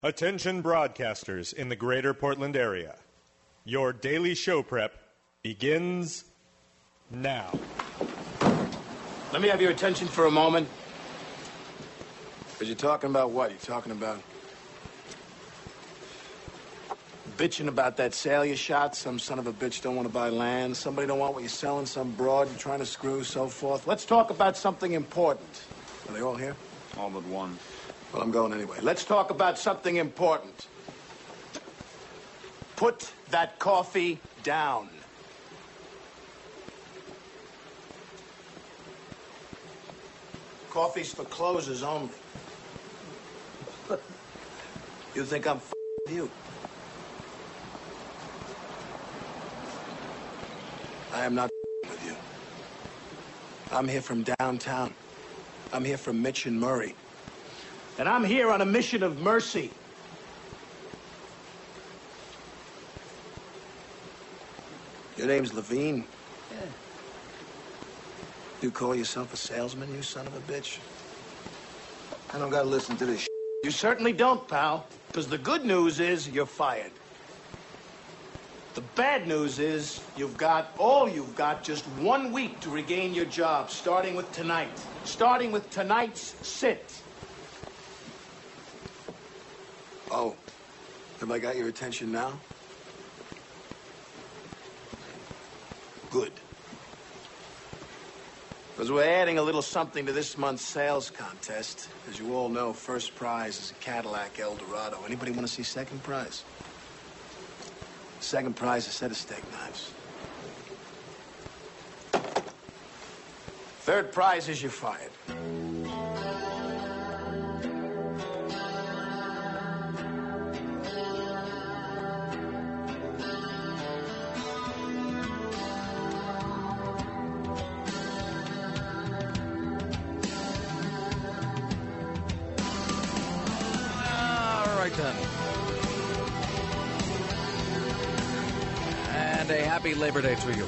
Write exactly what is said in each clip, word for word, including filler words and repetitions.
Attention broadcasters in the greater Portland area. Your daily show prep begins now. Let me have your attention for a moment. Because you're talking about what? You're talking about bitching about that sale you shot. Some son of a bitch don't want to buy land. Somebody don't want what you're selling. Some broad you're trying to screw, so forth. Let's talk about something important. Are they all here? All but one. Well, I'm going anyway. Let's talk about something important. Put that coffee down. Coffee's for closers only. You think I'm f***ing with you? I am not f***ing with you. I'm here from downtown. I'm here from Mitch and Murray. And I'm here on a mission of mercy. Your name's Levine? Yeah. You call yourself a salesman, you son of a bitch? I don't gotta listen to this shit. You certainly don't, pal. Because the good news is you're fired. The bad news is you've got, all you've got, just one week to regain your job, starting with tonight. Starting with tonight's sit. Oh, have I got your attention now? Good. Because we're adding a little something to this month's sales contest. As you all know, first prize is a Cadillac Eldorado. Anybody want to see second prize? Second prize is a set of steak knives. Third prize is you're fired. And a happy Labor Day to you.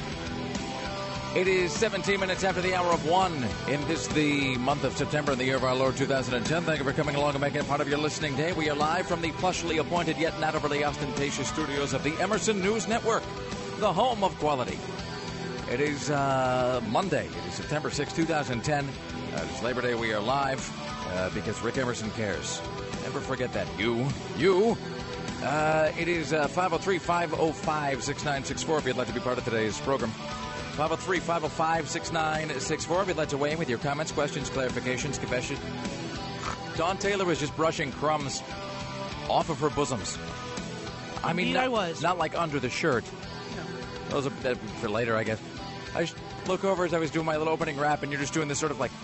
It is seventeen minutes after the hour of one in this, the month of September in the year of our Lord two thousand ten. Thank you for coming along and making it part of your listening day. We are live from the plushly appointed yet not overly ostentatious studios of the Emerson News Network, the home of quality. It is uh, Monday. It is September sixth, twenty ten. Uh, it's Labor Day. We are live uh, because Rick Emerson cares. Never forget that. You, you. Uh, it is uh, five oh three, five oh five, six nine six four if you'd like to be part of today's program. five oh three, five oh five, six nine six four if you'd like to weigh in with your comments, questions, clarifications, confession. Dawn Taylor was just brushing crumbs off of her bosoms. I mean, Indeed not, I was. not like under the shirt. No. Those are that'd be for later, I guess. I just look over as I was doing my little opening rap, and you're just doing this sort of like...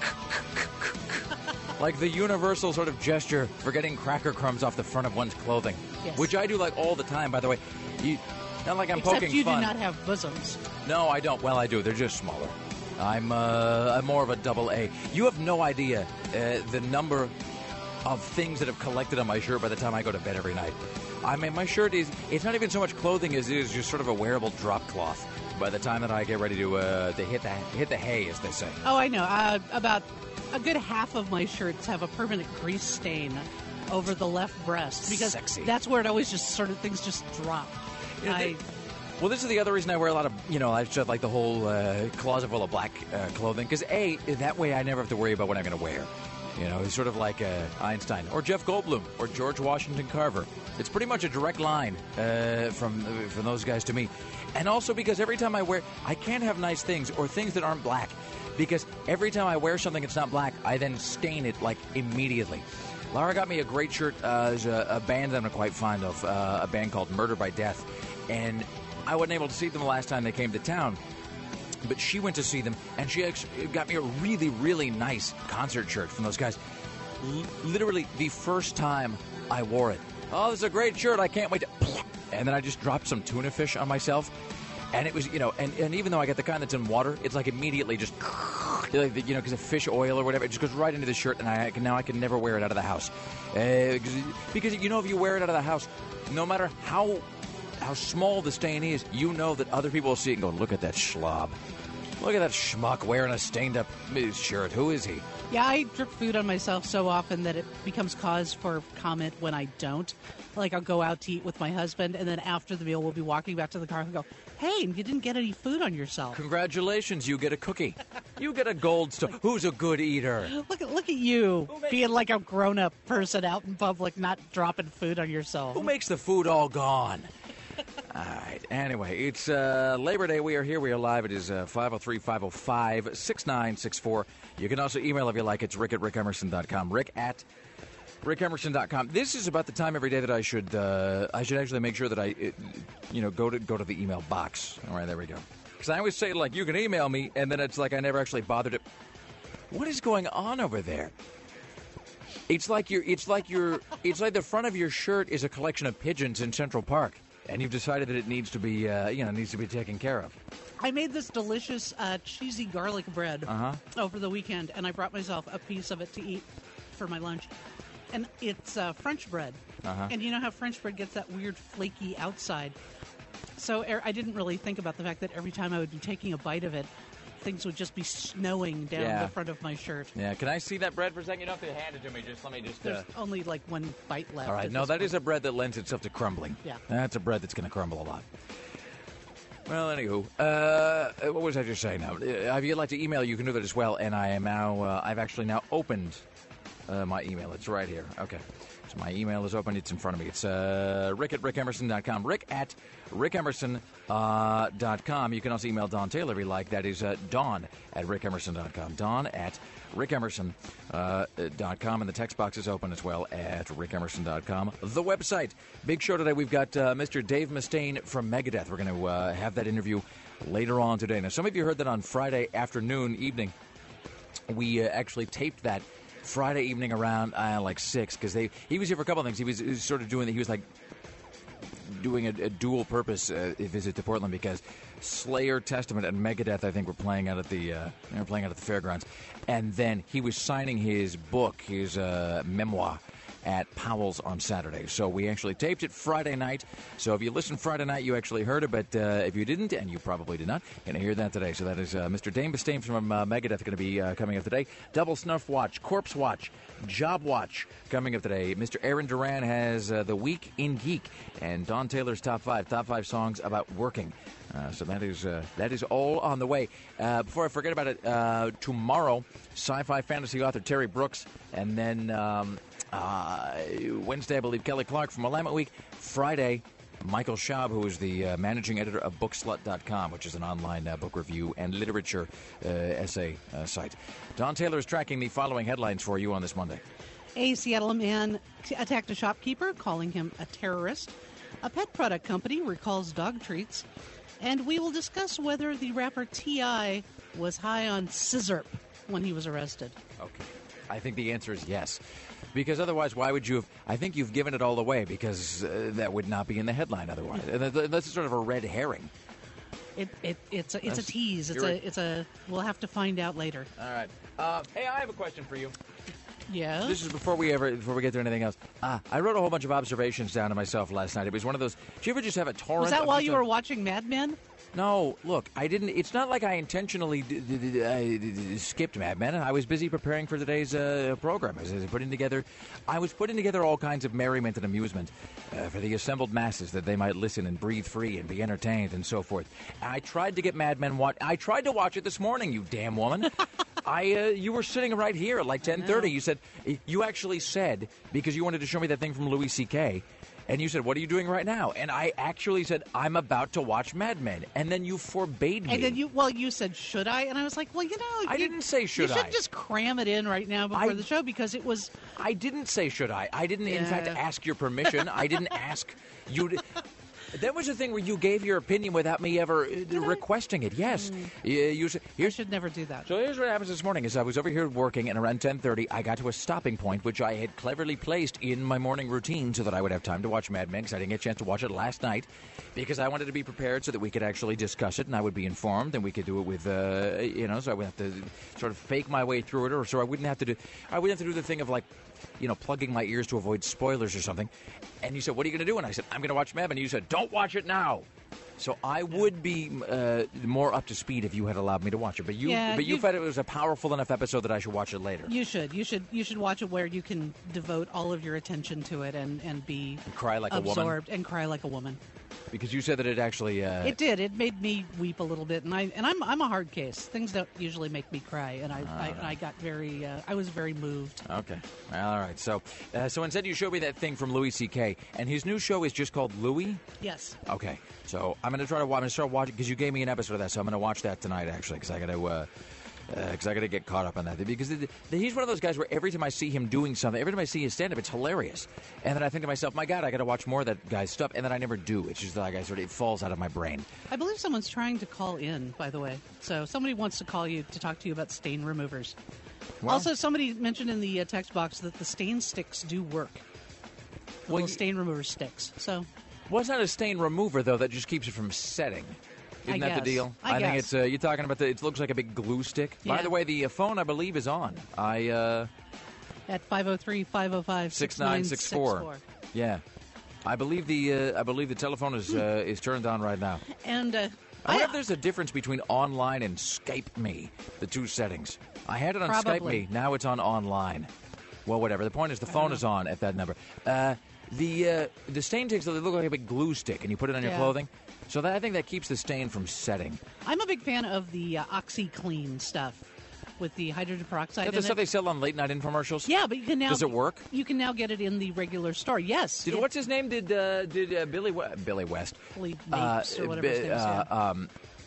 like the universal sort of gesture for getting cracker crumbs off the front of one's clothing. Yes. Which I do like all the time, by the way. You, not like I'm Except poking you fun. do not have bosoms. No, I don't. Well, I do. They're just smaller. I'm, uh, I'm more of a double A. You have no idea uh, the number of things that have collected on my shirt by the time I go to bed every night. I mean, my shirt is, it's not even so much clothing as it is just sort of a wearable drop cloth by the time that I get ready to, uh, to hit, the, hit the hay, as they say. Oh, I know. Uh, about a good half of my shirts have a permanent grease stain over the left breast. Because Sexy. That's where it always just sort of things just drop. You know, I, they, well, this is the other reason I wear a lot of, you know, I just like the whole uh, closet full of black uh, clothing. Because, A, that way I never have to worry about what I'm going to wear. You know, he's sort of like uh, Einstein or Jeff Goldblum or George Washington Carver. It's pretty much a direct line uh, from uh, from those guys to me. And also because every time I wear, I can't have nice things or things that aren't black. Because every time I wear something that's not black, I then stain it, like, immediately. Laura got me a great shirt. Uh, there's a, a band that I'm quite fond of, uh, a band called Murder by Death. And I wasn't able to see them the last time they came to town. But she went to see them, and she actually got me a really, really nice concert shirt from those guys. L- literally the first time I wore it. Oh, this is a great shirt. I can't wait to... And then I just dropped some tuna fish on myself. And it was, you know, and, and even though I get the kind that's in water, it's like immediately just, like, you know, because of fish oil or whatever, it just goes right into the shirt, and I can, now I can never wear it out of the house. Uh, because, you know, if you wear it out of the house, no matter how how small the stain is, you know that other people will see it and go, look at that schlob. Look at that schmuck wearing a stained-up shirt. Who is he? Yeah, I drip food on myself so often that it becomes cause for comment when I don't. Like, I'll go out to eat with my husband, and then after the meal, we'll be walking back to the car and go, hey, you didn't get any food on yourself. Congratulations, you get a cookie. You get a gold star. Who's a good eater? Look at look at you, being like a grown-up person out in public, not dropping food on yourself. Who makes the food all gone? All right. Anyway, it's uh, Labor Day. We are here. We are live. It is uh, five oh three, five oh five, six nine six four. You can also email if you like. It's rick at rick emerson dot com. Rick at rick emerson dot com. This is about the time every day that I should uh, I should actually make sure that I, it, you know, go to go to the email box. All right, there we go. Because I always say, like, you can email me, and then it's like I never actually bothered to. What is going on over there? It's like you're. It's like you're. It's like the front of your shirt is a collection of pigeons in Central Park. And you've decided that it needs to be, uh, you know, needs to be taken care of. I made this delicious uh, cheesy garlic bread uh-huh. over the weekend, and I brought myself a piece of it to eat for my lunch. And it's uh, French bread. Uh-huh. And you know how French bread gets that weird flaky outside. So er- I didn't really think about the fact that every time I would be taking a bite of it, things would just be snowing down yeah. the front of my shirt. Yeah, can I see that bread for a second? You don't have to hand it to me. Just let me just... There's uh... only like one bite left. All right, no, that point. Is a bread that lends itself to crumbling. Yeah. That's a bread that's going to crumble a lot. Well, anywho, uh, what was I just saying now? Uh, if you'd like to email, you can do that as well. And I am now, uh, I've actually now opened uh, my email. It's right here. Okay. So my email is open. It's in front of me. It's uh, rick at rick emerson dot com. Rick at rick emerson dot com. You can also email Don Taylor if you like. That is uh, Dawn at rick emerson dot com. Dawn at rick emerson dot com. And the text box is open as well at rick emerson dot com. The website. Big show today. We've got uh, Mister Dave Mustaine from Megadeth. We're going to uh, have that interview later on today. Now, some of you heard that on Friday afternoon, evening. We uh, actually taped that Friday evening around uh, like six because they he was here for a couple of things. He was, he was sort of doing he was like doing a, a dual purpose uh, visit to Portland because Slayer, Testament, and Megadeth I think were playing out at the uh, they were playing out at the fairgrounds, and then he was signing his book, his uh, memoir, at Powell's on Saturday. So we actually taped it Friday night. So if you listened Friday night, you actually heard it. But uh, if you didn't, and you probably did not, you're going to hear that today. So that is uh, Mister Dave Mustaine from uh, Megadeth going to be uh, coming up today. Double Snuff Watch, Corpse Watch, Job Watch coming up today. Mister Aaron Duran has uh, The Week in Geek and Don Taylor's Top five, Top five Songs About Working. Uh, so that is uh, that is all on the way. Uh, before I forget about it, uh, tomorrow, sci-fi fantasy author Terry Brooks, and then um, uh, Wednesday, I believe, Kelly Clark from Willamette Week. Friday, Michael Schaub, who is the uh, managing editor of Bookslut dot com, which is an online uh, book review and literature uh, essay uh, site. Don Taylor is tracking the following headlines for you on this Monday. A Seattle man attacked a shopkeeper, calling him a terrorist. A pet product company recalls dog treats. And we will discuss whether the rapper T I was high on scissorp when he was arrested. Okay. I think the answer is yes. Because otherwise, why would you have... I think you've given it all away because uh, that would not be in the headline otherwise. And that's sort of a red herring. It, it It's a, it's a tease. It's You're a, right. it's a... We'll have to find out later. All right. Uh, hey, I have a question for you. Yeah? This is before we ever before we get to anything else. Ah, I wrote a whole bunch of observations down to myself last night. It was one of those... Do you ever just have a torrent... Was that of while just you a- were watching Mad Men? No, look, I didn't. It's not like I intentionally d- d- d- I d- d- skipped Mad Men. I was busy preparing for today's uh, program. I was putting together, I was putting together all kinds of merriment and amusement uh, for the assembled masses that they might listen and breathe free and be entertained and so forth. I tried to get Mad Men. Watch. I tried to watch it this morning. You damn woman. I, uh, you were sitting right here at like ten thirty. You said you actually said because you wanted to show me that thing from Louis C K. And you said, what are you doing right now? And I actually said, I'm about to watch Mad Men. And then you forbade me. And then you, well, you said, should I? And I was like, well, you know. I you, didn't say should I. You should I. just cram it in right now before I- the show because it was. I didn't say should I. I didn't, in Yeah. fact, ask your permission. I didn't ask you to... That was the thing where you gave your opinion without me ever uh, requesting it. Yes. You, you said, I here's, should never do that. so here's what happens this morning is I was over here working, and around ten thirty, I got to a stopping point, which I had cleverly placed in my morning routine so that I would have time to watch Mad Men, because I didn't get a chance to watch it last night, because I wanted to be prepared so that we could actually discuss it, and I would be informed, and we could do it with, uh, you know, so I wouldn't have to sort of fake my way through it, or so I wouldn't have to do, I wouldn't have to do the thing of, like, you know, plugging my ears to avoid spoilers or something. And you said, what are you going to do? And I said, I'm going to watch Mad Men. And you said, don't watch it now. So I would be uh, more up to speed if you had allowed me to watch it. But you, Yeah, but you you- felt it was a powerful enough episode that I should watch it later. You should. You should. You should watch it where you can devote all of your attention to it and, and be And cry like a woman? absorbed and cry like a woman. Because you said that it actually. Uh, It did. It made me weep a little bit, and I and I'm I'm a hard case. Things don't usually make me cry, and I I, I got very uh, I was very moved. Okay. All right. So, uh, so instead you showed me that thing from Louis C K, and his new show is just called Louis. Yes. Okay. So I'm going to try to. I'm going to start watching because you gave me an episode of that, so I'm going to watch that tonight actually because I got to. Uh, Because I got to get caught up on that. Because the, the, he's one of those guys where every time I see him doing something, every time I see his stand-up, it's hilarious. And then I think to myself, my God, I got to watch more of that guy's stuff. And then I never do. It's just like I sort of, it falls out of my brain. I believe someone's trying to call in, by the way. So somebody wants to call you to talk to you about stain removers. Well- also, somebody mentioned in the uh, text box that the stain sticks do work. The Well, little y- stain remover sticks. So Well, it's not a stain remover, though, that just keeps it from setting. Isn't I that the guess. deal? I think guess. it's, uh, you're talking about the, it looks like a big glue stick. By Yeah. the way, the uh, phone, I believe, is on. I, uh, at five oh three, five oh five, six six nine nine six six four. four. Yeah. I believe the, uh, I believe the telephone is, uh, is turned on right now. And uh, I wonder I, if there's a difference between online and Skype Me, the two settings. I had it on Skype Probably. Me, now it's on online. Well, whatever. The point is the phone is on at that number. Uh, the uh, the stain sticks, they look like a big glue stick, and you put it on your Yeah. clothing. So that, I think that keeps the stain from setting. I'm a big fan of the uh, OxyClean stuff with the hydrogen peroxide Is that in the stuff it. they sell on late night infomercials? Yeah, but you can now. Does it work? You can now get it in the regular store. Yes. Did it- what's his name? Did uh, did uh, Billy we- Billy West? Billy Uh, Mapes or whatever his Bi- name is. uh, yeah. um,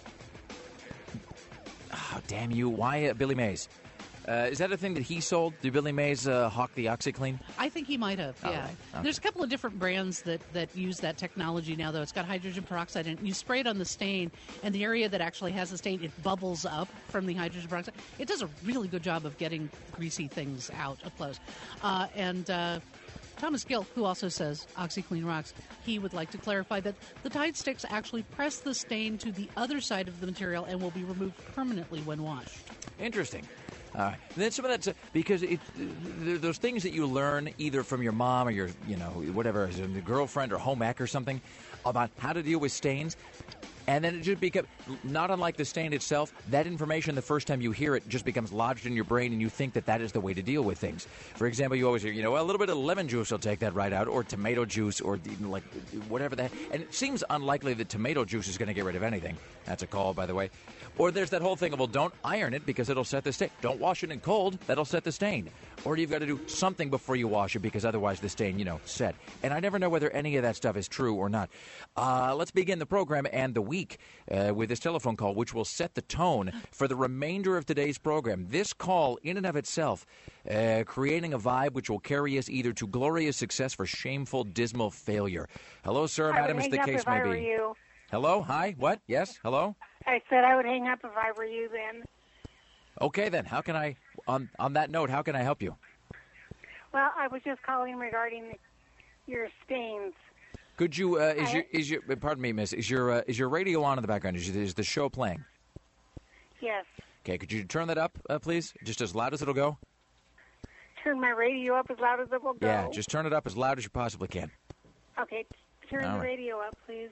oh, damn you! Why uh, Billy Mays? Uh, is that a thing that he sold? Did Billy Mays uh, hawk the OxyClean? I think he might have. Oh, Yeah. right. Okay. There's a couple of different brands that that use that technology now. Though it's got hydrogen peroxide, and you spray it on the stain, and the area that actually has the stain, it bubbles up from the hydrogen peroxide. It does a really good job of getting greasy things out of clothes. Uh, and uh, Thomas Gill, who also says OxyClean rocks, he would like to clarify that the Tide sticks actually press the stain to the other side of the material and will be removed permanently when washed. Interesting. All right. And then some of that's uh, because it, there, those things that you learn either from your mom or your, you know, whatever, as a girlfriend or home ec or something about how to deal with stains. And then it just becomes, not unlike the stain itself, that information the first time you hear it just becomes lodged in your brain and you think that that is the way to deal with things. For example, you always hear, you know, well, a little bit of lemon juice will take that right out, or tomato juice, or you know, like whatever that. And it seems unlikely that tomato juice is going to get rid of anything. That's a call, by the way. Or there's that whole thing of, well, don't iron it because it'll set the stain. Don't wash it in cold. That'll set the stain. Or you've got to do something before you wash it because otherwise the stain, you know, set. And I never know whether any of that stuff is true or not. Uh, let's begin the program and the week uh, with this telephone call, which will set the tone for the remainder of today's program. This call, in and of itself, uh, creating a vibe which will carry us either to glorious success for shameful, dismal failure. Hello, sir, I madam, would as the hang up case if I may were be. you. Hello? Hi? What? Yes? Hello? I said I would hang up if I were you then. Okay, then. How can I, on, on that note, how can I help you? Well, I was just calling regarding your stains. Could you, uh, is I- your, is your, pardon me, miss, is your, uh, is your radio on in the background? Is, is the show playing? Yes. Okay, could you turn that up, uh, please? Just as loud as it'll go? Turn my radio up as loud as it will go. Yeah, just turn it up as loud as you possibly can. Okay, turn All the right. radio up, please.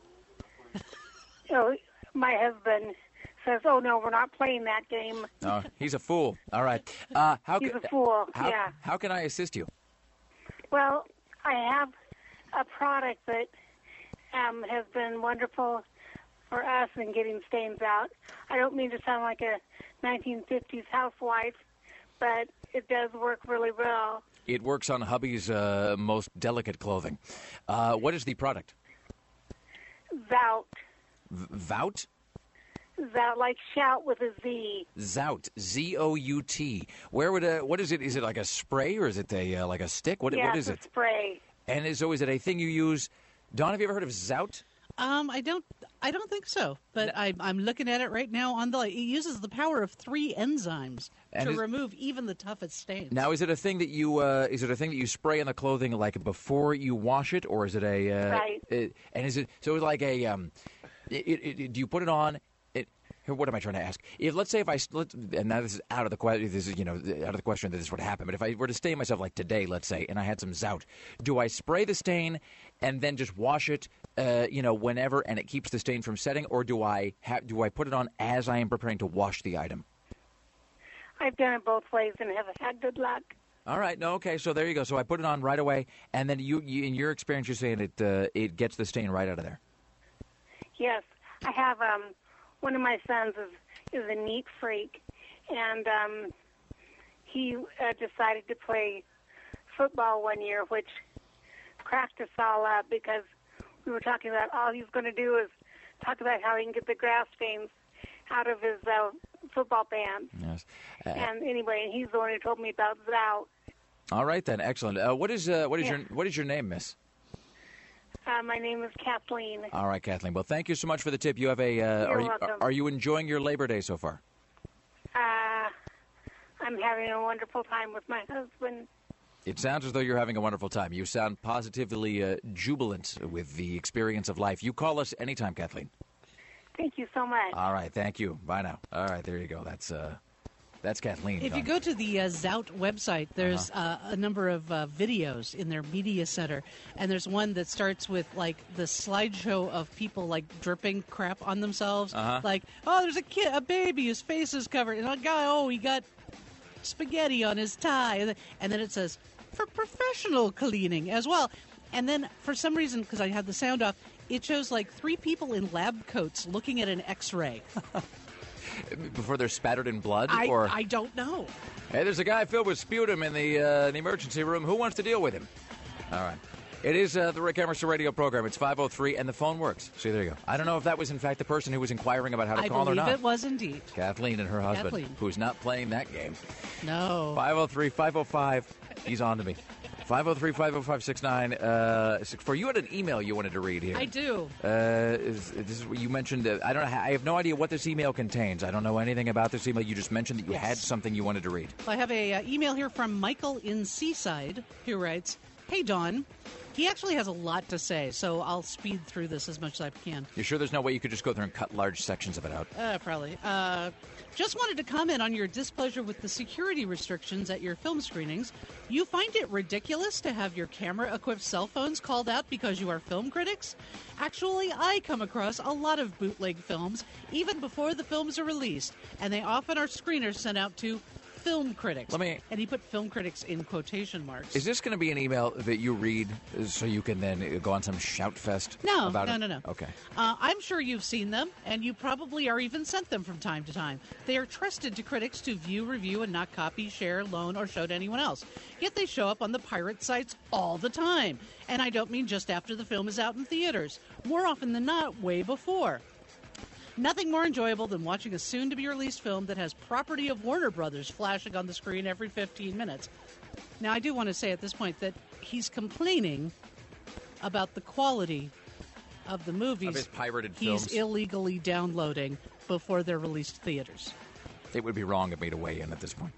Oh, my husband says, "Oh no, we're not playing that game." Oh, he's a fool. All right. Uh, how He's ca- a fool. How, Yeah. How can I assist you? Well, I have a product that um, has been wonderful for us in getting stains out. I don't mean to sound like a nineteen fifties housewife, but it does work really well. It works on hubby's uh, most delicate clothing. Uh, what is the product? Zout. V- Vout? Zout, like shout with a Z. Zout. Z O U T. Where would a, what is it? Is it like a spray or is it a uh, like a stick? What, yeah, what is it's it? a spray. And is, so is it a thing you use? Don, have you ever heard of Zout? Um, I don't, I don't think so. But I, I'm looking at it right now on the. It uses the power of three enzymes And to is- remove even the toughest stains. Now, is it a thing that you uh, is it a thing that you spray on the clothing like before you wash it, or is it a uh, Right. it- and is it so it's like a um, it, it, it, do you put it on? It Here, what am I trying to ask? If let's say if I let, and now this is out of the question. This is you know out of the question that this would happen. But if I were to stain myself like today, let's say, and I had some Zout, do I spray the stain and then just wash it, uh, you know, whenever, and it keeps the stain from setting, or do I ha- do I put it on as I am preparing to wash the item? I've done it both ways and have had good luck. All right. No. Okay. So there you go. So I put it on right away, and then you, you in your experience, you're saying it uh, it gets the stain right out of there. Yes, I have. Um, one of my sons is is a neat freak, and um, he uh, decided to play football one year, which cracked us all up because we were talking about all he's going to do is talk about how he can get the grass stains out of his uh, football pants. Yes. Uh, and anyway, and he's the one who told me about Zout. All right then, excellent. Uh, what is uh, what is Yeah. your what is your name, Miss? Uh, my name is Kathleen. All right, Kathleen. Well, thank you so much for the tip. You have a. Uh, You're are you welcome. are you enjoying your Labor Day so far? Uh, I'm having a wonderful time with my husband. It sounds as though you're having a wonderful time. You sound positively uh, jubilant with the experience of life. You call us anytime, Kathleen. Thank you so much. All right, thank you. Bye now. All right, there you go. That's uh, that's Kathleen. If you John. go to the uh, Zout website, there's uh, a number of uh, videos in their media center, and there's one that starts with like the slideshow of people like dripping crap on themselves, Uh-huh. like oh, there's a kid, a baby, his face is covered, and a guy, oh, he got spaghetti on his tie, and then, and then it says for professional cleaning as well, and then for some reason, because I had the sound off, it shows like three people in lab coats looking at an X-ray. Before they're spattered in blood, I, or I don't know. hey, there's a guy filled with sputum in the uh, in the emergency room. Who wants to deal with him? All right. It is uh, the Rick Emerson radio program. It's five oh three, and the phone works. See, there you go. I don't know if that was, in fact, the person who was inquiring about how to I call or believe not. it was indeed. Kathleen and her husband, Kathleen. who's not playing that game. No. five oh three, five oh five, he's on to me. five oh three, five oh five, six nine. Uh, for you had an email you wanted to read here. I do. Uh, is, this is what you mentioned. Uh, I don't know. I have no idea what this email contains. I don't know anything about this email. You just mentioned that you Yes. had something you wanted to read. I have a uh, email here from Michael in Seaside who writes, "Hey Dawn." He actually has a lot to say, so I'll speed through this as much as I can. You sure there's no way you could just go there and cut large sections of it out? Uh, probably. Uh, just wanted to comment on your displeasure with the security restrictions at your film screenings. You find it ridiculous to have your camera-equipped cell phones called out because you are film critics? Actually, I come across a lot of bootleg films, even before the films are released, and they often are screeners sent out to film critics. Let me- And he put film critics in quotation marks. Is this going to be an email that you read so you can then go on some shout fest No, about no, it? no, no. Okay. Uh, I'm sure you've seen them, and you probably are even sent them from time to time. They are trusted to critics to view, review, and not copy, share, loan, or show to anyone else. Yet they show up on the pirate sites all the time. And I don't mean just after the film is out in theaters. More often than not, way before. Nothing more enjoyable than watching a soon-to-be-released film that has property of Warner Brothers flashing on the screen every fifteen minutes. Now, I do want to say at this point that he's complaining about the quality of the movies Of his pirated he's films. illegally downloading before they're released to theaters. It would be wrong of me to weigh in at this point.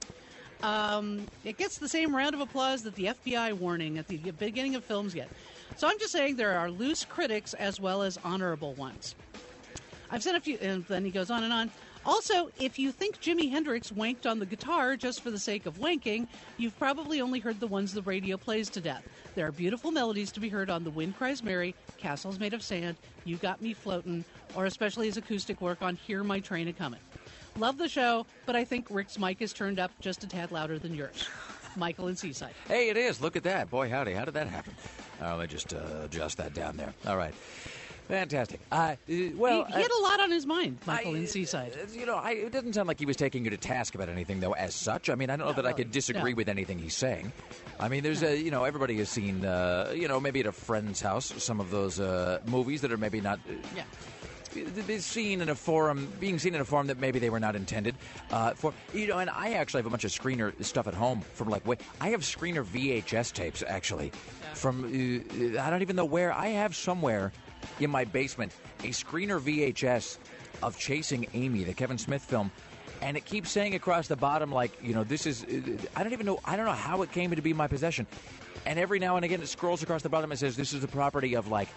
Um, it gets the same round of applause that the F B I warning at the beginning of films get. So I'm just saying there are loose critics as well as honorable ones. I've said a few, and then he goes on and on. Also, if you think Jimi Hendrix wanked on the guitar just for the sake of wanking, you've probably only heard the ones the radio plays to death. There are beautiful melodies to be heard on The Wind Cries Mary, Castles Made of Sand, You Got Me Floatin', or especially his acoustic work on Hear My Train A-Comin'. Love the show, but I think Rick's mic is turned up just a tad louder than yours. Michael in Seaside. Hey, it is. Look at that. Boy, howdy. How did that happen? Oh, let me just uh, adjust that down there. All right. Fantastic. Uh, uh, well, he, he had a lot on his mind, Michael I- in Seaside. uh, You know, I, it doesn't sound like he was taking you to task about anything, though, as such. I mean, I don't know that I really. could disagree No. with anything he's saying. I mean, there's a, you know, everybody has seen, uh, you know, maybe at a friend's house, some of those uh, movies that are maybe not. Uh, Yeah. They're seen in a forum, being seen in a form that maybe they were not intended uh, for. You know, and I actually have a bunch of screener stuff at home from like, wait, I have screener V H S tapes actually from, uh, I don't even know where. I have somewhere in my basement a screener V H S of Chasing Amy, the Kevin Smith film. And it keeps saying across the bottom, like, you know, this is, uh, I don't even know, I don't know how it came to be in my possession. And every now and again it scrolls across the bottom and says, this is the property of, like,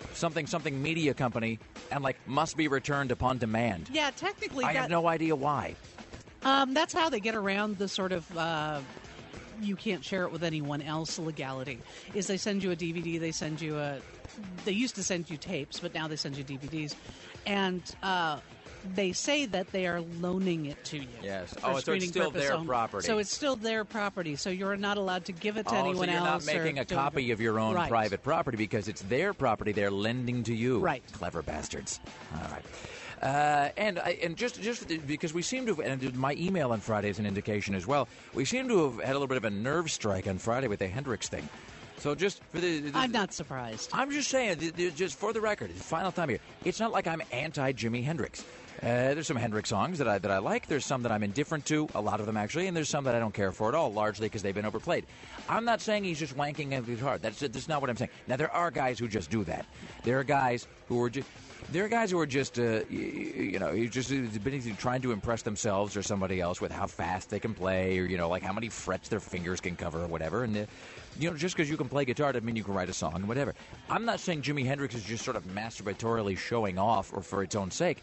something something media company and like must be returned upon demand. Yeah, technically, I that, have no idea why. Um, that's how they get around the sort of uh, you can't share it with anyone else legality. Is they send you a D V D, they send you a. They used to send you tapes, but now they send you D V Ds, and uh, they say that they are loaning it to you. Yes. for Oh, so it's screening still purpose their only. property. So it's still their property. So you're not allowed to give it to Oh, anyone so you're else. not making or a do copy anything. of your own Right. private property because it's their property they're lending to you. Right. Clever bastards. All right. Uh, and I, and just just because we seem to have, and my email on Friday is an indication as well, we seem to have had a little bit of a nerve strike on Friday with the Hendrix thing. So just for the, the I'm not surprised. I'm just saying, th- th- just for the record, it's the final time here. It's not like I'm anti-Jimi Hendrix. Uh, there's some Hendrix songs that I that I like. There's some that I'm indifferent to, a lot of them actually, and there's some that I don't care for at all, largely because they've been overplayed. I'm not saying he's just wanking a guitar. That's that's not what I'm saying. Now there are guys who just do that. There are guys who are just. There are guys who are just, uh, you, you know, you just been trying to impress themselves or somebody else with how fast they can play, or you know, like how many frets their fingers can cover or whatever. And uh, you know, just because you can play guitar doesn't mean you can write a song or whatever. I'm not saying Jimi Hendrix is just sort of masturbatorily showing off or for its own sake.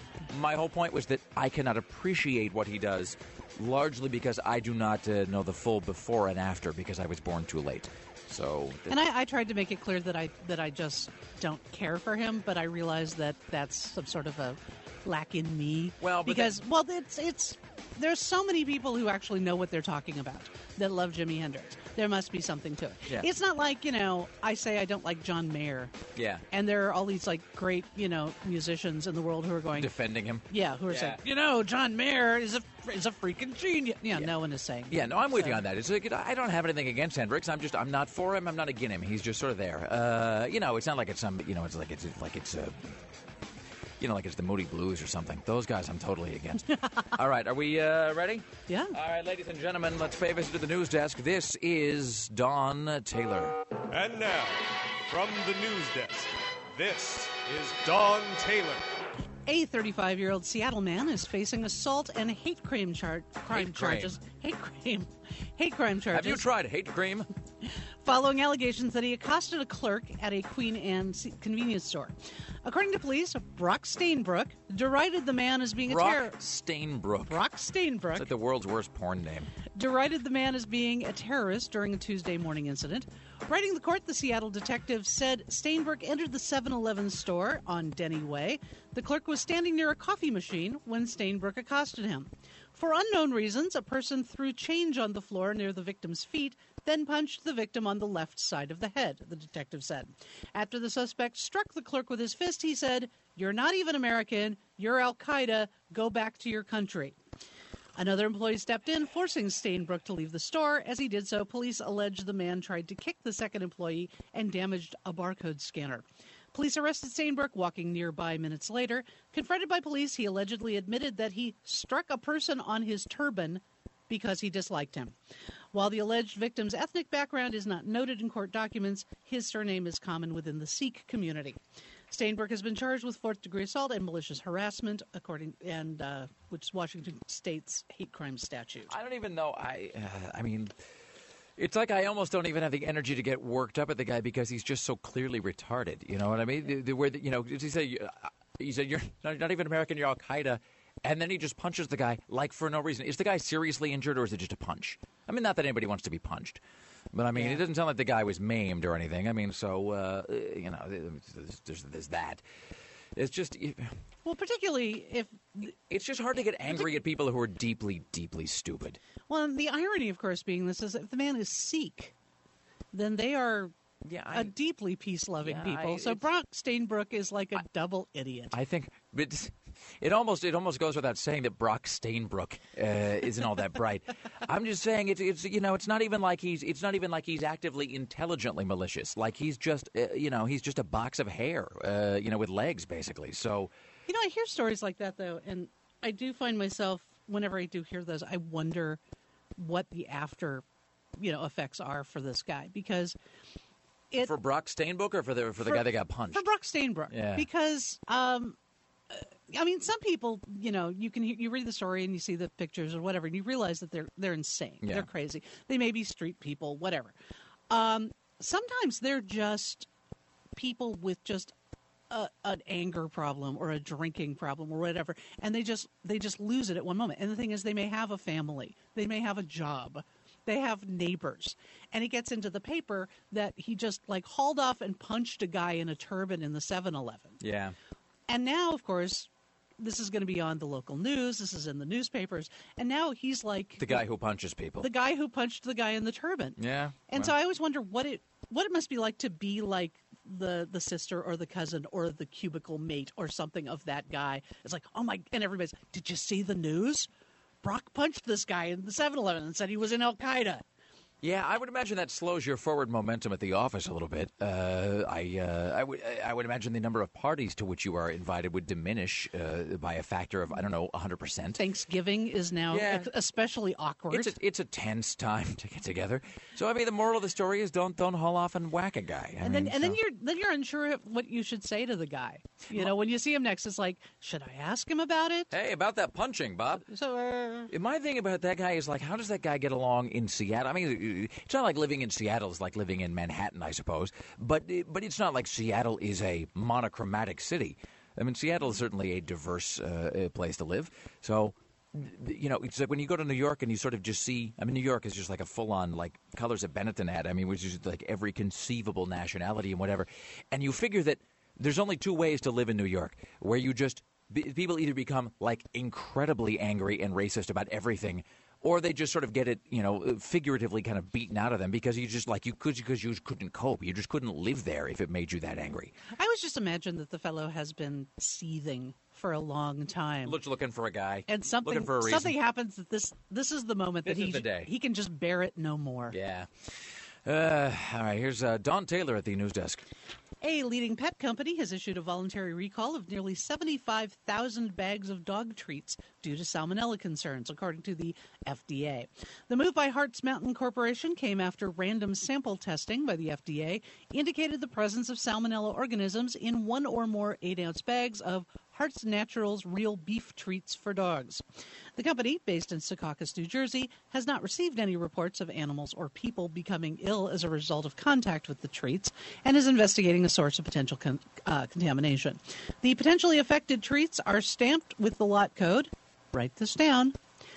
My whole point was that I cannot appreciate what he does, largely because I do not uh, know the full before and after because I was born too late. So, And I, I tried to make it clear that I that I just don't care for him, but I realize that that's some sort of a lack in me. Well, but because that- well, it's it's there's so many people who actually know what they're talking about that love Jimi Hendrix. There must be something to it. Yeah. It's not like, you know, I say I don't like John Mayer. yeah, And there are all these like great, you know, musicians in the world who are going, defending him. yeah, who are Yeah. saying, you know, John Mayer is a is a freaking genius. Yeah, no one is saying. Yeah, no, I'm with So- you on that. It's like, I don't have anything against Hendrix. I'm just, I'm not for him. I'm not against him. He's just sort of there. Uh, you know, it's not like it's some, you know, it's like it's like it's uh, you know, like it's the Moody Blues or something. Those guys, I'm totally against. All right, are we uh, ready? Yeah. All right, ladies and gentlemen, let's pay a visit to the news desk. This is Don Taylor. And now, from the news desk, this is Dawn Taylor. A thirty-five-year-old Seattle man is facing assault and hate crime, char- crime Hate crime. charges. Hate crime. Hate crime charges. Have you tried hate cream? Following allegations that he accosted a clerk at a Queen Anne s- convenience store. According to police, Brock Stainbrook derided the man as being a Brock terror. Stainbrook. Brock Stainbrook It's like the world's worst porn name. derided the man as being a terrorist during a Tuesday morning incident. Writing the court, the Seattle detective said Stainbrook entered the seven eleven store on Denny Way. The clerk was standing near a coffee machine when Stainbrook accosted him. For unknown reasons, a person threw change on the floor near the victim's feet, then punched the victim on the left side of the head, the detective said. After the suspect struck the clerk with his fist, he said, "You're not even American. You're Al-Qaeda. Go back to your country." Another employee stepped in, forcing Stainbrook to leave the store. As he did so, police allege the man tried to kick the second employee and damaged a barcode scanner. Police arrested Stainbrook walking nearby minutes later. Confronted by police, he allegedly admitted that he struck a person on his turban because he disliked him. While the alleged victim's ethnic background is not noted in court documents, his surname is common within the Sikh community. Stainbrook has been charged with fourth-degree assault and malicious harassment, according and uh, which is Washington State's hate crime statute. I don't even know. I, uh, I mean, it's like I almost don't even have the energy to get worked up at the guy because he's just so clearly retarded. You know what I mean? The, the, where the, you know, he said, uh, he said, "You're not, not even American. You're Al Qaeda," and then he just punches the guy like for no reason. Is the guy seriously injured or is it just a punch? I mean, not that anybody wants to be punched. But, I mean, Yeah. it doesn't sound like the guy was maimed or anything. I mean, so, uh, you know, there's, there's, there's that. It's just, Well, particularly if, it's just hard to get angry at people who are deeply, deeply stupid. well, the irony, of course, being this is if the man is Sikh, then they are Yeah, a deeply peace-loving yeah, people. I- so it's- Brock Stainbrook is like a double idiot. I think but it almost it almost goes without saying that Brock Stainbrook uh, isn't all that bright. I'm just saying it's it's you know it's not even like he's it's not even like he's actively intelligently malicious. Like he's just uh, you know he's just a box of hair uh, you know with legs basically. So You know, I hear stories like that, though, and I do find myself, whenever I do hear those, I wonder what the after, you know, effects are for this guy. Because it... for Brock Stainbrook or for the for the for- guy that got punched. For Brock Stainbrook. Yeah. Because, um, uh, I mean, some people, you know, you can hear, you read the story and you see the pictures or whatever, and you realize that they're they're insane. Yeah. They're crazy. They may be street people, whatever. Um, sometimes they're just people with just a, an anger problem or a drinking problem or whatever, and they just they just lose it at one moment. And the thing is, they may have a family, they may have a job, they have neighbors, and it gets into the paper that he just like hauled off and punched a guy in a turban in the seven eleven. Yeah. And now, of course, this is going to be on the local news. This is in the newspapers. And now he's like... The guy who punches people. The guy who punched the guy in the turban. Yeah. And well. so I always wonder what it what it must be like to be like the the sister or the cousin or the cubicle mate or something of that guy. It's like, oh my... And everybody's, did you see the news? Brock punched this guy in the seven eleven and said he was in Al-Qaeda. Yeah, I would imagine that slows your forward momentum at the office a little bit. Uh, I, uh, I would, I would imagine the number of parties to which you are invited would diminish uh, by a factor of I don't know, one hundred percent. Thanksgiving is now Yeah. especially awkward. It's a, it's a tense time to get together. So I mean, the moral of the story is don't don't haul off and whack a guy. I and mean, then and so. then you're then you're unsure what you should say to the guy. You know, when you see him next, it's like, should I ask him about it? Hey, about that punching, Bob. So, uh, My thing about that guy is like, how does that guy get along in Seattle? I mean, it's not like living in Seattle is like living in Manhattan, I suppose. But but it's not like Seattle is a monochromatic city. I mean, Seattle is certainly a diverse uh, place to live. So, you know, it's like when you go to New York and you sort of just see. I mean, New York is just like a full-on like colors that Benetton had. I mean, which is like every conceivable nationality and whatever. And you figure that there's only two ways to live in New York, where you just people either become like incredibly angry and racist about everything, or they just sort of get it, you know, figuratively kind of beaten out of them because you just like you could because you just couldn't cope. You just couldn't live there if it made you that angry. I always just imagine that the fellow has been seething for a long time. Looks looking for a guy, and something looking for a reason. something happens that this this is the moment This that is he the day. he can just bear it no more. Yeah. Uh, all right. Here's uh, Don Taylor at the news desk. A leading pet company has issued a voluntary recall of nearly seventy-five thousand bags of dog treats due to salmonella concerns, according to the F D A. The move by Hartz Mountain Corporation came after random sample testing by the F D A indicated the presence of salmonella organisms in one or more eight-ounce bags of Hartz Naturals real beef treats for dogs. The company, based in Secaucus, New Jersey, has not received any reports of animals or people becoming ill as a result of contact with the treats and is investigating a source of potential con- uh, contamination. The potentially affected treats are stamped with the lot code, write this down,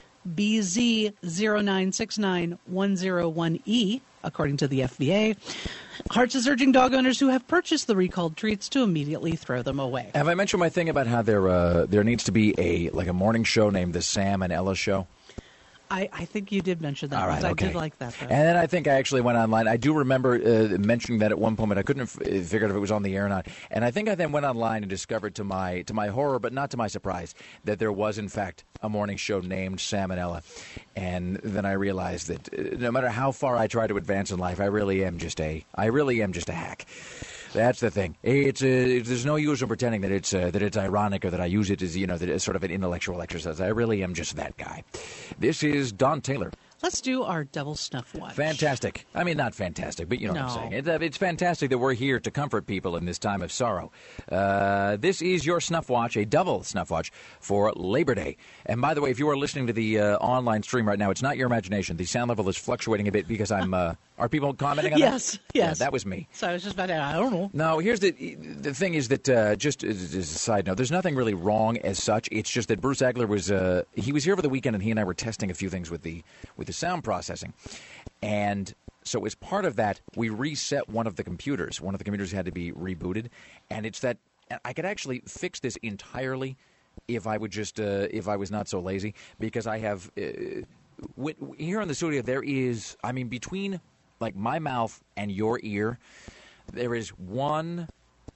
B Z zero nine six nine one zero one E, according to the F D A. Hartz is urging dog owners who have purchased the recalled treats to immediately throw them away. Have I mentioned my thing about how there uh, there needs to be a like a morning show named the Sam and Ella Show? I, I think you did mention that. All right, I okay. did like that, though. And then I think I actually went online. I do remember uh, mentioning that at one point. I couldn't f- figure out if it was on the air or not. And I think I then went online and discovered, to my to my horror, but not to my surprise, that there was in fact a morning show named Sam and Ella. And then I realized that uh, no matter how far I try to advance in life, I really am just a I really am just a hack. That's the thing. It's, uh, it's there's no use in pretending that it's uh, that it's ironic or that I use it as you know that it's sort of an intellectual exercise. I really am just that guy. This is Don Taylor. Let's do our Devil Snuff Watch. Fantastic. I mean, not fantastic, but you know No. what I'm saying. It, uh, it's fantastic that we're here to comfort people in this time of sorrow. Uh, this is your Snuff Watch, a double Snuff Watch for Labor Day. And by the way, if you are listening to the uh, online stream right now, it's not your imagination. The sound level is fluctuating a bit because I'm... Uh, are people commenting on Yes, that? yes. Yeah, that was me. So I was just about to, I don't know. No, here's the the thing is that uh, just as, as a side note, there's nothing really wrong as such. It's just that Bruce Agler was uh, he was here for the weekend, and he and I were testing a few things with the with the sound processing, and so as part of that, we reset one of the computers. One of the computers had to be rebooted, and it's that I could actually fix this entirely if I would just uh, if I was not so lazy, because I have uh, w- here in the studio there is I mean between. Like my mouth and your ear, there is one,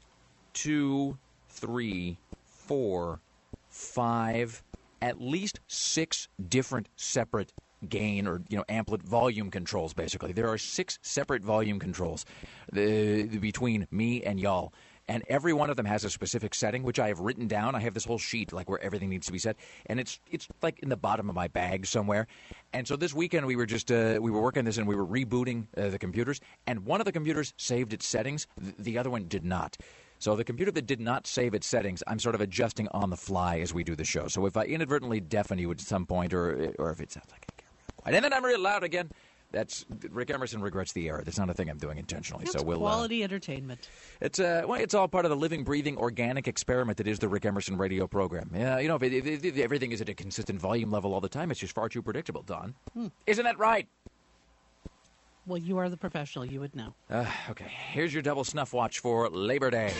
two, three, four, five, at least six different separate gain or you know ampli- volume controls. Basically, there are six separate volume controls uh, between me and y'all. And every one of them has a specific setting, which I have written down. I have this whole sheet, like, where everything needs to be set. And it's, it's like, in the bottom of my bag somewhere. And so this weekend, we were just, uh, we were working this, and we were rebooting uh, the computers. And one of the computers saved its settings. Th- the other one did not. So the computer that did not save its settings, I'm sort of adjusting on the fly as we do the show. So if I inadvertently deafen you at some point, or or if it sounds like I get real quiet, and then I'm real loud again, That's Rick Emerson regrets the error. That's not a thing I'm doing intentionally. That's so we'll quality uh, entertainment. It's uh, well, it's all part of the living, breathing, organic experiment that is the Rick Emerson radio program. Yeah, you know, if, it, if, if everything is at a consistent volume level all the time, it's just far too predictable. Don, hmm. Isn't that right? Well, you are the professional. You would know. Uh, okay, here's your double snuff watch for Labor Day.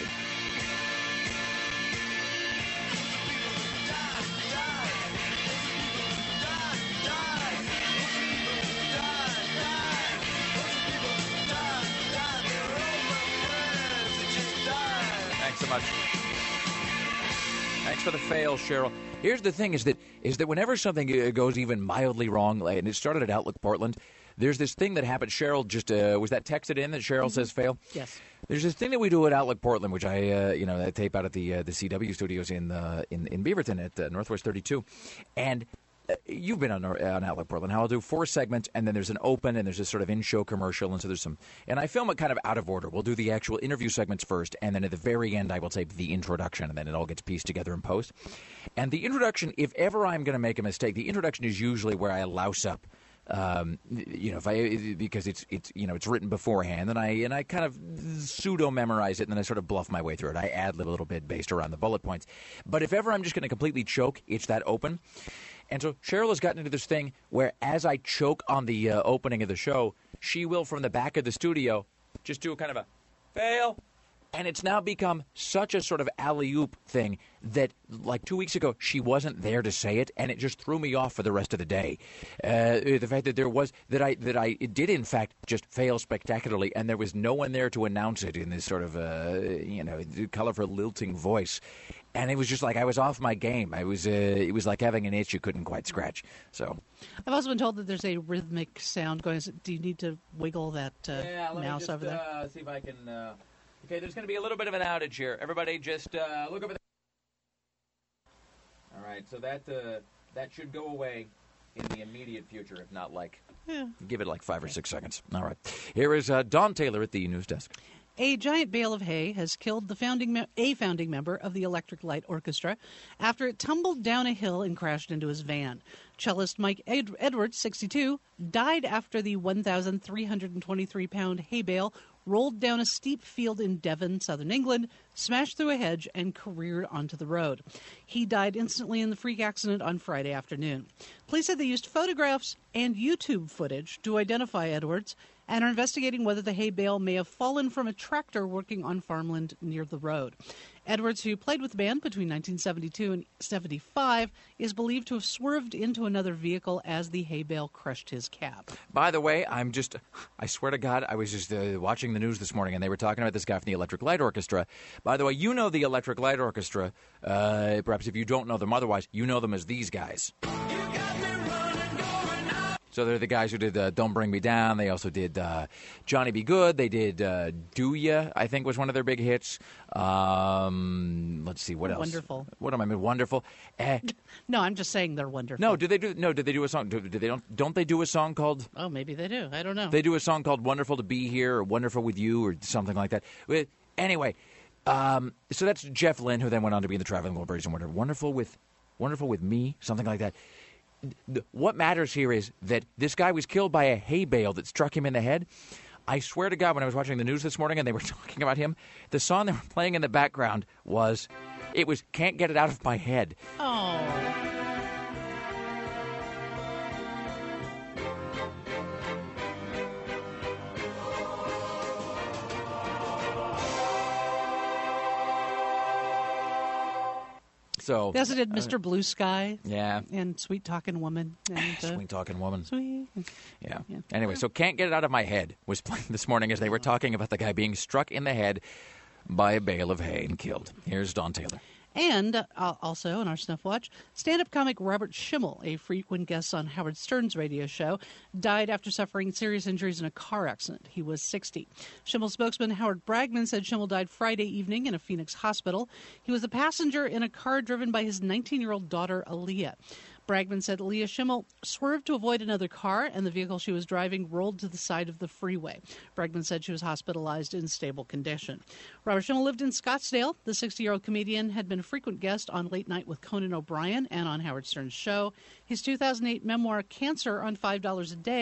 So much. Thanks for the fail, Cheryl. Here's the thing: is that is that whenever something goes even mildly wrong, and it started at Outlook Portland, there's this thing that happened. Cheryl just uh, was that texted in that Cheryl mm-hmm. says fail. Yes. There's this thing that we do at Outlook Portland, which I uh, you know I tape out at the uh, the C W studios in uh, in in Beaverton at uh, Northwest thirty-two, and. You've been on, on Outlook Portland. How I'll do four segments, and then there's an open, and there's this sort of in-show commercial, and so there's some. And I film it kind of out of order. We'll do the actual interview segments first, and then at the very end, I will tape the introduction, and then it all gets pieced together in post. And the introduction, if ever I'm going to make a mistake, the introduction is usually where I louse up. Um, you know, if I because it's it's you know it's written beforehand, and I and I kind of pseudo memorize it, and then I sort of bluff my way through it. I ad lib a little bit based around the bullet points. But if ever I'm just going to completely choke, it's that open. And so Cheryl has gotten into this thing where as I choke on the uh, opening of the show, she will, from the back of the studio, just do a kind of a fail. And it's now become such a sort of alley-oop thing that, like two weeks ago, she wasn't there to say it, and it just threw me off for the rest of the day. Uh, the fact that there was that I that I did in fact just fail spectacularly, and there was no one there to announce it in this sort of uh, you know colorful lilting voice, and it was just like I was off my game. I was uh, it was like having an itch you couldn't quite scratch. So I've also been told that there's a rhythmic sound going. Do you need to wiggle that uh, yeah, let mouse me just, over there? Uh, see if I can. Uh... Okay, there's going to be a little bit of an outage here. Everybody just uh, look over there. All right, so that uh, that should go away in the immediate future, if not like, yeah. give it like five or six seconds. All right. Here is uh, Don Taylor at the news desk. A giant bale of hay has killed the founding me- a founding member of the Electric Light Orchestra after it tumbled down a hill and crashed into his van. Cellist Mike Ed- Edwards, sixty-two, died after the one thousand three hundred twenty-three pound hay bale rolled down a steep field in Devon, southern England, smashed through a hedge, and careered onto the road. He died instantly in the freak accident on Friday afternoon. Police said they used photographs and YouTube footage to identify Edwards and are investigating whether the hay bale may have fallen from a tractor working on farmland near the road. Edwards, who played with the band between nineteen seventy-two and seventy-five, is believed to have swerved into another vehicle as the hay bale crushed his cab. By the way, I'm just, I swear to God, I was just uh, watching the news this morning, and they were talking about this guy from the Electric Light Orchestra. By the way, you know the Electric Light Orchestra. Uh, perhaps if you don't know them otherwise, you know them as these guys. So they're the guys who did uh, Don't Bring Me Down. They also did uh, Johnny Be Good. They did uh, Do Ya, I think was one of their big hits. Um, let's see, what else? Wonderful. What am I mean? Wonderful. Eh. No, I'm just saying they're wonderful. No, do they do? No, did they do a song? Do, do they don't? Don't they do a song called? Oh, maybe they do. I don't know. They do a song called "Wonderful to Be Here" or "Wonderful with You" or something like that. Anyway, um, so that's Jeff Lynne, who then went on to be in the Traveling Wilburys and wondered, "Wonderful with, Wonderful with Me," something like that. What matters here is that this guy was killed by a hay bale that struck him in the head. I swear to God, when I was watching the news this morning and they were talking about him, the song they were playing in the background was, it was Can't Get It Out of My Head. Oh. So, they also did Mister Uh, Blue Sky. Yeah. And Sweet Talking Woman. And, uh, Sweet Talking Woman. Sweet. Yeah. yeah. Anyway, so Can't Get It Out of My Head was playing this morning as they were talking about the guy being struck in the head by a bale of hay and killed. Here's Don Taylor. And uh, also on our Snuff Watch, stand-up comic Robert Schimmel, a frequent guest on Howard Stern's radio show, died after suffering serious injuries in a car accident. He was sixty. Schimmel spokesman Howard Bragman said Schimmel died Friday evening in a Phoenix hospital. He was a passenger in a car driven by his nineteen-year-old daughter, Aaliyah. Bragman said Leah Schimmel swerved to avoid another car, and the vehicle she was driving rolled to the side of the freeway. Bragman said she was hospitalized in stable condition. Robert Schimmel lived in Scottsdale. The sixty-year-old comedian had been a frequent guest on Late Night with Conan O'Brien and on Howard Stern's show. His two thousand eight memoir, Cancer on five dollars a Day,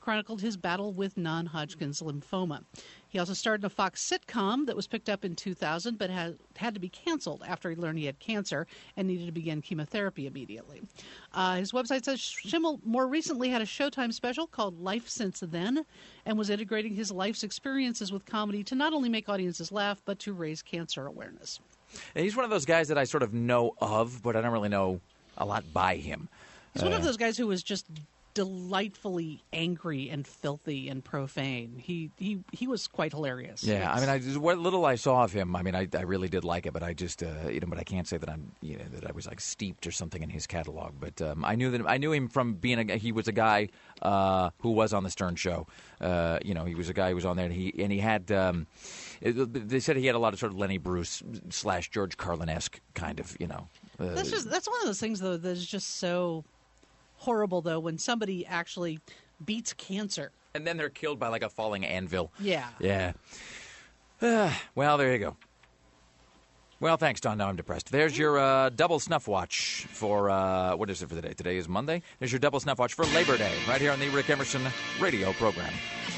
chronicled his battle with non-Hodgkin's lymphoma. He also starred in a Fox sitcom that was picked up in two thousand but had, had to be canceled after he learned he had cancer and needed to begin chemotherapy immediately. Uh, his website says Schimmel more recently had a Showtime special called Life Since Then and was integrating his life's experiences with comedy to not only make audiences laugh but to raise cancer awareness. He's one of those guys that I sort of know of, but I don't really know a lot by him. He's one of those guys who was just delightfully angry and filthy and profane. He he he was quite hilarious. Yeah, It's- I mean, I just, what little I saw of him, I mean, I, I really did like it, but I just, uh, you know, but I can't say that I'm, you know, that I was like steeped or something in his catalog. But um, I knew that I knew him from being a he was a guy uh, who was on the Stern Show. Uh, you know, he was a guy who was on there, and he and he had. Um, it, they said he had a lot of sort of Lenny Bruce slash George Carlin-esque kind of, you know. Uh, That's just that's one of those things though that is just so horrible though when somebody actually beats cancer. and then they're killed by like a falling anvil. Yeah. Yeah. Uh, well, there you go. Well, thanks, Don. Now I'm depressed. There's your uh, double snuff watch for, uh, what is it for the day? Today is Monday. There's your double snuff watch for Labor Day, right here on the Rick Emerson radio program.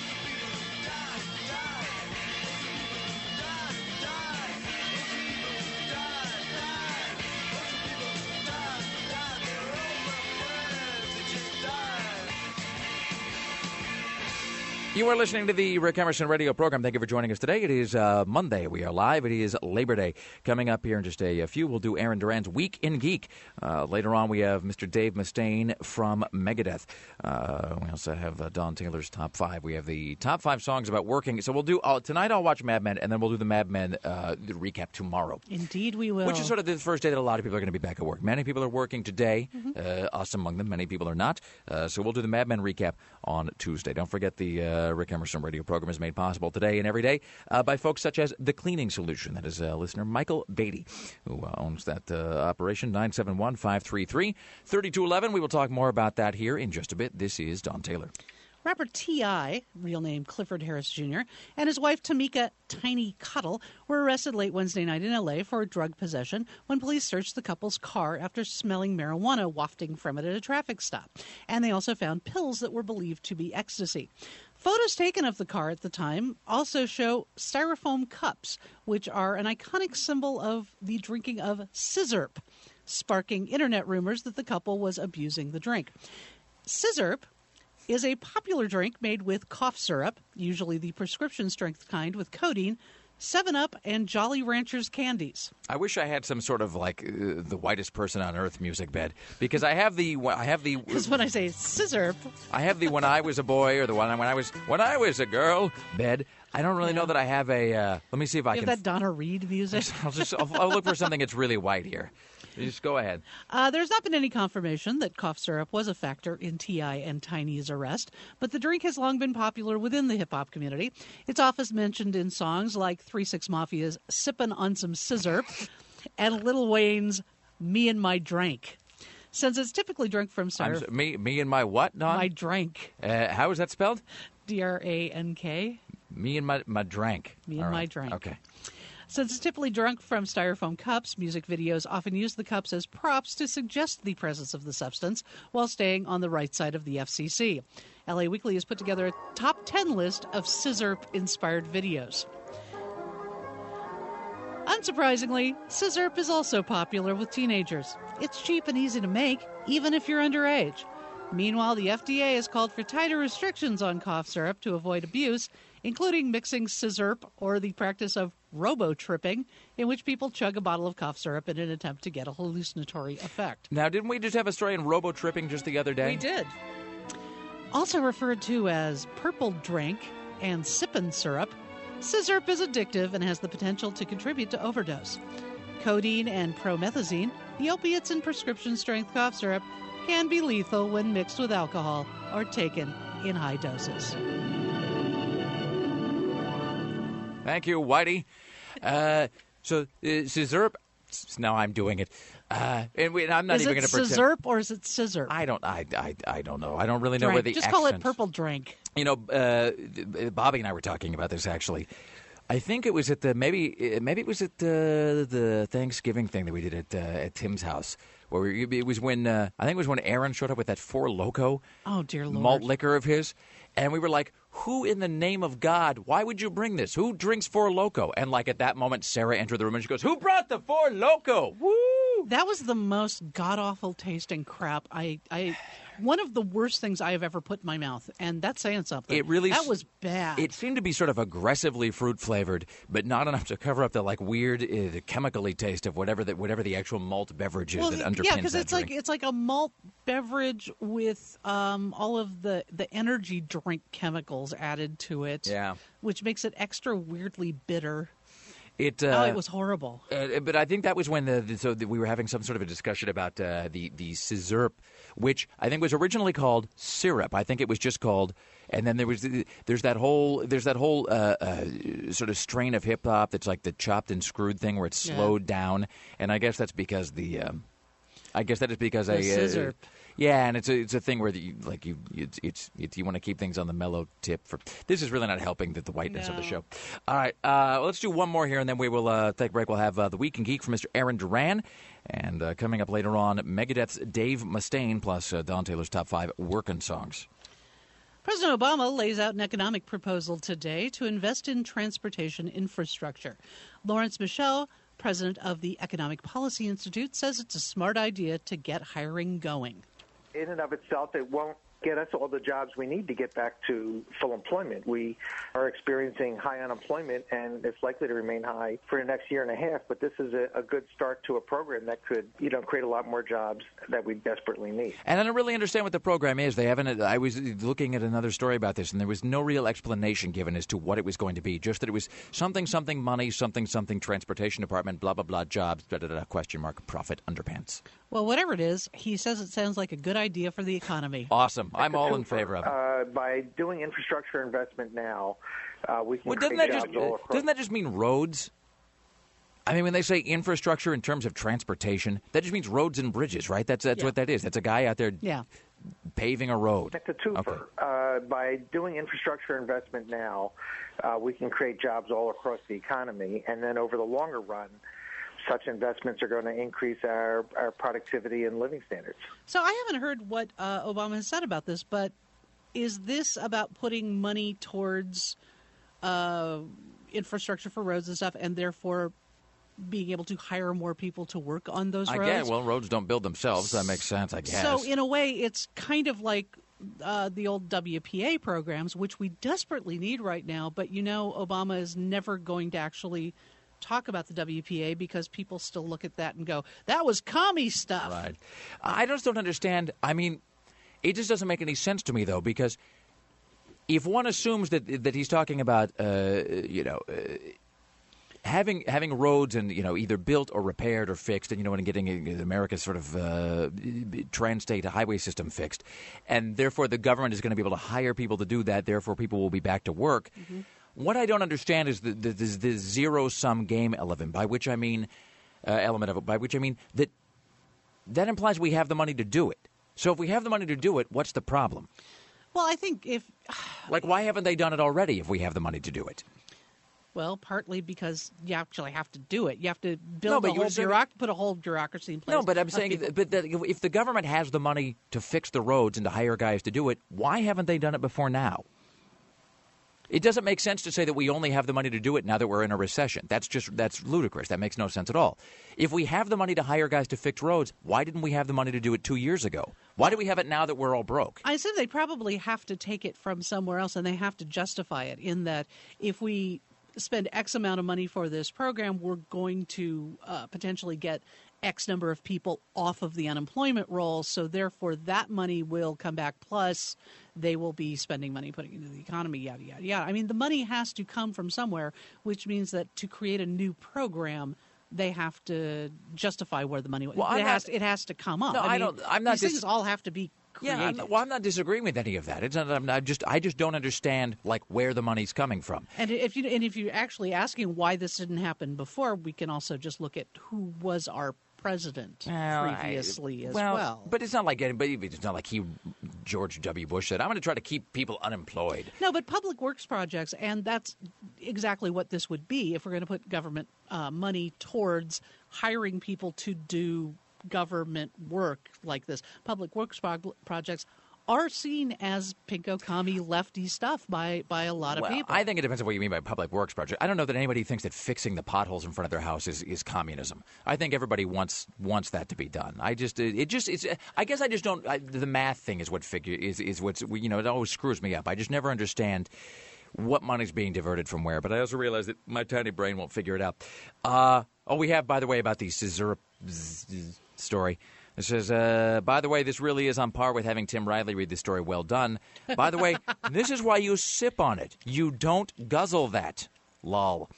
You are listening to the Rick Emerson radio program. Thank you for joining us today. It is uh, Monday. We are live. It is Labor Day. Coming up here in just a, a few, we'll do Aaron Duran's Week in Geek. Uh, later on, we have Mister Dave Mustaine from Megadeth. Uh, we also have uh, Don Taylor's Top five. We have the top five songs about working. So we'll do, uh, tonight I'll watch Mad Men, and then we'll do the Mad Men uh, the recap tomorrow. Indeed we will. Which is sort of the first day that a lot of people are going to be back at work. Many people are working today, mm-hmm. uh, us among them. Many people are not. Uh, so we'll do the Mad Men recap on Tuesday. Don't forget the uh, Rick Emerson radio program is made possible today and every day uh, by folks such as The Cleaning Solution. That is uh, listener Michael Beatty, who uh, owns that uh, operation, nine seven one, five three three, three two one one. We will talk more about that here in just a bit. This is Don Taylor. Rapper T I, real name Clifford Harris Junior, and his wife Tamika Tiny Cuttle were arrested late Wednesday night in L A for drug possession when police searched the couple's car after smelling marijuana wafting from it at a traffic stop. And they also found pills that were believed to be ecstasy. Photos taken of the car at the time also show styrofoam cups, which are an iconic symbol of the drinking of Sizzurp, sparking internet rumors that the couple was abusing the drink. Sizzurp is a popular drink made with cough syrup, usually the prescription-strength kind with codeine, seven up, and Jolly Ranchers candies. I wish I had some sort of like uh, the whitest person on earth music bed, because I have the I have the Because when I say Sizzurp, I have the when I was a boy or the one when I was when I was a girl bed. I don't really Yeah. know that I have a. Uh, let me see if I you can. have that Donna Reed music. I'll just I'll, I'll look for something that's really white here. You just go ahead. Uh, there's not been any confirmation that cough syrup was a factor in T I and Tiny's arrest, but the drink has long been popular within the hip-hop community. It's often mentioned in songs like three six Mafia's Sippin' on Some Sizzurp and Lil Wayne's Me and My Drank. Since it's typically drunk from I'm styrofoam, so- me me and my what, Don? My Drank, Uh, how is that spelled? D R A N K. Me and my my drank. Me and All my right. drank. Okay. Since it's typically drunk from styrofoam cups, music videos often use the cups as props to suggest the presence of the substance while staying on the right side of the F C C. L A Weekly has put together a top ten list of Sizzurp-inspired videos. Unsurprisingly, Sizzurp is also popular with teenagers. It's cheap and easy to make, even if you're underage. Meanwhile, the F D A has called for tighter restrictions on cough syrup to avoid abuse, including mixing Sizzurp or the practice of robo-tripping, in which people chug a bottle of cough syrup in an attempt to get a hallucinatory effect. Now, didn't we just have a story in robo tripping just the other day? We did. Also referred to as purple drink and sippin' syrup, Sizzurp is addictive and has the potential to contribute to overdose. Codeine and promethazine, the opiates in prescription-strength cough syrup, can be lethal when mixed with alcohol or taken in high doses. Thank you, Whitey. Uh, so, uh, Sizzurp. Now I'm doing it. Uh, and we, I'm not is even it going to pretend. Sizzurp or is it Scissor? I don't. I, I. I don't know. I don't really know Drink. where the Just call it accent- purple drink. You know, uh, Bobby and I were talking about this actually. I think it was at the maybe maybe it was at the the Thanksgiving thing that we did at uh, at Tim's house. Where we, it was when uh, I think it was when Aaron showed up with that Four Loko Oh, dear Lord. malt liquor of his, And we were like, who in the name of God, why would you bring this? Who drinks Four Loko? And like at that moment, Sarah entered the room and she goes, who brought the Four Loko? Woo! That was the most god-awful tasting crap. I, I, one of the worst things I have ever put in my mouth, and that's saying something. It really that was bad. It seemed to be sort of aggressively fruit flavored, but not enough to cover up the like weird, uh, the chemically taste of whatever the whatever the actual malt beverage is well, that underpins yeah, because that it's drink. like it's like a malt beverage with um, all of the the energy drink chemicals added to it. Yeah. Which makes it extra weirdly bitter. It, uh, oh, it was horrible. Uh, but I think that was when the, the so the, we were having some sort of a discussion about uh, the the scissor, which I think was originally called syrup. I think it was just called, and then there was there's that whole there's that whole uh, uh, sort of strain of hip hop that's like the chopped and screwed thing where it's Yeah. slowed down, and I guess that's because the. Um, I guess that is because The I, uh, scissor. yeah, and it's a it's a thing where the, like you it's it's, it's you want to keep things on the mellow tip. For this is really not helping the, the whiteness of the No. show. All right, uh, let's do one more here, and then we will uh, take a break. We'll have uh, the Week in Geek from Mister Aaron Duran, and uh, coming up later on, Megadeth's Dave Mustaine plus uh, Don Taylor's top five working songs. President Obama lays out an economic proposal today to invest in transportation infrastructure. Lawrence Michel, president of the Economic Policy Institute, says it's a smart idea to get hiring going. In and of itself, it won't get us all the jobs we need to get back to full employment. We are experiencing high unemployment, and it's likely to remain high for the next year and a half. But this is a, a good start to a program that could, you know, create a lot more jobs that we desperately need. And I don't really understand what the program is. They haven't. I was looking at another story about this, and there was no real explanation given as to what it was going to be. Just that it was something, something money, something, something transportation department, blah blah blah jobs, da da da question mark profit underpants. Well, whatever it is, he says it sounds like a good idea for the economy. Awesome. I'm all in favor of it. Uh, by doing infrastructure investment now, uh, we can Well, doesn't create that just jobs all across. doesn't that just mean roads? I mean, when they say infrastructure in terms of transportation, that just means roads and bridges, right? That's that's Yeah. what that is. That's a guy out there Yeah. paving a road. It's a twofer. Okay. Uh, by doing infrastructure investment now, uh, we can create jobs all across the economy, and then over the longer run, such investments are going to increase our, our productivity and living standards. So I haven't heard what uh, Obama has said about this, but is this about putting money towards uh, infrastructure for roads and stuff, and therefore being able to hire more people to work on those I roads? guess. Well, roads don't build themselves. That makes sense, I guess. So in a way, it's kind of like uh, the old W P A programs, which we desperately need right now. But, you know, Obama is never going to actually talk about the W P A because people still look at that and go, that was commie stuff. Right. I just don't understand. I mean, it just doesn't make any sense to me, though, because if one assumes that that he's talking about, uh, you know, uh, having having roads and you know either built or repaired or fixed, and you know, and getting America's sort of uh, trans-state highway system fixed, and therefore the government is going to be able to hire people to do that. Therefore, people will be back to work. Mm-hmm. What I don't understand is the the, the, the zero-sum game element, by which I mean uh, element of it, by which I mean that that implies we have the money to do it. So if we have the money to do it, what's the problem? Well, I think if, Like, why haven't they done it already if we have the money to do it? well, partly because you actually have to do it. You have to No, build but a you were whole saying- bureauc- put a whole bureaucracy in place. No, but I'm of saying, people- but that if the government has the money to fix the roads and to hire guys to do it, why haven't they done it before now? It doesn't make sense to say that we only have the money to do it now that we're in a recession. That's just that's ludicrous. That makes no sense at all. If we have the money to hire guys to fix roads, why didn't we have the money to do it two years ago? Why do we have it now that we're all broke? I assume they probably have to take it from somewhere else, and they have to justify it in that if we spend X amount of money for this program, we're going to uh, potentially get X number of people off of the unemployment roll, so therefore that money will come back, plus they will be spending money putting it into the economy, yada, yada, yada. I mean, the money has to come from somewhere, which means that to create a new program, they have to justify where the money Well, it I'm has not- it has to come up. No, I mean, don't- I'm not These dis- things all have to be created. Yeah, I'm, well, I'm not disagreeing with any of that. It's not, I'm not just I just don't understand like where the money's coming from. And if you and if you're actually asking why this didn't happen before, we can also just look at who was our president Well, I- previously as well, well. But it's not like anybody. It's not like he, George W. Bush said, "I'm going to try to keep people unemployed." No, but public works projects, and that's exactly what this would be if we're going to put government uh, money towards hiring people to do government work like this. Public works prog- projects are seen as pinko commie lefty stuff by, by a lot of well, people. I think it depends on what you mean by public works project. I don't know that anybody thinks that fixing the potholes in front of their house is, is communism. I think everybody wants wants that to be done. I just it, it just it's I guess I just don't I, the math thing is what figure is is what's you know it always screws me up. I just never understand what money's being diverted from where. But I also realize that my tiny brain won't figure it out. Uh, oh, we have by the way about the scissor story. It says, uh, by the way, this really is on par with having Tim Riley read the story. Well done. By the way, this is why you sip on it. You don't guzzle that. Lol.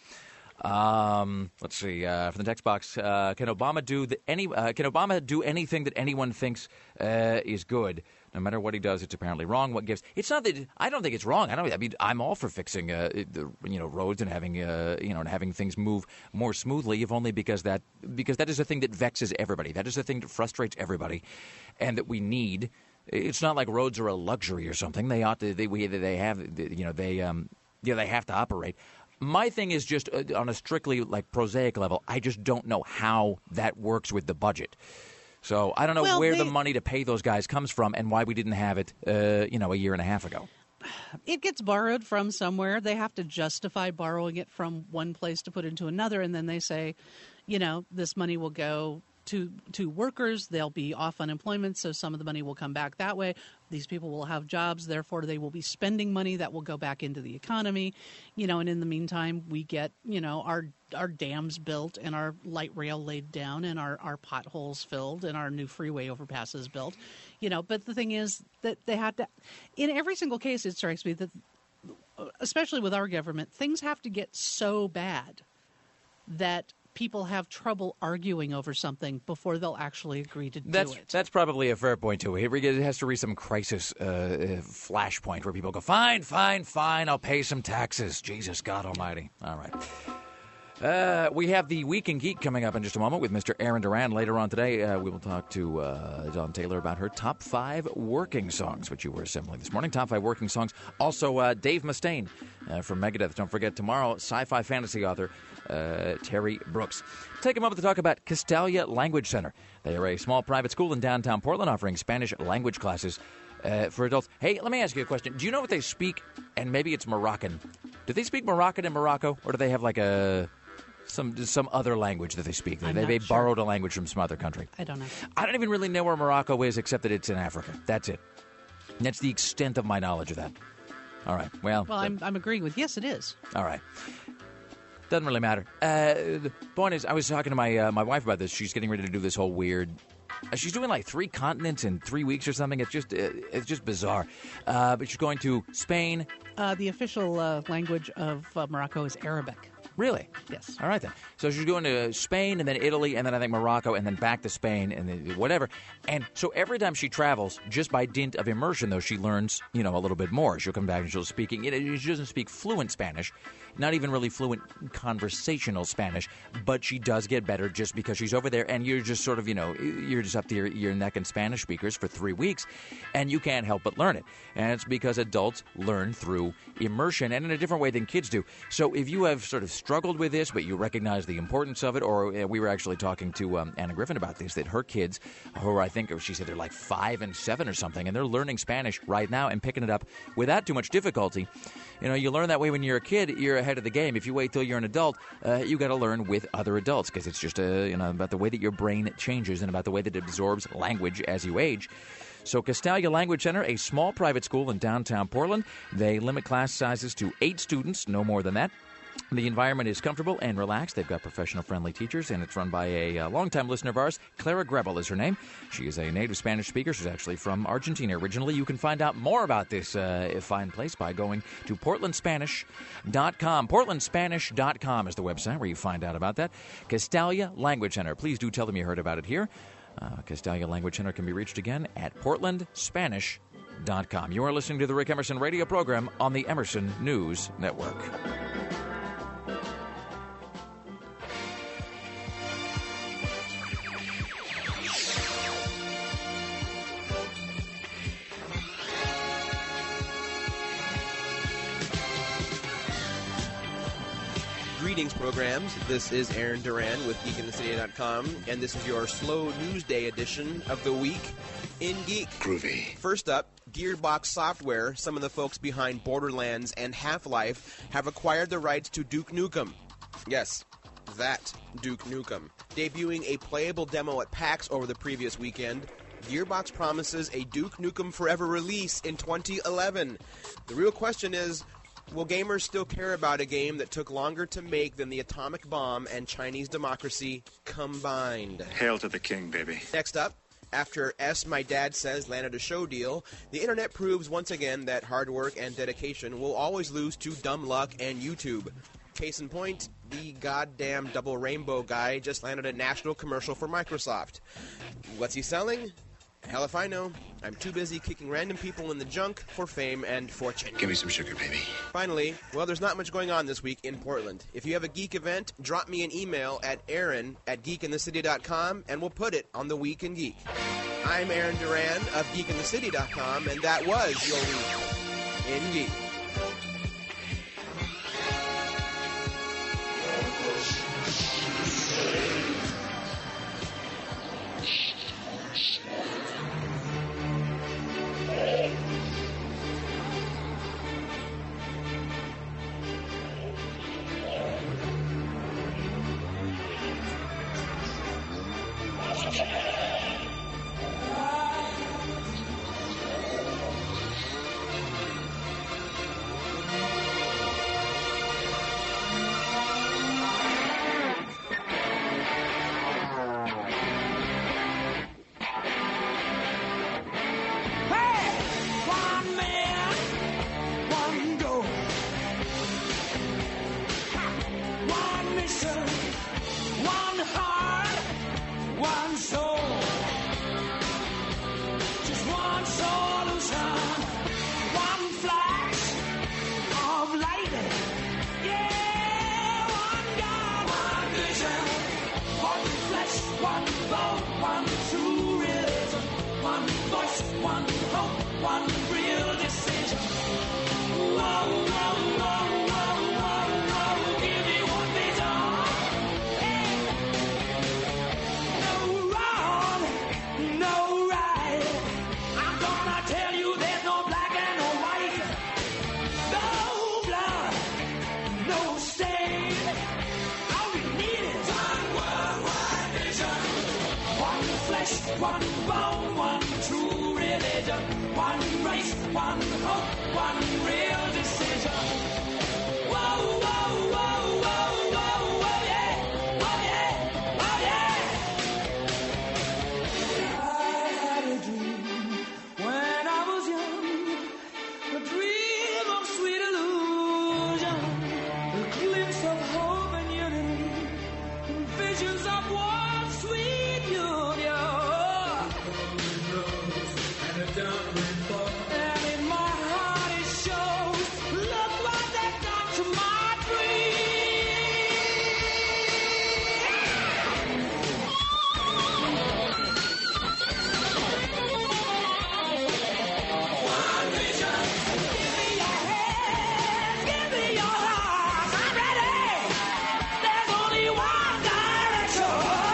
Um, let's see. Uh, from the text box, uh, can Obama do the, any? Uh, can Obama do anything that anyone thinks uh, is good? No matter what he does, it's apparently wrong. What gives? It's not that I don't think it's wrong. I don't. I mean, I'm all for fixing uh, the you know roads and having uh, you know and having things move more smoothly. If only because that because that is a thing that vexes everybody. That is a thing that frustrates everybody, and that we need. It's not like roads are a luxury or something. They ought to. They we they have you know they um yeah they have to operate. My thing is just uh, on a strictly like prosaic level. I just don't know how that works with the budget. So I don't know well, where they, the money to pay those guys comes from and why we didn't have it, uh, you know, a year and a half ago. It gets borrowed from somewhere. They have to justify borrowing it from one place to put into another, and then they say, you know, this money will go to to workers. They'll be off unemployment, so some of the money will come back that way. These people will have jobs, therefore they will be spending money that will go back into the economy. You know, and in the meantime, we get, you know, our our dams built and our light rail laid down and our, our potholes filled and our new freeway overpasses built. You know, but the thing is that they had to, in every single case, it strikes me that, especially with our government, things have to get so bad that people have trouble arguing over something before they'll actually agree to do that's, it. That's probably a fair point, too. It has to reach some crisis uh, flashpoint where people go, fine, fine, fine, I'll pay some taxes. Jesus, God almighty. All right. Uh, we have the Week in Geek coming up in just a moment with Mister Aaron Duran. Later on today, uh, we will talk to uh, Dawn Taylor about her top five working songs, which you were assembling this morning. Top five working songs. Also, uh, Dave Mustaine uh, from Megadeth. Don't forget, tomorrow, sci-fi fantasy author uh, Terry Brooks. Take a moment to talk about Castalia Language Center. They are a small private school in downtown Portland offering Spanish language classes uh, for adults. Hey, let me ask you a question. Do you know what they speak? And maybe it's Moroccan. Do they speak Moroccan in Morocco, or do they have like a... Some some other language that they speak. I'm they not they sure. borrowed a language from some other country. I don't know. I don't even really know where Morocco is, except that it's in Africa. That's it. And that's the extent of my knowledge of that. All right. Well, Well, I'm, I'm agreeing with, yes, it is. all right. Doesn't really matter. Uh, the point is, I was talking to my uh, my wife about this. She's getting ready to do this whole weird. Uh, she's doing like three continents in three weeks or something. It's just uh, it's just bizarre. Uh, but she's going to Spain. Uh, the official uh, language of uh, Morocco is Arabic. Really? Yes. All right, then. So she's going to Spain and then Italy and then I think Morocco and then back to Spain and then whatever. And so every time she travels, just by dint of immersion, though, she learns, you know, a little bit more. She'll come back and she'll speak. You know, she doesn't speak fluent Spanish, not even really fluent conversational Spanish, but she does get better just because she's over there. And you're just sort of, you know, you're just up to your, your neck in Spanish speakers for three weeks, and you can't help but learn it. And it's because adults learn through immersion and in a different way than kids do. So if you have sort of struggled with this, but you recognize the importance of it, or uh, we were actually talking to um, Anna Griffin about this, that her kids, who are, I think she said they're like five and seven or something, and they're learning Spanish right now and picking it up without too much difficulty. You know, you learn that way when you're a kid, you're ahead of the game. If you wait till you're an adult, uh, you got to learn with other adults, because it's just uh, you know about the way that your brain changes and about the way that it absorbs language as you age. So Castalia Language Center, a small private school in downtown Portland. They limit class sizes to eight students, no more than that. The environment is comfortable and relaxed. They've got professional-friendly teachers, and it's run by a uh, longtime listener of ours. Clara Grebel is her name. She is a native Spanish speaker. She's actually from Argentina originally. You can find out more about this uh, fine place by going to portland spanish dot com. portland spanish dot com is the website where you find out about that. Castalia Language Center. Please do tell them you heard about it here. Uh, Castalia Language Center can be reached again at portland spanish dot com. You are listening to the Rick Emerson radio program on the Emerson News Network. Greetings, programs. This is Aaron Duran with geek in the city dot com, and this is your slow news day edition of the week in Geek. Groovy. First up, Gearbox Software, some of the folks behind Borderlands and Half-Life, have acquired the rights to Duke Nukem. Yes, that Duke Nukem. Debuting a playable demo at PAX over the previous weekend, Gearbox promises a Duke Nukem Forever release in twenty eleven. The real question is, will gamers still care about a game that took longer to make than the atomic bomb and Chinese democracy combined? Hail to the king, baby. Next up, after S My Dad Says landed a show deal, the internet proves once again that hard work and dedication will always lose to dumb luck and YouTube. Case in point, the goddamn Double Rainbow guy just landed a national commercial for Microsoft. What's he selling? Hell if I know. I'm too busy kicking random people in the junk for fame and fortune. Give me some sugar, baby. Finally, well, there's not much going on this week in Portland. If you have a geek event, drop me an email at aaron at geek in the city dot com, and we'll put it on the Week in Geek. I'm Aaron Duran of geek in the city dot com, and that was your Week in Geek. One bone, one true religion, one race, one hope, one real decision. Whoa, whoa, whoa, whoa, whoa, whoa, yeah, oh yeah, oh yeah. I had a dream when I was young, a dream of sweet illusion, a glimpse of hope and unity, and visions of one sweet union. And in my heart it shows, look what they've done to my One vision, give me your hands, give me your heart, I'm ready. There's only one direction.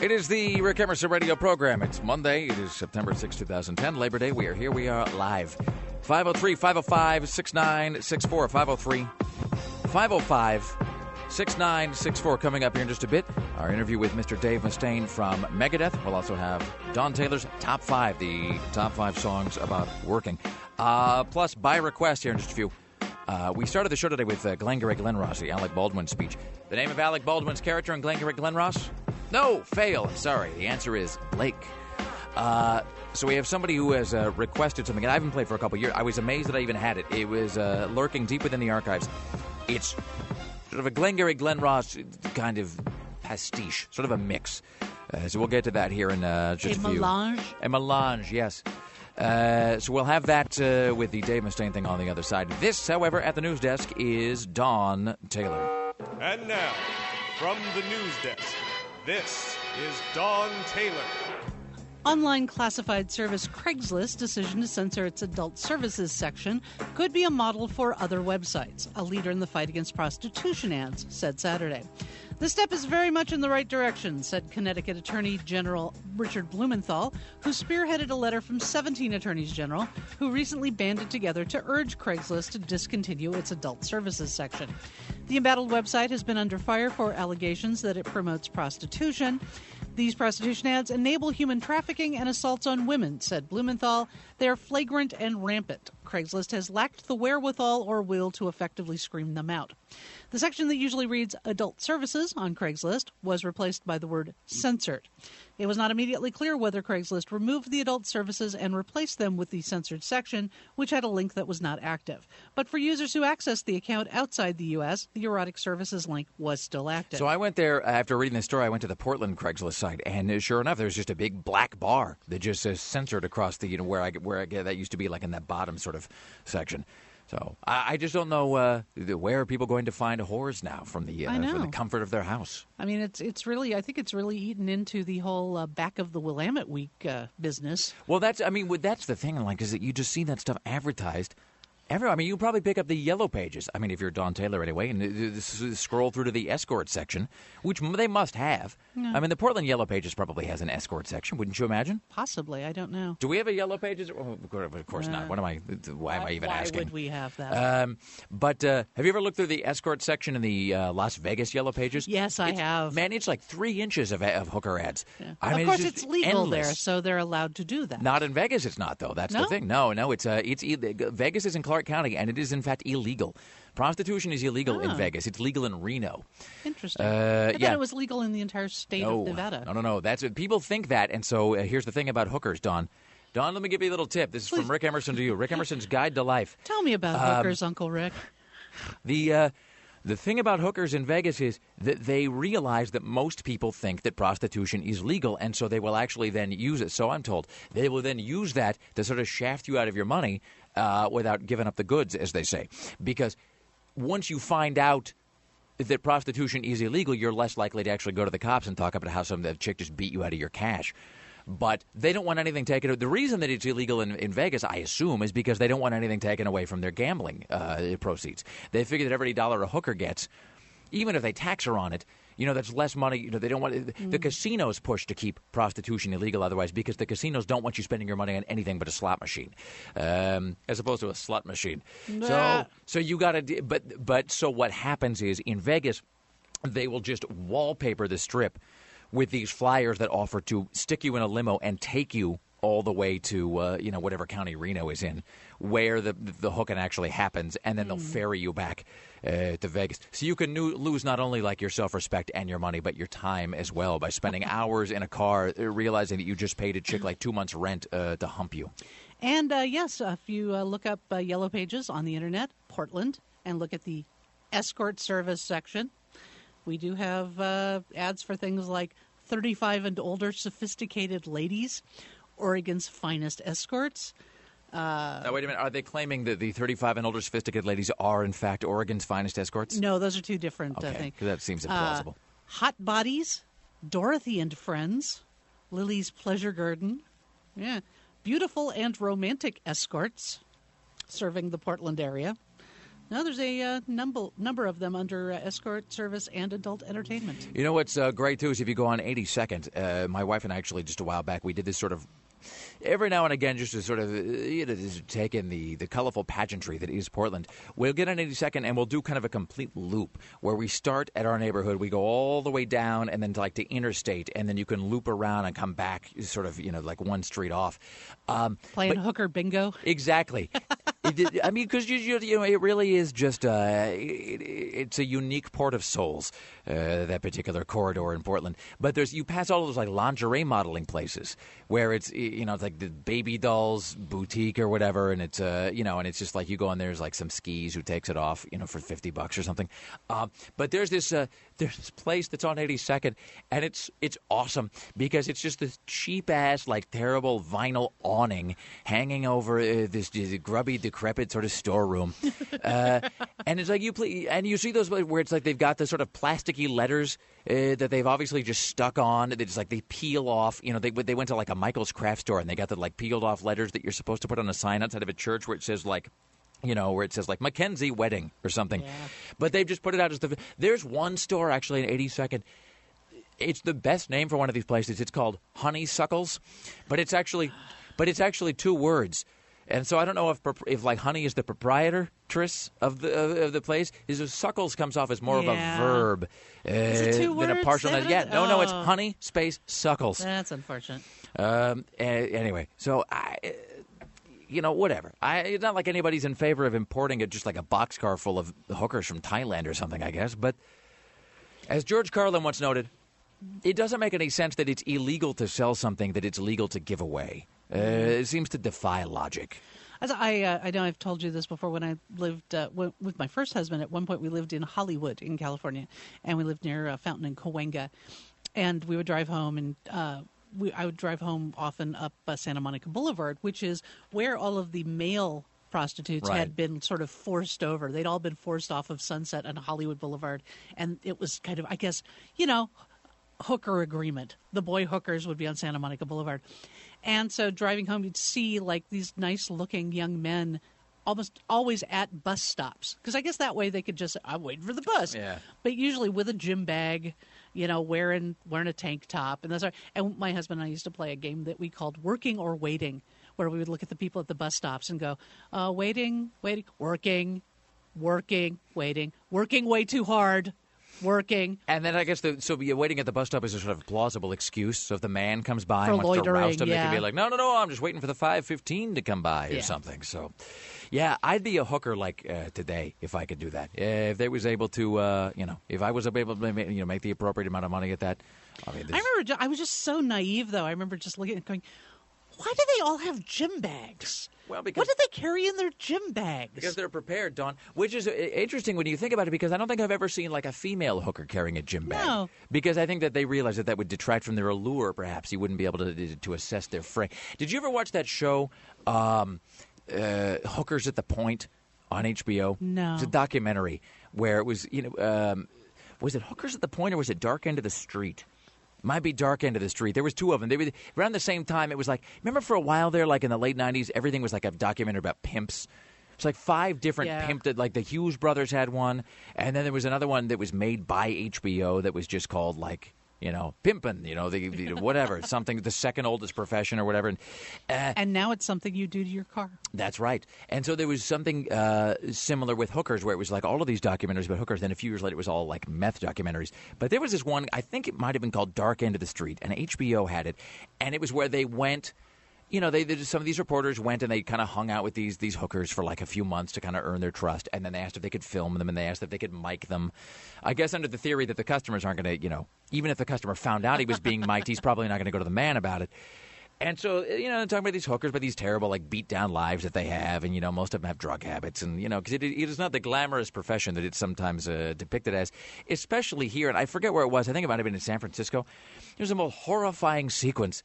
It is the Rick Emerson radio program. It's Monday. It is September sixth, twenty ten, Labor Day. We are here. We are live. five oh three, five oh five, six nine six four. five oh three, five oh five, six nine six four. Coming up here in just a bit, our interview with Mister Dave Mustaine from Megadeth. We'll also have Don Taylor's Top five, the top five songs about working. Uh, plus, by request here in just a few. Uh, we started the show today with uh, Glengarry Glen Ross, the Alec Baldwin speech. The name of Alec Baldwin's character in Glengarry Glen Ross? No, fail. Sorry. The answer is Blake. Uh, so we have somebody who has uh, requested something, and I haven't played for a couple years. I was amazed that I even had it. It was uh, lurking deep within the archives. It's sort of a Glengarry Glen Ross kind of pastiche, sort of a mix. Uh, so we'll get to that here in uh, just a, a few. melange? A melange, yes. Uh, so we'll have that uh, with the Dave Mustaine thing on the other side. This, however, at the news desk is Don Taylor. And now, from the news desk, this is Don Taylor. Online classified service Craigslist's decision to censor its adult services section could be a model for other websites. A leader in the fight against prostitution ads said Saturday. The step is very much in the right direction, said Connecticut Attorney General Richard Blumenthal, who spearheaded a letter from seventeen attorneys general who recently banded together to urge Craigslist to discontinue its adult services section. The embattled website has been under fire for allegations that it promotes prostitution. These prostitution ads enable human trafficking and assaults on women, said Blumenthal. They are flagrant and rampant. Craigslist has lacked the wherewithal or will to effectively scream them out. The section that usually reads adult services on Craigslist was replaced by the word censored. It was not immediately clear whether Craigslist removed the adult services and replaced them with the censored section, which had a link that was not active. But for users who accessed the account outside the U S, the erotic services link was still active. So I went there, after reading the story, I went to the Portland Craigslist site, and uh, sure enough, there's just a big black bar that just says censored across the, you know, where I, where I, that used to be like in that bottom sort of section. So I, I just don't know uh, where are people going to find whores now from the uh, from the comfort of their house. I mean, it's it's really I think it's really eaten into the whole uh, back of the Willamette Week uh, business. Well, that's I mean that's the thing, like, is that you just see that stuff advertised. Every, I mean, you probably pick up the Yellow Pages. I mean, if you're Don Taylor anyway, and uh, scroll through to the escort section, which they must have. Yeah. I mean, the Portland Yellow Pages probably has an escort section, wouldn't you imagine? Possibly, I don't know. Do we have a Yellow Pages? Oh, of course uh, not. What am I? Why am I even why asking? Why would we have that? Um, but uh, have you ever looked through the escort section in the uh, Las Vegas Yellow Pages? Yes, I it's, have. Man, it's like three inches of, of hooker ads. Yeah. I of mean, course, it's, it's legal endless. there, so they're allowed to do that. Not in Vegas, it's not though. That's no? the thing. No, no, it's uh, it's Vegas is in Clark County, and it is in fact illegal. Prostitution is illegal oh. in Vegas. It's legal in Reno. Interesting. Uh, I thought yeah. it was legal in the entire state no, of Nevada. No, no, no. That's people think that, and so uh, here's the thing about hookers, Don. Don, let me give you a little tip. This is Please. from Rick Emerson to you. Rick Emerson's Guide to Life. Tell me about um, hookers, Uncle Rick. The uh, the thing about hookers in Vegas is that they realize that most people think that prostitution is legal, and so they will actually then use it. So I'm told they will then use that to sort of shaft you out of your money uh, without giving up the goods, as they say, because once you find out that prostitution is illegal, you're less likely to actually go to the cops and talk about how some chick just beat you out of your cash. But they don't want anything taken. The reason that it's illegal in, in Vegas, I assume, is because they don't want anything taken away from their gambling uh, proceeds. They figure that every dollar a hooker gets, even if they tax her on it, you know, that's less money. You know, they don't want mm. the casinos push to keep prostitution illegal otherwise because the casinos don't want you spending your money on anything but a slot machine, um, as opposed to a slut machine. Nah. So, so you got to. But but so what happens is in Vegas, they will just wallpaper the strip with these flyers that offer to stick you in a limo and take you all the way to uh, you know whatever county Reno is in, where the the hooking actually happens, and then mm. they'll ferry you back uh, to Vegas. So you can new, lose not only like your self-respect and your money, but your time as well by spending hours in a car, uh, realizing that you just paid a chick like two months' rent uh, to hump you. And uh, yes, if you uh, look up uh, Yellow Pages on the internet, Portland, and look at the escort service section, we do have uh, ads for things like thirty-five and older sophisticated ladies, Oregon's finest escorts. Uh, now, wait a minute. Are they claiming that the thirty-five and older sophisticated ladies are, in fact, Oregon's finest escorts? No, those are two different okay, uh, things. That seems implausible. Uh, Hot Bodies, Dorothy and Friends, Lily's Pleasure Garden. Yeah. Beautiful and romantic escorts serving the Portland area. No, there's a uh, number number of them under uh, escort service and adult entertainment. You know what's uh, great, too, is if you go on eighty-second, uh, my wife and I actually just a while back, we did this sort of every now and again, just to sort of uh, you know, just take in the, the colorful pageantry that is Portland. We'll get on eighty-second and we'll do kind of a complete loop where we start at our neighborhood, we go all the way down and then to like to Interstate, and then you can loop around and come back sort of, you know, like one street off. Um, Playing but, hooker bingo. Exactly. it, I mean, because you, you, you know, it really is just uh, it, it's a unique port of souls, uh, that particular corridor in Portland. But there's you pass all those like lingerie modeling places where it's you know it's like the Baby Dolls boutique or whatever, and it's uh you know and it's just like you go in there's like some skis who takes it off you know for fifty bucks or something. Uh, but there's this uh, there's this place that's on eighty-second, and it's it's awesome because it's just this cheap ass like terrible vinyl awning hanging over uh, this, this grubby decrepit sort of storeroom, uh, and it's like you play and you see those where it's like they've got the sort of plasticky letters uh, that they've obviously just stuck on. It's like they peel off. You know, they they went to like a Michael's craft store and they got the like peeled off letters that you're supposed to put on a sign outside of a church where it says like. You know, where it says like Mackenzie Wedding or something. Yeah. But they've just put it out as the. There's one store actually in eighty-second. It's the best name for one of these places. It's called Honeysuckles, but it's actually, but it's actually two words. And so I don't know if if like Honey is the proprietress of the of, of the place. Is Suckles comes off as more yeah. of a verb uh, is it two than words? a partial. That Yeah, no, oh. no, it's Honey space Suckles. That's unfortunate. Um. Anyway, so I. You know, whatever. I, it's not like anybody's in favor of importing it just like a boxcar full of hookers from Thailand or something, I guess. But as George Carlin once noted, it doesn't make any sense that it's illegal to sell something that it's legal to give away. Uh, it seems to defy logic. As I, uh, I know I've told you this before. When I lived uh, w- with my first husband, at one point we lived in Hollywood in California, and we lived near a fountain in Cahuenga, and we would drive home and. Uh, We, I would drive home often up uh, Santa Monica Boulevard, which is where all of the male prostitutes right. had been sort of forced over. They'd all been forced off of Sunset and Hollywood Boulevard. And it was kind of, I guess, you know, hooker agreement. The boy hookers would be on Santa Monica Boulevard. And so driving home, you'd see like these nice-looking young men almost always at bus stops. Because I guess that way they could just, I'm waiting for the bus. Yeah. But usually with a gym bag, you know, wearing wearing a tank top. And that's our, and my husband and I used to play a game that we called Working or Waiting, where we would look at the people at the bus stops and go, uh, waiting, waiting, working, working, waiting, working way too hard. Working. And then I guess the so you're waiting at the bus stop is a sort of plausible excuse. So if the man comes by for and wants loitering, to roust him, yeah. they can be like, no, no, no, I'm just waiting for the five fifteen to come by or yeah. something. So, yeah, I'd be a hooker like uh, today if I could do that. Uh, if they was able to, uh, you know, if I was able to make, you know, make the appropriate amount of money at that. I mean, I remember I was just so naive, though. I remember just looking and going, why do they all have gym bags? Well, because what do they carry in their gym bags? Because they're prepared, Dawn. Which is uh, interesting when you think about it, because I don't think I've ever seen like a female hooker carrying a gym bag. No. Because I think that they realize that that would detract from their allure. Perhaps you wouldn't be able to to assess their fray. Did you ever watch that show, um, uh, Hookers at the Point, on H B O? No. It's a documentary where it was, you know, um, was it Hookers at the Point or was it Dark End of the Street? Might be Dark End of the Street. There was two of them. They were around the same time. It was like, remember for a while there, like in the late nineties, everything was like a documentary about pimps. It's like five different yeah. pimp that, like the Hughes brothers had one, and then there was another one that was made by H B O that was just called like, you know, pimpin', you know, the, the whatever, something, the second oldest profession or whatever. And, uh, and now it's something you do to your car. That's right. And so there was something uh, similar with hookers where it was like all of these documentaries about hookers. Then a few years later, it was all like meth documentaries. But there was this one, I think it might have been called Dark End of the Street, and H B O had it. And it was where they went... You know, they, they some of these reporters went and they kind of hung out with these these hookers for like a few months to kind of earn their trust, and then they asked if they could film them, and they asked if they could mic them. I guess under the theory that the customers aren't going to, you know, even if the customer found out he was being mic'd, he's probably not going to go to the man about it. And so, you know, talking about these hookers, but these terrible, like, beat-down lives that they have, and, you know, most of them have drug habits, and, you know, because it, it is not the glamorous profession that it's sometimes uh, depicted as, especially here, and I forget where it was, I think it might have been in San Francisco. There's a most horrifying sequence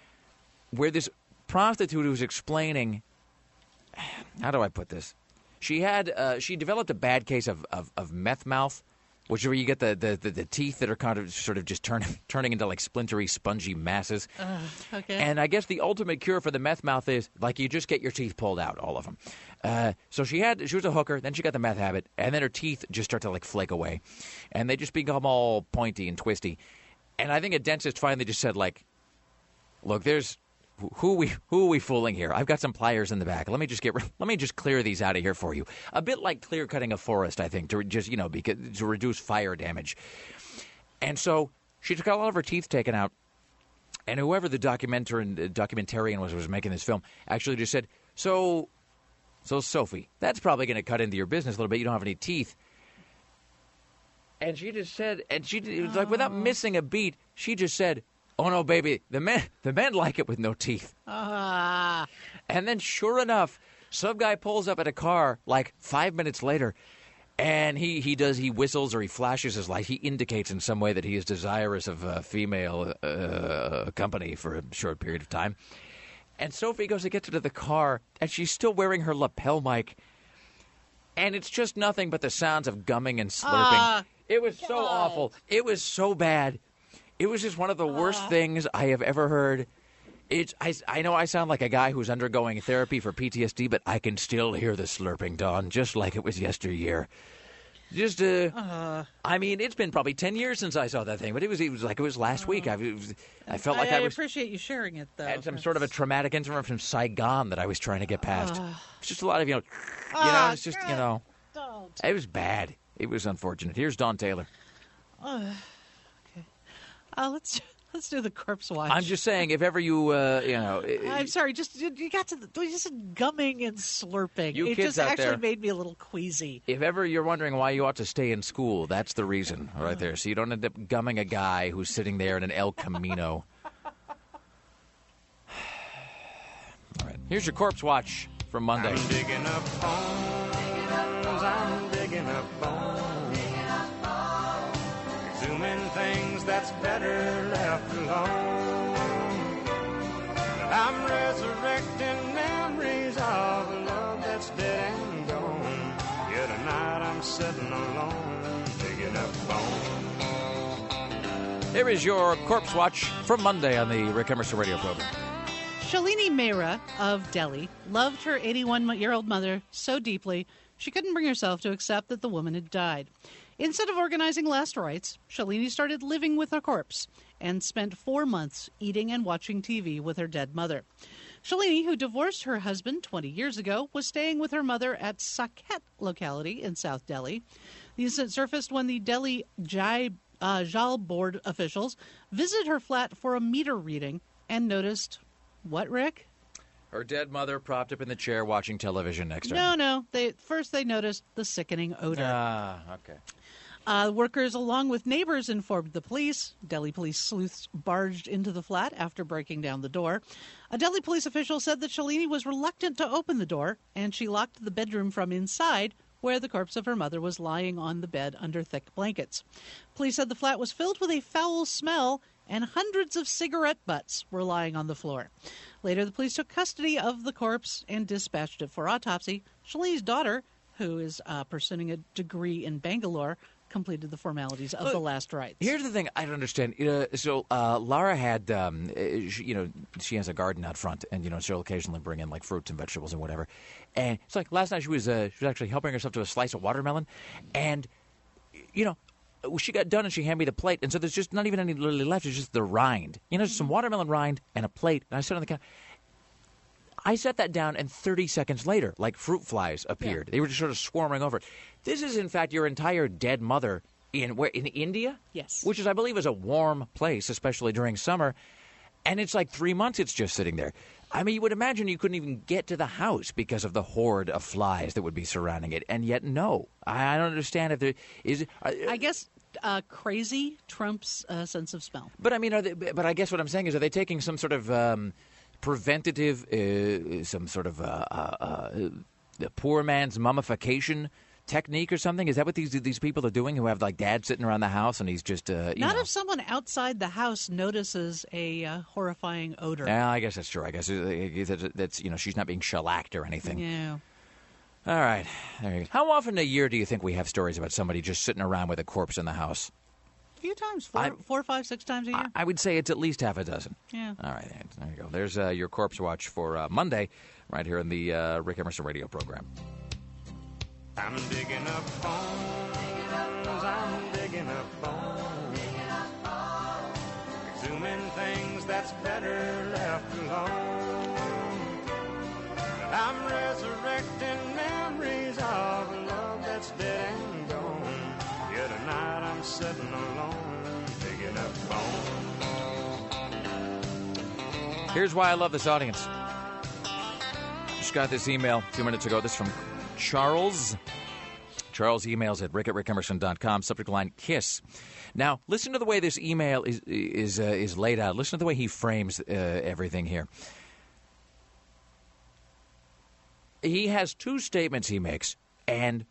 where this prostitute who's explaining, how do I put this? She had, uh, she developed a bad case of, of, of meth mouth, which is where you get the, the, the, the teeth that are kind of sort of just turn, turning into like splintery, spongy masses. Uh, okay. And I guess the ultimate cure for the meth mouth is like you just get your teeth pulled out, all of them. Uh, so she had she was a hooker, then she got the meth habit, and then her teeth just start to like flake away, and they just become all pointy and twisty. And I think a dentist finally just said like, "Look, there's." Who are we who are we fooling here? I've got some pliers in the back. Let me just get let me just clear these out of here for you. A bit like clear cutting a forest, I think, to just you know because to reduce fire damage. And so she just got a lot of her teeth taken out. And whoever the documentarian documentarian was who was making this film actually just said, "So, so Sophie, that's probably going to cut into your business a little bit. You don't have any teeth." And she just said, and she it was like without missing a beat, she just said, "Oh no, baby, the men the men like it with no teeth." Ah. And then, sure enough, some guy pulls up at a car like five minutes later, and he, he does he whistles or he flashes his light. He indicates in some way that he is desirous of a female uh, company for a short period of time. And Sophie goes to get to the car, and she's still wearing her lapel mic, and it's just nothing but the sounds of gumming and slurping. Ah, it was so God. awful. It was so bad. It was just one of the worst things I have ever heard. It's I, I know I sound like a guy who's undergoing therapy for P T S D, but I can still hear the slurping, Dawn, just like it was yesteryear. Just, uh, Uh, I mean, it's been probably ten years since I saw that thing, but it was it was like it was last week. I, it was, I felt like I, I, was appreciate you sharing it, though. had some sort of a traumatic incident from Saigon that I was trying to get past. It's just a lot of, you know, you know, Ah, it's just, you know, Don't. it was bad. It was unfortunate. Here's Dawn Taylor. Uh, let's let's do the corpse watch. I'm just saying, if ever you, uh, you know, I'm sorry. Just you, you got to the, you said gumming and slurping. You it kids just out actually there. made me a little queasy. if ever you're wondering why you ought to stay in school, that's the reason right there. So you don't end up gumming a guy who's sitting there in an El Camino. All right, here's your corpse watch from Monday. I'm digging up bones, I'm digging up bones. Exhuming things that's better left alone. I'm resurrecting memories of a love that's dead and gone. Yet tonight I'm sitting alone, digging up bones. Here is your corpse watch from Monday on the Rick Emerson radio program. Shalini Mehra of Delhi loved her eighty-one-year-old mother so deeply she couldn't bring herself to accept that the woman had died. Instead of organizing last rites, Shalini started living with her corpse and spent four months eating and watching T V with her dead mother. Shalini, who divorced her husband twenty years ago, was staying with her mother at Saket locality in South Delhi. The incident surfaced when the Delhi Jai, uh, Jal board officials visited her flat for a meter reading and noticed... What, Rick? Her dead mother propped up in the chair watching television next to her. No, no. They first they noticed the sickening odor. Ah, okay. Uh, workers, along with neighbors, informed the police. Delhi police sleuths barged into the flat after breaking down the door. A Delhi police official said that Shalini was reluctant to open the door, and she locked the bedroom from inside, where the corpse of her mother was lying on the bed under thick blankets. Police said the flat was filled with a foul smell, and hundreds of cigarette butts were lying on the floor. Later, the police took custody of the corpse and dispatched it for autopsy. Shalini's daughter, who is uh, pursuing a degree in Bangalore, completed the formalities of Look, the last rites. Here's the thing I don't understand. Uh, so uh, Lara had, um, uh, she, you know, she has a garden out front, and you know she'll occasionally bring in like fruits and vegetables and whatever. And it's like last night she was uh, she was actually helping herself to a slice of watermelon, and you know. She got done and she handed me the plate, and so there's just not even any literally left. It's just the rind. You know, just some watermelon rind and a plate. And I sit on the counter. I set that down, and thirty seconds later, like fruit flies appeared. Yeah. They were just sort of swarming over it. This is, in fact, your entire dead mother in where in India? Yes. Which is, I believe, is a warm place, especially during summer. And it's like three months it's just sitting there. I mean, you would imagine you couldn't even get to the house because of the horde of flies that would be surrounding it. And yet, no. I, I don't understand if there is. Uh, I guess uh, crazy trumps uh, sense of smell. But I mean, are they, but I guess what I'm saying is, are they taking some sort of um, preventative, uh, some sort of uh, uh, uh, the poor man's mummification technique or something? Is that what these these people are doing who have like dad sitting around the house and he's just uh, you Not know. if someone outside the house notices a uh, horrifying odor. Yeah, I guess that's true. I guess that's, that's you know she's not being shellacked or anything. Yeah. All right. There you go. How often a year do you think we have stories about somebody just sitting around with a corpse in the house? A few times. Four, I- four, five, six times a year. I would say it's at least half a dozen. Yeah. All right. There you go. There's uh, your Corpse Watch for uh, Monday right here in the uh, Rick Emerson radio program. I'm digging up bones, I'm digging up bones, exhuming things that's better left alone. I'm resurrecting memories of a love that's dead and gone. Yet tonight I'm sitting alone, digging up bones. Here's why I love this audience. Just got this email a few minutes ago. This is from Charles. Charles emails at rick at rick emerson dot com. Subject line, KISS. Now, listen to the way this email is is uh, is laid out. Listen to the way he frames uh, everything here. He has two statements he makes, and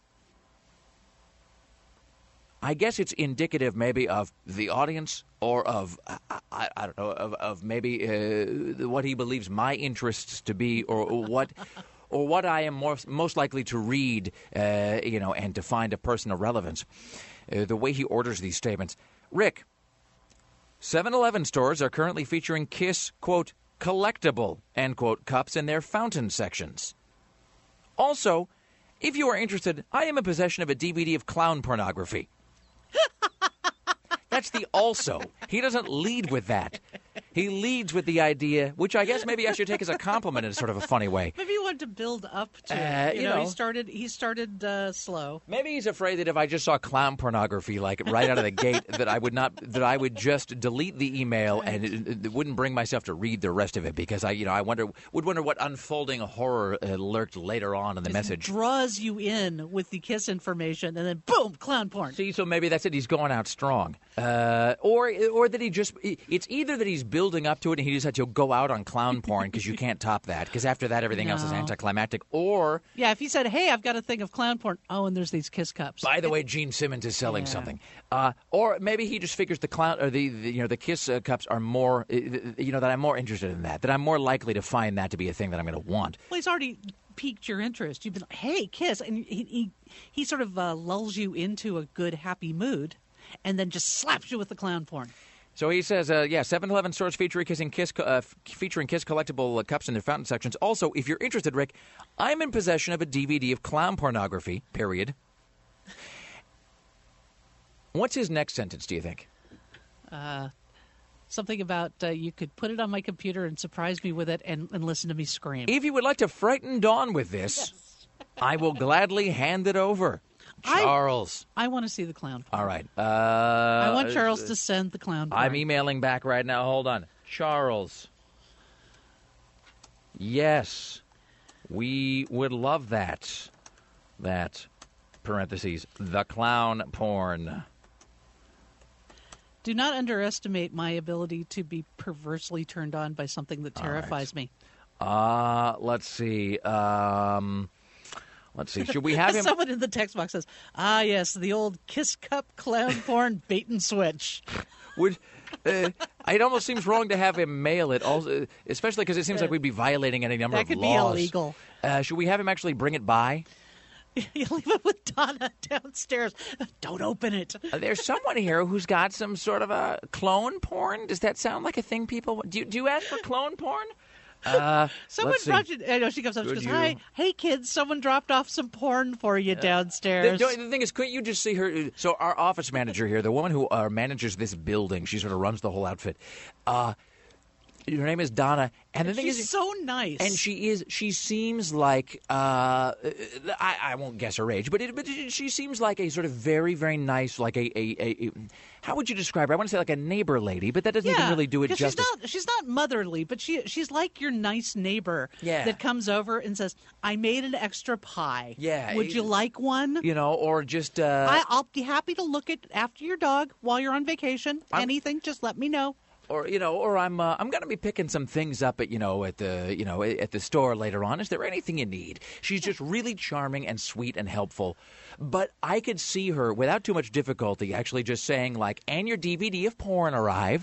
I guess it's indicative maybe of the audience or of, I, I, I don't know, of, of maybe uh, what he believes my interests to be, or, or what or what I am more, most likely to read, uh, you know, and to find a personal relevance. Uh, the way he orders these statements. Rick, seven eleven stores are currently featuring KISS, quote, collectible, end quote, cups in their fountain sections. Also, if you are interested, I am in possession of a D V D of clown pornography. That's the also. He doesn't lead with that. He leads with the idea, which I guess maybe I should take as a compliment in sort of a funny way. Maybe he wanted to build up to Uh, it. You, you know, know. he started he started uh, slow. Maybe he's afraid that if I just saw clown pornography, like right out of the gate, that I would not, that I would just delete the email and it, it wouldn't bring myself to read the rest of it because I, you know, I wonder would wonder what unfolding horror uh, lurked later on in the message. Draws you in with the KISS information, and then boom, clown porn. See, so maybe that's it. He's going out strong, uh, or or that he just. It's either that he's building up to it and he just had to go out on clown porn because you can't top that because after that everything else is No. anticlimactic. Or Yeah, if he said, "Hey, I've got a thing of clown porn," oh, and there's these KISS cups. by the way, Gene Simmons is selling Yeah. something. Uh, or maybe he just figures the clown or the, the you know the KISS uh, cups are more uh, you know that I'm more interested in that. That I'm more likely to find that to be a thing that I'm going to want. Well, he's already piqued your interest. You've been like, "Hey, KISS," and he he, he sort of uh, lulls you into a good, happy mood, and then just slaps you with the clown porn. So he says, uh, yeah, seven eleven stores featuring kissing Kiss, uh, featuring Kiss collectible uh, cups in their fountain sections. Also, if you're interested, Rick, I'm in possession of a D V D of clown pornography, period. What's his next sentence, do you think? Uh, something about uh, you could put it on my computer and surprise me with it and, and listen to me scream. If you would like to frighten Dawn with this, I will gladly hand it over. I- Charles. I want to see the clown porn. All right. Uh, I want Charles to send the clown porn. I'm emailing back right now. Hold on. Charles. Yes. We would love that. That, parentheses, the clown porn. Do not underestimate my ability to be perversely turned on by something that All terrifies right. me. Uh, let's see. Um, let's see. Should we have him? Someone in the text box says, "Ah, yes, the old kiss cup clown porn bait and switch." Would uh, it almost seems wrong to have him mail it, also, especially because it seems like we'd be violating any number That of could be laws. illegal. Uh, should we have him actually bring it by? You leave it with Donna downstairs. Don't open it. Uh, There's someone here who's got some sort of a clone porn. Does that sound like a thing people do? You, do you ask for clone porn? Uh, Someone let's see. dropped it. I know she comes up. She Could goes, you- "Hi, hey kids, someone dropped off some porn for you The, downstairs." the- the thing is, couldn't you just see her? So our office manager here, the woman who uh, manages this building, she sort of runs the whole outfit. Uh, her name is Donna, and the thing She's is, so nice. and she is. She seems like uh, I, I won't guess her age, but it, but she seems like a sort of very very nice, like a, a, a, a how would you describe her? I want to say like a neighbor lady, but that doesn't yeah, even really do it 'cause justice. She's not, she's not motherly, but she she's like your nice neighbor Yeah. that comes over and says, "I made an extra pie. Yeah, would it- you like one?" You know, or just uh, I, I'll be happy to look at after your dog while you're on vacation. I'm- Anything, just let me know. or you know, or I'm uh, I'm going to be picking some things up at you know at the you know at the store later on. Is there anything you need? She's just really charming and sweet and helpful. But I could see her without too much difficulty actually just saying like, "And your D V D of porn arrived."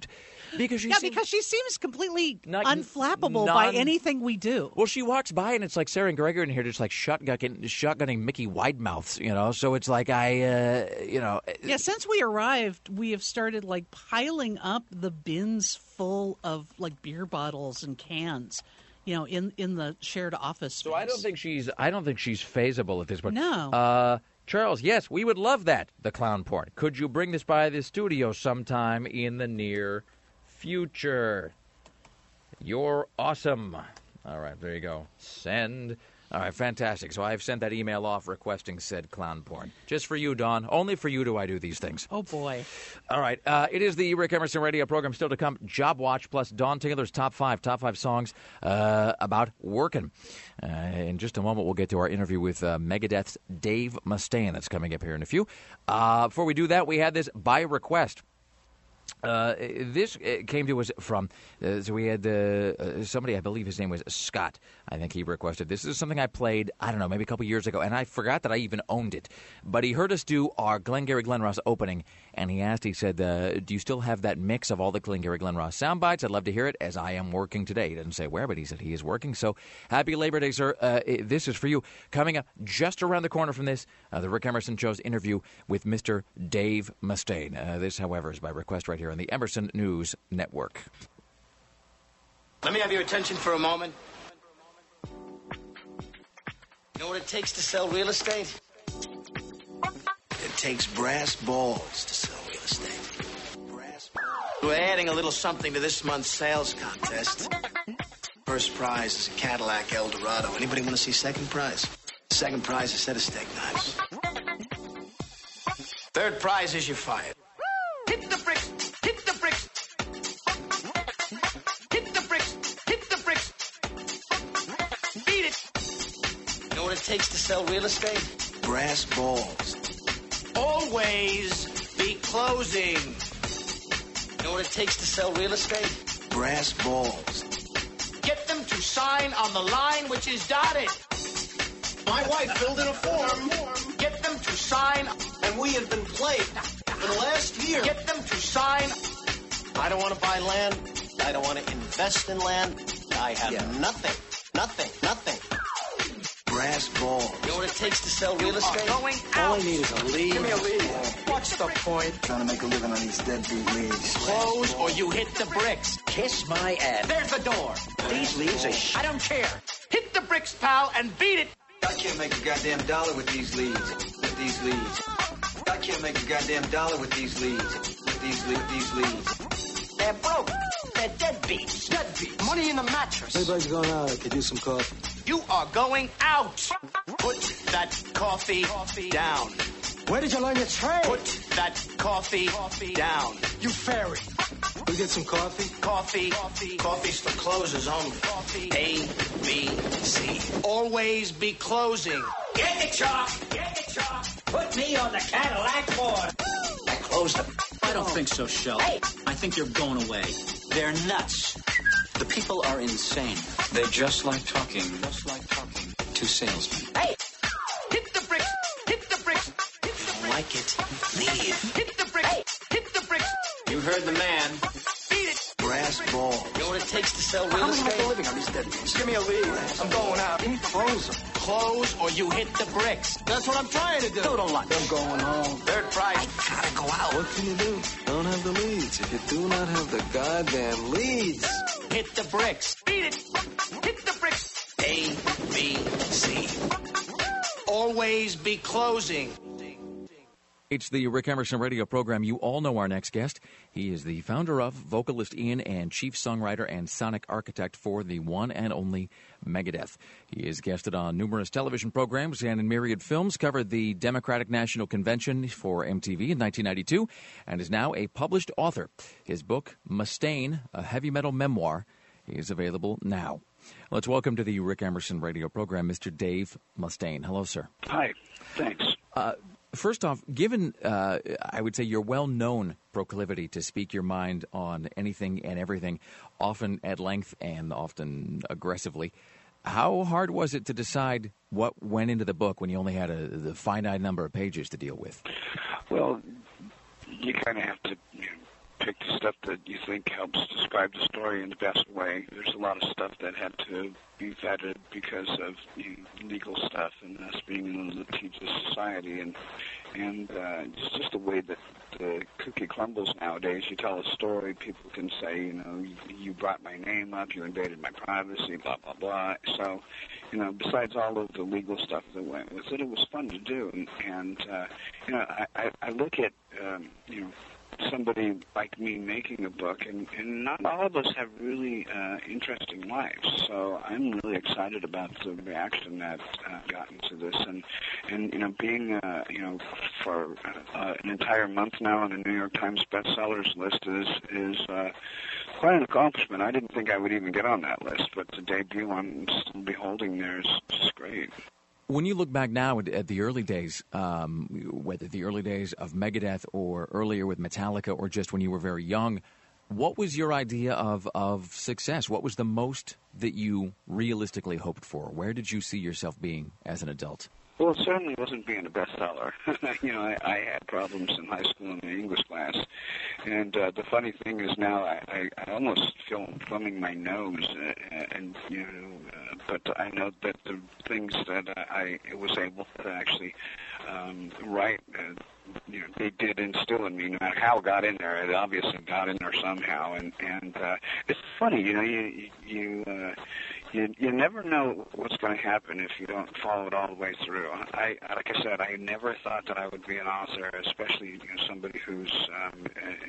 Because she yeah, seems, because she seems completely Not- unflappable non- by anything we do. Well, she walks by and it's like Sarah and Gregor in here just like shotgunning, shotgunning Mickey Widemouths, you know. So it's like I, uh, you know. Yeah, since we arrived, we have started like piling up the bins full of like beer bottles and cans, you know, in in the shared office space. So I don't think she's, I don't think she's phasable at this point. No. Uh, Charles, yes, we would love that. The clown porn. Could you bring this by the studio sometime in the near future? You're awesome. All right, there you go. Send. All right, fantastic. So I've sent that email off requesting said clown porn. Just for you, Dawn. Only for you do I do these things. Oh, boy. All right. Uh, it is the Rick Emerson radio program still to come. Job Watch plus Dawn Taylor's top five, top five songs uh, about working. Uh, in just a moment, we'll get to our interview with uh, Megadeth's Dave Mustaine. That's coming up here in a few. Uh, before we do that, we had this by request. Uh, this came to us from, uh, so we had uh, uh, somebody, I believe his name was Scott. I think he requested this. This is something I played, I don't know, maybe a couple years ago, and I forgot that I even owned it. But he heard us do our Glengarry Glen Ross opening, and he asked, he said, uh, do you still have that mix of all the Glengarry Glen Ross sound bites? I'd love to hear it, as I am working today. He didn't say where, but he said he is working. So happy Labor Day, sir. Uh, this is for you. Coming up just around the corner from this, uh, the Rick Emerson Show's interview with Mister Dave Mustaine. Uh, this, however, is by request right here on the Emerson News Network. Let me have your attention for a moment. You know what it takes to sell real estate? It takes brass balls to sell real estate. Brass balls. We're adding a little something to this month's sales contest. First prize is a Cadillac Eldorado. Anybody want to see second prize? Second prize is a set of steak knives. Third prize is you're fired. Hit the bricks! Hit the bricks! Hit the bricks! Hit the bricks! Beat it! You know what it takes to sell real estate? Brass balls. Always be closing. You know what it takes to sell real estate? Brass balls. Get them to sign on the line which is dotted. My wife filled in a form. Get them to sign. And we have been played for the last year. Get them to sign. I don't want to buy land. I don't want to invest in land. I have yeah. nothing. Nothing. Nothing. Brass balls. You know what it takes to sell real estate? Going out. All I need is a lead. Give me a lead. What's the point? Trying to make a living on these deadbeat leads. Close or you hit the bricks. Kiss my ass. There's the door. These leads are sh- I don't care. Hit the bricks, pal, and beat it. I can't make a goddamn dollar with these leads. With these leads. I can't make a goddamn dollar with these leads. With these, with these leads. They're broke. They're deadbeats. Deadbeats. Money in the mattress. Everybody's going out. I could use some coffee. You are going out. Put that coffee, coffee down. Where did you learn your trade? Put that coffee, coffee down. You fairy. We get some coffee? Coffee. Coffee. Coffee's for closers only. Coffee. A, B, C. Always be closing. Get the chalk. Get the chalk. Put me on the Cadillac board. I closed them. I don't think so, Shell. Hey. I think you're going away. They're nuts. The people are insane. They just like talking, just like talking to salesmen. Hey! Hit the bricks! Hit the bricks! Hit the bricks. Like it, leave. Hit the bricks! Hey. Hit the bricks! You heard the man. Beat it! Brass balls. You know what it takes to sell real estate? How am I living on these deadbeats? Give me a lead. I'm going out. Give me frozen. Close or you hit the bricks. That's what I'm trying to do. Do don't like. I'm going home. Third prize. I gotta go out. What can you do? Don't have the leads. If you do not have the goddamn leads. Hit the bricks. Beat it. Hit the bricks. A, B, C. Always be closing. It's the Rick Emerson radio program. You all know our next guest. He is the founder of, vocalist in, and chief songwriter and sonic architect for the one and only Megadeth. He is guested on numerous television programs and in myriad films, covered the Democratic National Convention for M T V in nineteen ninety-two, and is now a published author. His book, Mustaine, a heavy metal memoir, is available now. Let's welcome to the Rick Emerson radio program, Mister Dave Mustaine. Hello, sir. Hi. Thanks. Uh, First off, given, uh, I would say, your well-known proclivity to speak your mind on anything and everything, often at length and often aggressively, how hard was it to decide what went into the book when you only had a the finite number of pages to deal with? Well, you kind of have to you know, pick the stuff that you think helps describe the story in the best way. There's a lot of stuff that had to be vetted because of you know, legal stuff and us being in a litigious society, and and uh, it's just the way that the cookie crumbles nowadays. You tell a story, people can say, you know, you, you brought my name up, you invaded my privacy, blah blah blah. So, you know, besides all of the legal stuff that went with it, it was fun to do, and and uh, you know, I, I, I look at um, you know. somebody like me making a book, and, and not all of us have really uh, interesting lives. So I'm really excited about the reaction that uh, gotten to this, and and you know, being uh, you know for uh, an entire month now on the New York Times bestsellers list is is uh, quite an accomplishment. I didn't think I would even get on that list, but the debut I'm still beholding there is just great. When you look back now at, at the early days, um, whether the early days of Megadeth or earlier with Metallica or just when you were very young, what was your idea of, of success? What was the most that you realistically hoped for? Where did you see yourself being as an adult? Well, it certainly wasn't being a bestseller. you know, I, I had problems in high school in the English class. And uh, the funny thing is now I, I, I almost feel thumbing my nose. Uh, and, you know, uh, but I know that the things that I was able to actually um, write, uh, you know, they did instill in me, no matter how it got in there. It obviously got in there somehow. And, and uh, it's funny, you know, you... you uh, You, you never know what's going to happen if you don't follow it all the way through. I, like I said, I never thought that I would be an author, especially you know, somebody who's um,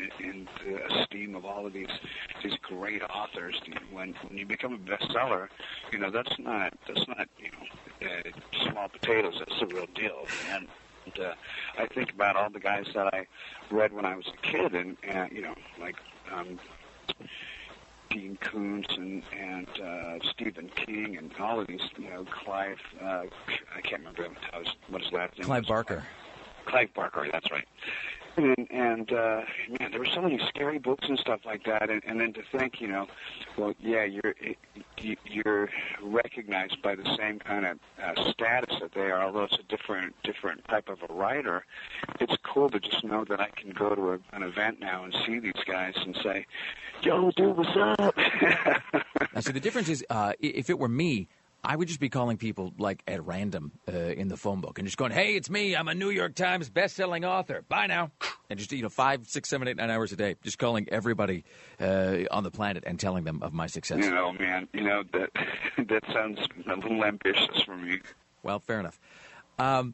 in the esteem of all of these these great authors. When when you become a bestseller, you know that's not that's not you know uh, small potatoes. That's the real deal. And uh, I think about all the guys that I read when I was a kid, and uh, you know like. Um, Dean Koontz and, and uh, Stephen King and all of these, you know, Clive, uh, I can't remember what his last name Clive was. Barker. Clive Barker, that's right. And, and uh, man, there were so many scary books and stuff like that. And, and then to think, you know, well, yeah, you're you're recognized by the same kind of uh, status that they are, although it's a different different type of a writer. It's cool to just know that I can go to a, an event now and see these guys and say, "Yo, dude, what's up?" Now, see, the difference is, uh, if it were me, I would just be calling people, like, at random uh, in the phone book and just going, hey, it's me. I'm a New York Times best-selling author. Bye now. And just, you know, five, six, seven, eight, nine hours a day, just calling everybody uh, on the planet and telling them of my success. You know, man, you know, that that sounds a little ambitious for me. Well, fair enough. Um,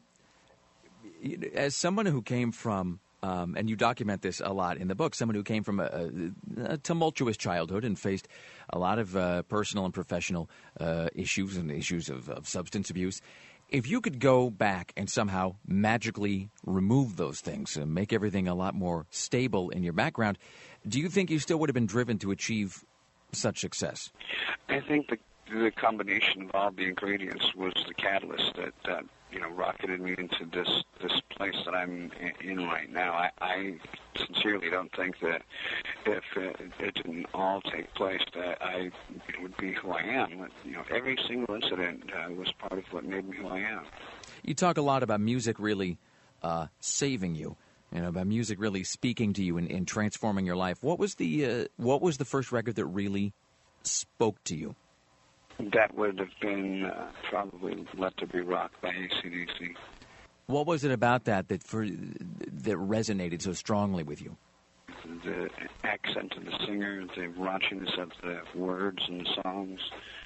as someone who came from, um, and you document this a lot in the book, someone who came from a, a tumultuous childhood and faced a lot of uh, personal and professional uh, issues and issues of, of substance abuse. If you could go back and somehow magically remove those things and make everything a lot more stable in your background, do you think you still would have been driven to achieve such success? I think the, the combination of all the ingredients was the catalyst that, uh, you know, rocketed me into this this place that I'm in right now. I, I sincerely don't think that if it, it didn't all take place that I would be who I am. You know, every single incident uh, was part of what made me who I am. You talk a lot about music really uh, saving you, you know, about music really speaking to you and, and transforming your life. What was the uh, what was the first record that really spoke to you? That would have been uh, probably Let There Be Rock by A C D C. What was it about that that for that resonated so strongly with you? The accent of the singer, the raunchiness of the words and the songs,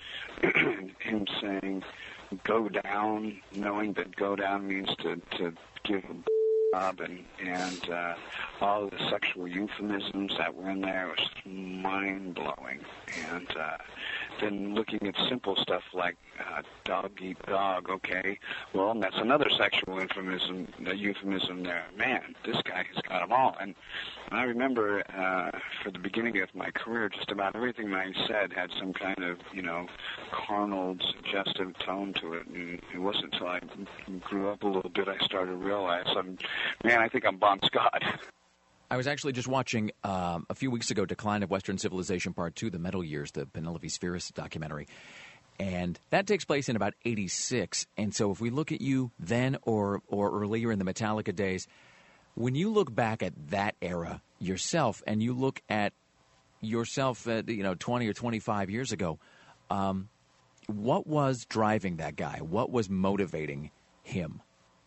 him saying, "Go down," knowing that "go down" means to, to give a job, and, and uh, all of the sexual euphemisms that were in there was mind-blowing. And uh, then looking at simple stuff like uh, dog eat dog, okay, well, that's another sexual euphemism, the euphemism there. Man, this guy has got them all. And I remember uh, for the beginning of my career, just about everything I said had some kind of, you know, carnal, suggestive tone to it. And it wasn't until I grew up a little bit I started to realize, I'm, man, I think I'm Bon Scott. I was actually just watching um, a few weeks ago Decline of Western Civilization Part two, The Metal Years, the Penelope Spheris documentary. And that takes place in about eighty-six. And so if we look at you then or or earlier in the Metallica days, when you look back at that era yourself and you look at yourself, at, you know, twenty or twenty-five years ago, um, what was driving that guy? What was motivating him?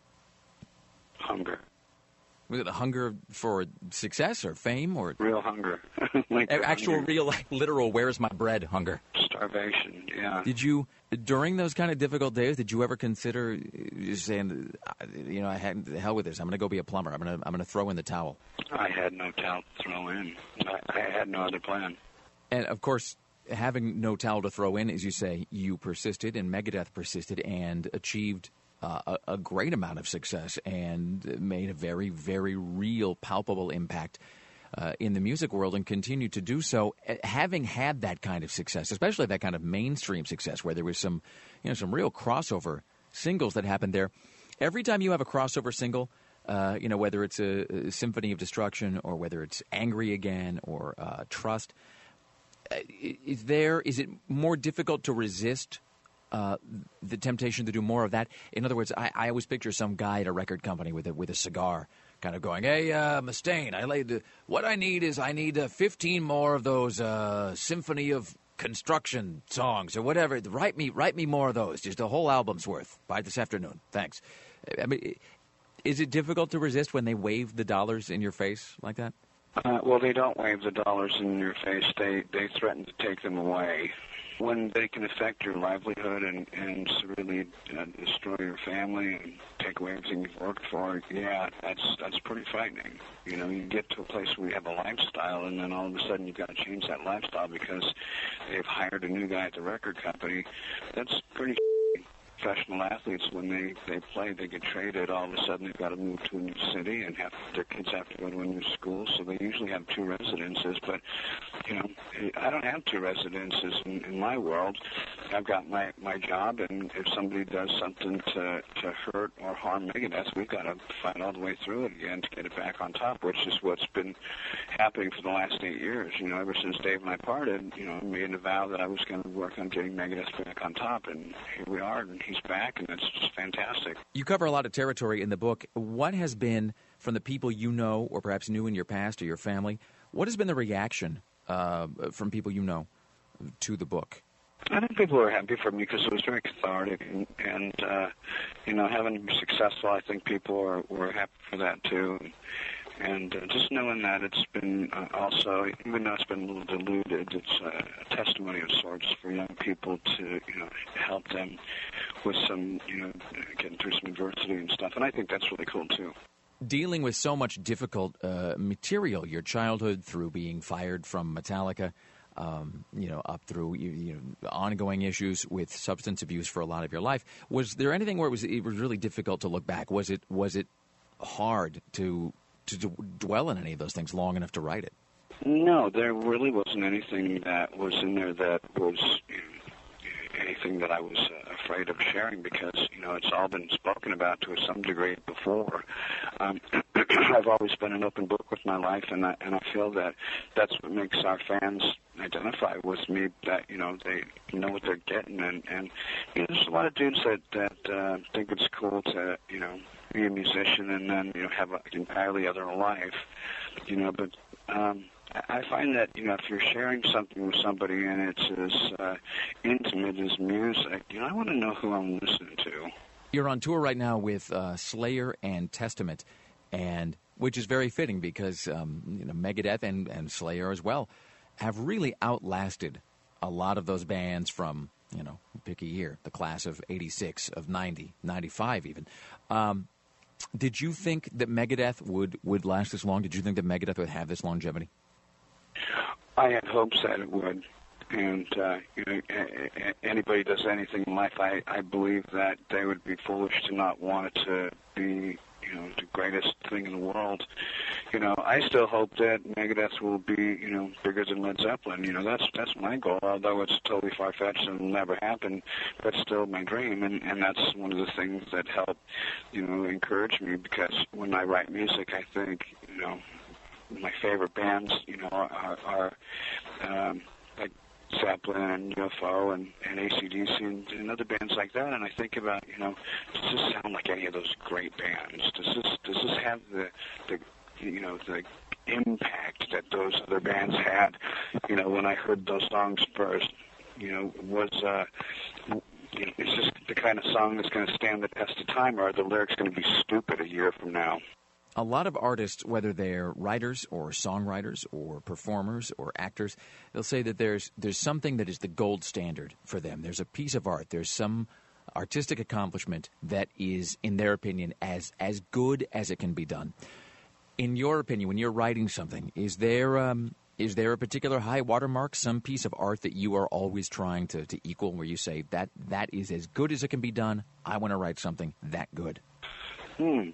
Hunger. Was it a hunger for success or fame or real hunger? Like actual, hunger. real, like, literal, where's my bread hunger? Starvation, yeah. Did you, during those kind of difficult days, did you ever consider just saying, you know, I had the hell with this. I'm going to go be a plumber. I'm going to, I'm going to throw in the towel. I had no towel to throw in. I, I had no other plan. And of course, having no towel to throw in, as you say, you persisted, and Megadeth persisted and achieved Uh, a, a great amount of success and made a very, very real, palpable impact uh, in the music world and continued to do so. Uh, having had that kind of success, especially that kind of mainstream success where there was some, you know, some real crossover singles that happened there. Every time you have a crossover single, uh, you know, whether it's a, a Symphony of Destruction or whether it's Angry Again or uh, Trust, uh, is there, is it more difficult to resist Uh, the temptation to do more of that? In other words, I, I always picture some guy at a record company with a with a cigar, kind of going, "Hey, uh, Mustaine, I laid the, what I need is I need uh, fifteen more of those uh, Symphony of Construction songs or whatever. Write me, write me more of those. Just a whole album's worth by this afternoon. Thanks." I mean, is it difficult to resist when they wave the dollars in your face like that? Uh, well, they don't wave the dollars in your face. They they threaten to take them away. When they can affect your livelihood and, and really uh, destroy your family and take away everything you've worked for, yeah, that's that's pretty frightening. You know, you get to a place where you have a lifestyle, and then all of a sudden you've got to change that lifestyle because they've hired a new guy at the record company. That's pretty professional athletes, when they, they play, they get traded. All of a sudden they've got to move to a new city and have their kids have to go to a new school, so they usually have two residences. But, you know, I don't have two residences in, in my world. I've got my, my job, and if somebody does something to, to hurt or harm Megadeth, we've got to fight all the way through it again to get it back on top, which is what's been happening for the last eight years. You know, ever since Dave and I parted, you know, I made a vow that I was going to work on getting Megadeth back on top, and here we are, and he's back, and it's just fantastic. You cover a lot of territory in the book. What has been, from the people you know or perhaps knew in your past or your family, what has been the reaction uh, from people you know to the book? I think people were happy for me because it was very cathartic, and, and uh, you know, having been successful, I think people were, were happy for that too. And uh, just knowing that it's been uh, also, even though it's been a little diluted, it's a, a testimony of sorts for young people to, you know, help them with some, you know, getting through some adversity and stuff. And I think that's really cool too. Dealing with so much difficult uh, material, your childhood through being fired from Metallica, um, you know, up through you, you know, ongoing issues with substance abuse for a lot of your life. Was there anything where it was it was really difficult to look back? Was it was it hard to to d- dwell on any of those things long enough to write it? No, there really wasn't anything that was in there that was you know, anything that I was uh, afraid of sharing because, you know, it's all been spoken about to some degree before. Um, I've always been an open book with my life, and I, and I feel that that's what makes our fans identify with me, that, you know, they know what they're getting. And, and you know, there's a lot of dudes that, that uh, think it's cool to, you know, be a musician and then, you know, have an entirely other life, you know, but um, I find that, you know, if you're sharing something with somebody and it's as uh, intimate as music, you know, I want to know who I'm listening to. You're on tour right now with uh, Slayer and Testament, and which is very fitting because, um, you know, Megadeth and, and Slayer as well have really outlasted a lot of those bands from, you know, pick a year, the class of eighty-six, of ninety, ninety-five even. Um, did you think that Megadeth would, would last this long? Did you think that Megadeth would have this longevity? I had hopes that it would. And, uh, you know, anybody does anything in life, I, I believe that they would be foolish to not want it to be, you know, the greatest thing in the world. You know, I still hope that Megadeth will be, you know, bigger than Led Zeppelin. You know, that's that's my goal, although it's totally far-fetched and will never happen. That's still my dream, and, and that's one of the things that help, you know, encourage me, because when I write music, I think, you know, my favorite bands, you know, are, are um, like Zeppelin and U F O and, and A C D C and, and other bands like that, and I think about, you know, does this sound like any of those great bands? Does this does this have the, the you know, the impact that those other bands had, you know, when I heard those songs first, you know, was, uh, you know, is this the kind of song that's going to stand the test of time, or are the lyrics going to be stupid a year from now? A lot of artists, whether they're writers or songwriters or performers or actors, they'll say that there's there's something that is the gold standard for them. There's a piece of art. There's some artistic accomplishment that is, in their opinion, as as good as it can be done. In your opinion, when you're writing something, is there um, is there a particular high watermark, some piece of art that you are always trying to, to equal, where you say that that is as good as it can be done? I want to write something that good. Hmm.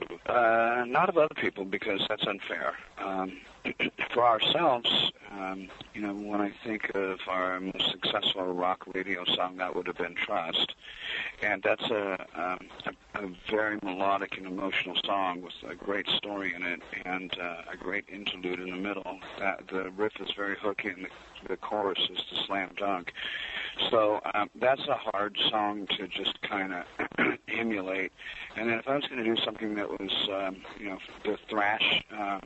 Uh, not of other people, because that's unfair. Um, for ourselves, um, you know, when I think of our most successful rock radio song, that would have been Trust. And that's a, um, a, a very melodic and emotional song with a great story in it and uh, a great interlude in the middle. That, the riff is very hooky and the, the chorus is the slam dunk. So um, that's a hard song to just kind of emulate. And then if I was going to do something that was, um, you know, the thrash um,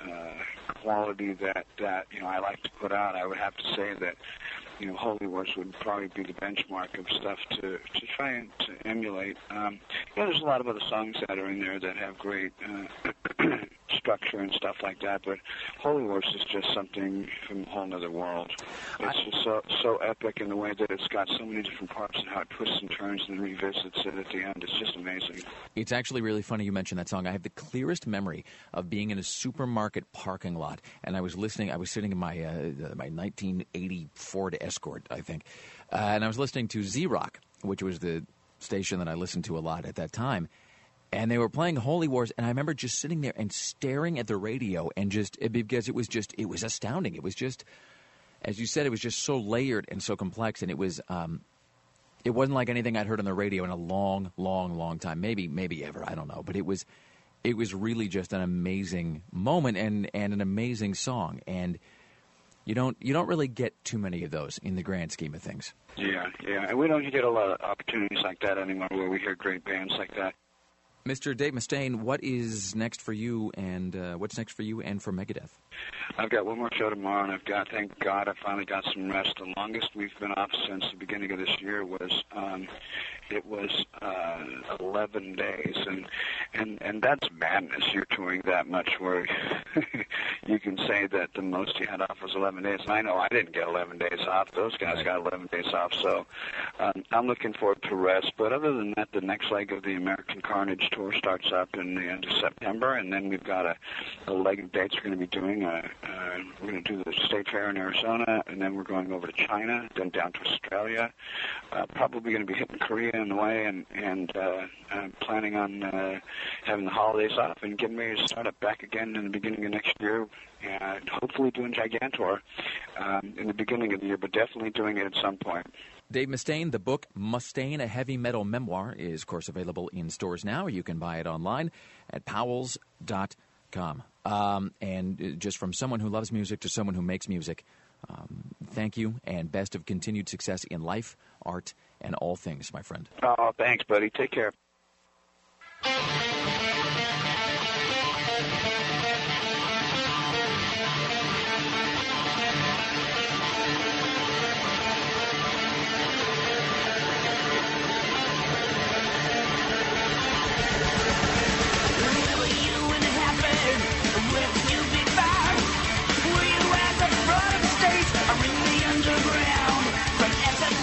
uh, quality that, that, you know, I like to put out, I would have to say that, you know, Holy Wars would probably be the benchmark of stuff to, to try and to emulate. Um, yeah, there's a lot of other songs that are in there that have great uh, structure and stuff like that, but Holy Wars is just something from a whole other world. It's just so, so epic in the way that it's got so many different parts and how it twists and turns and revisits it at the end. It's just amazing. It's actually really funny you mentioned that song. I have the clearest memory of being in a supermarket parking lot, and I was listening. I was sitting in my uh, my nineteen eighty Ford Escort, I think, uh, and I was listening to Z-Rock, which was the station that I listened to a lot at that time. And they were playing Holy Wars, and I remember just sitting there and staring at the radio, and just because it was just it was astounding. It was just, as you said, it was just so layered and so complex, and it was um, it wasn't like anything I'd heard on the radio in a long, long, long time. Maybe, maybe ever. I don't know, but it was it was really just an amazing moment and and an amazing song, and you don't you don't really get too many of those in the grand scheme of things. Yeah, yeah, and we don't get a lot of opportunities like that anymore, where we hear great bands like that. Mister Dave Mustaine, what is next for you, and uh, what's next for you and for Megadeth? I've got one more show tomorrow, and I've got, thank God, I finally got some rest. The longest we've been off since the beginning of this year was, um, it was uh, eleven days, and and and that's madness. You're touring that much, where you can say that the most you had off was eleven days. And I know I didn't get eleven days off. Those guys got eleven days off, so um, I'm looking forward to rest. But other than that, the next leg of the American Carnage tour starts up in the end of September, and then we've got a, a leg of dates we're going to be doing. Uh, uh, we're going to do the State Fair in Arizona, and then we're going over to China, then down to Australia. Uh, probably going to be hitting Korea in the way, and and uh, I'm planning on uh, having the holidays off and getting ready to start up back again in the beginning of next year, and hopefully doing Gigantor um, in the beginning of the year, but definitely doing it at some point. Dave Mustaine, the book Mustaine, a heavy metal memoir, is, of course, available in stores now. You can buy it online at powells dot com. Um, and just from someone who loves music to someone who makes music, um, thank you, and best of continued success in life, art, and all things, my friend. Oh, thanks, buddy. Take care.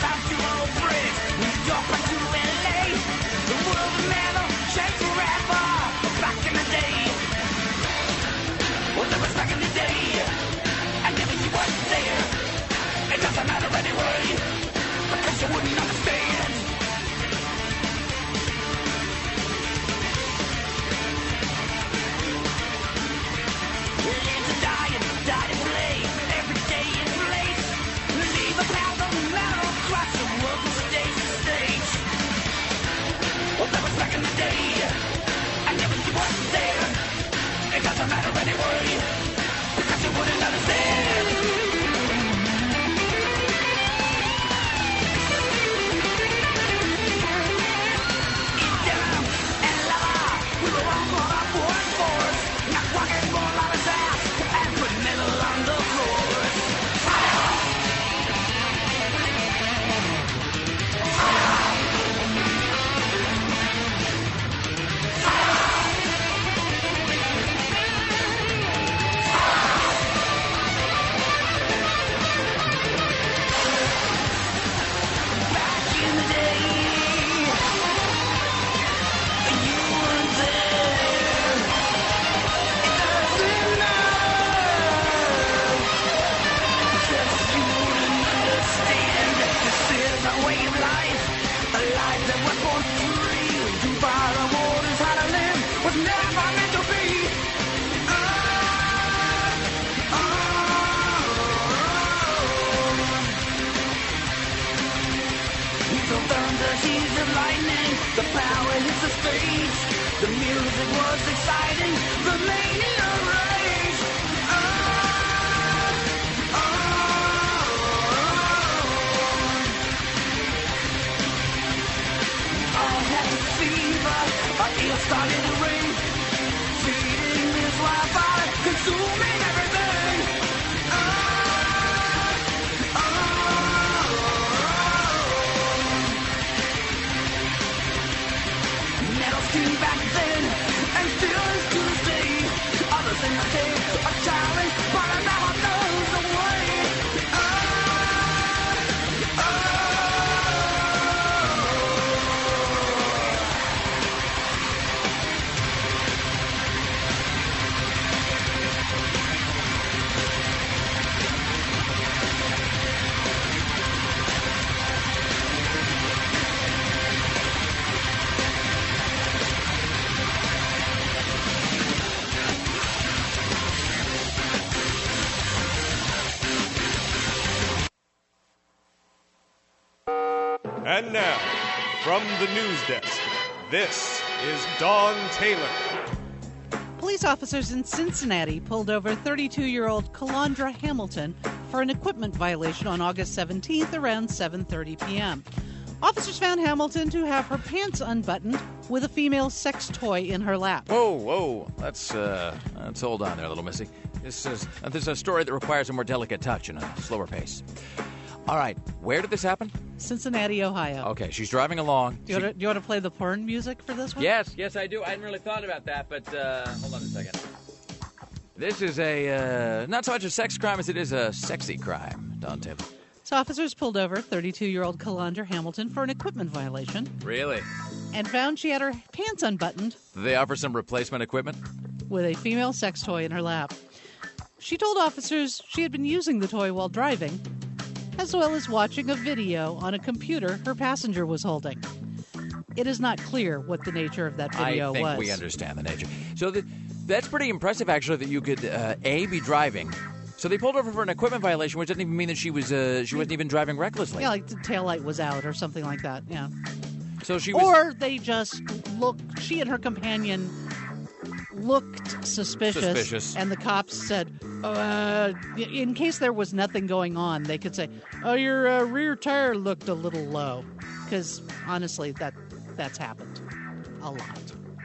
From Essex out to Old Bridge, New York to L A, the world never changed forever. They were born free to follow orders, how to live was never meant to be. Oh, oh, oh. He's the thunder, he's the lightning, the power hits the space. The music was exciting, the mania rage. Oh, oh, oh. All had the fever, our ears started to ring. Feeding this wildfire, consuming everything. Oh, oh, oh. Metal skin back then, and still is to this day. Others in the day are challenged, but now I know the way. Oh, oh. And now, from the news desk, this is Dawn Taylor. Police officers in Cincinnati pulled over thirty-two-year-old Calandra Hamilton for an equipment violation on August seventeenth around seven thirty p.m. Officers found Hamilton to have her pants unbuttoned with a female sex toy in her lap. Whoa, whoa. Let's, uh, let's hold on there, little missy. This is, uh, this is a story that requires a more delicate touch and a slower pace. All right, where did this happen? Cincinnati, Ohio. Okay, she's driving along. Do you, want to, do you want to play the porn music for this one? Yes, yes, I do. I hadn't really thought about that, but uh, hold on a second. This is a, uh, not so much a sex crime as it is a sexy crime, Don Taylor. So officers pulled over thirty-two-year-old Calandra Hamilton for an equipment violation. Really? And found she had her pants unbuttoned. Did they offer some replacement equipment? With a female sex toy in her lap. She told officers she had been using the toy while driving, as well as watching a video on a computer her passenger was holding. It is not clear what the nature of that video was. I think was. we understand the nature. So the, that's pretty impressive, actually, that you could, uh, A, be driving. So they pulled her over for an equipment violation, which doesn't even mean that she was uh, she wasn't even driving recklessly. Yeah, like the taillight was out or something like that, yeah. So she was... Or they just looked, she and her companion looked suspicious. Suspicious. And the cops said, uh, in case there was nothing going on, they could say, oh, your uh, rear tire looked a little low. Because, honestly, that that's happened a lot.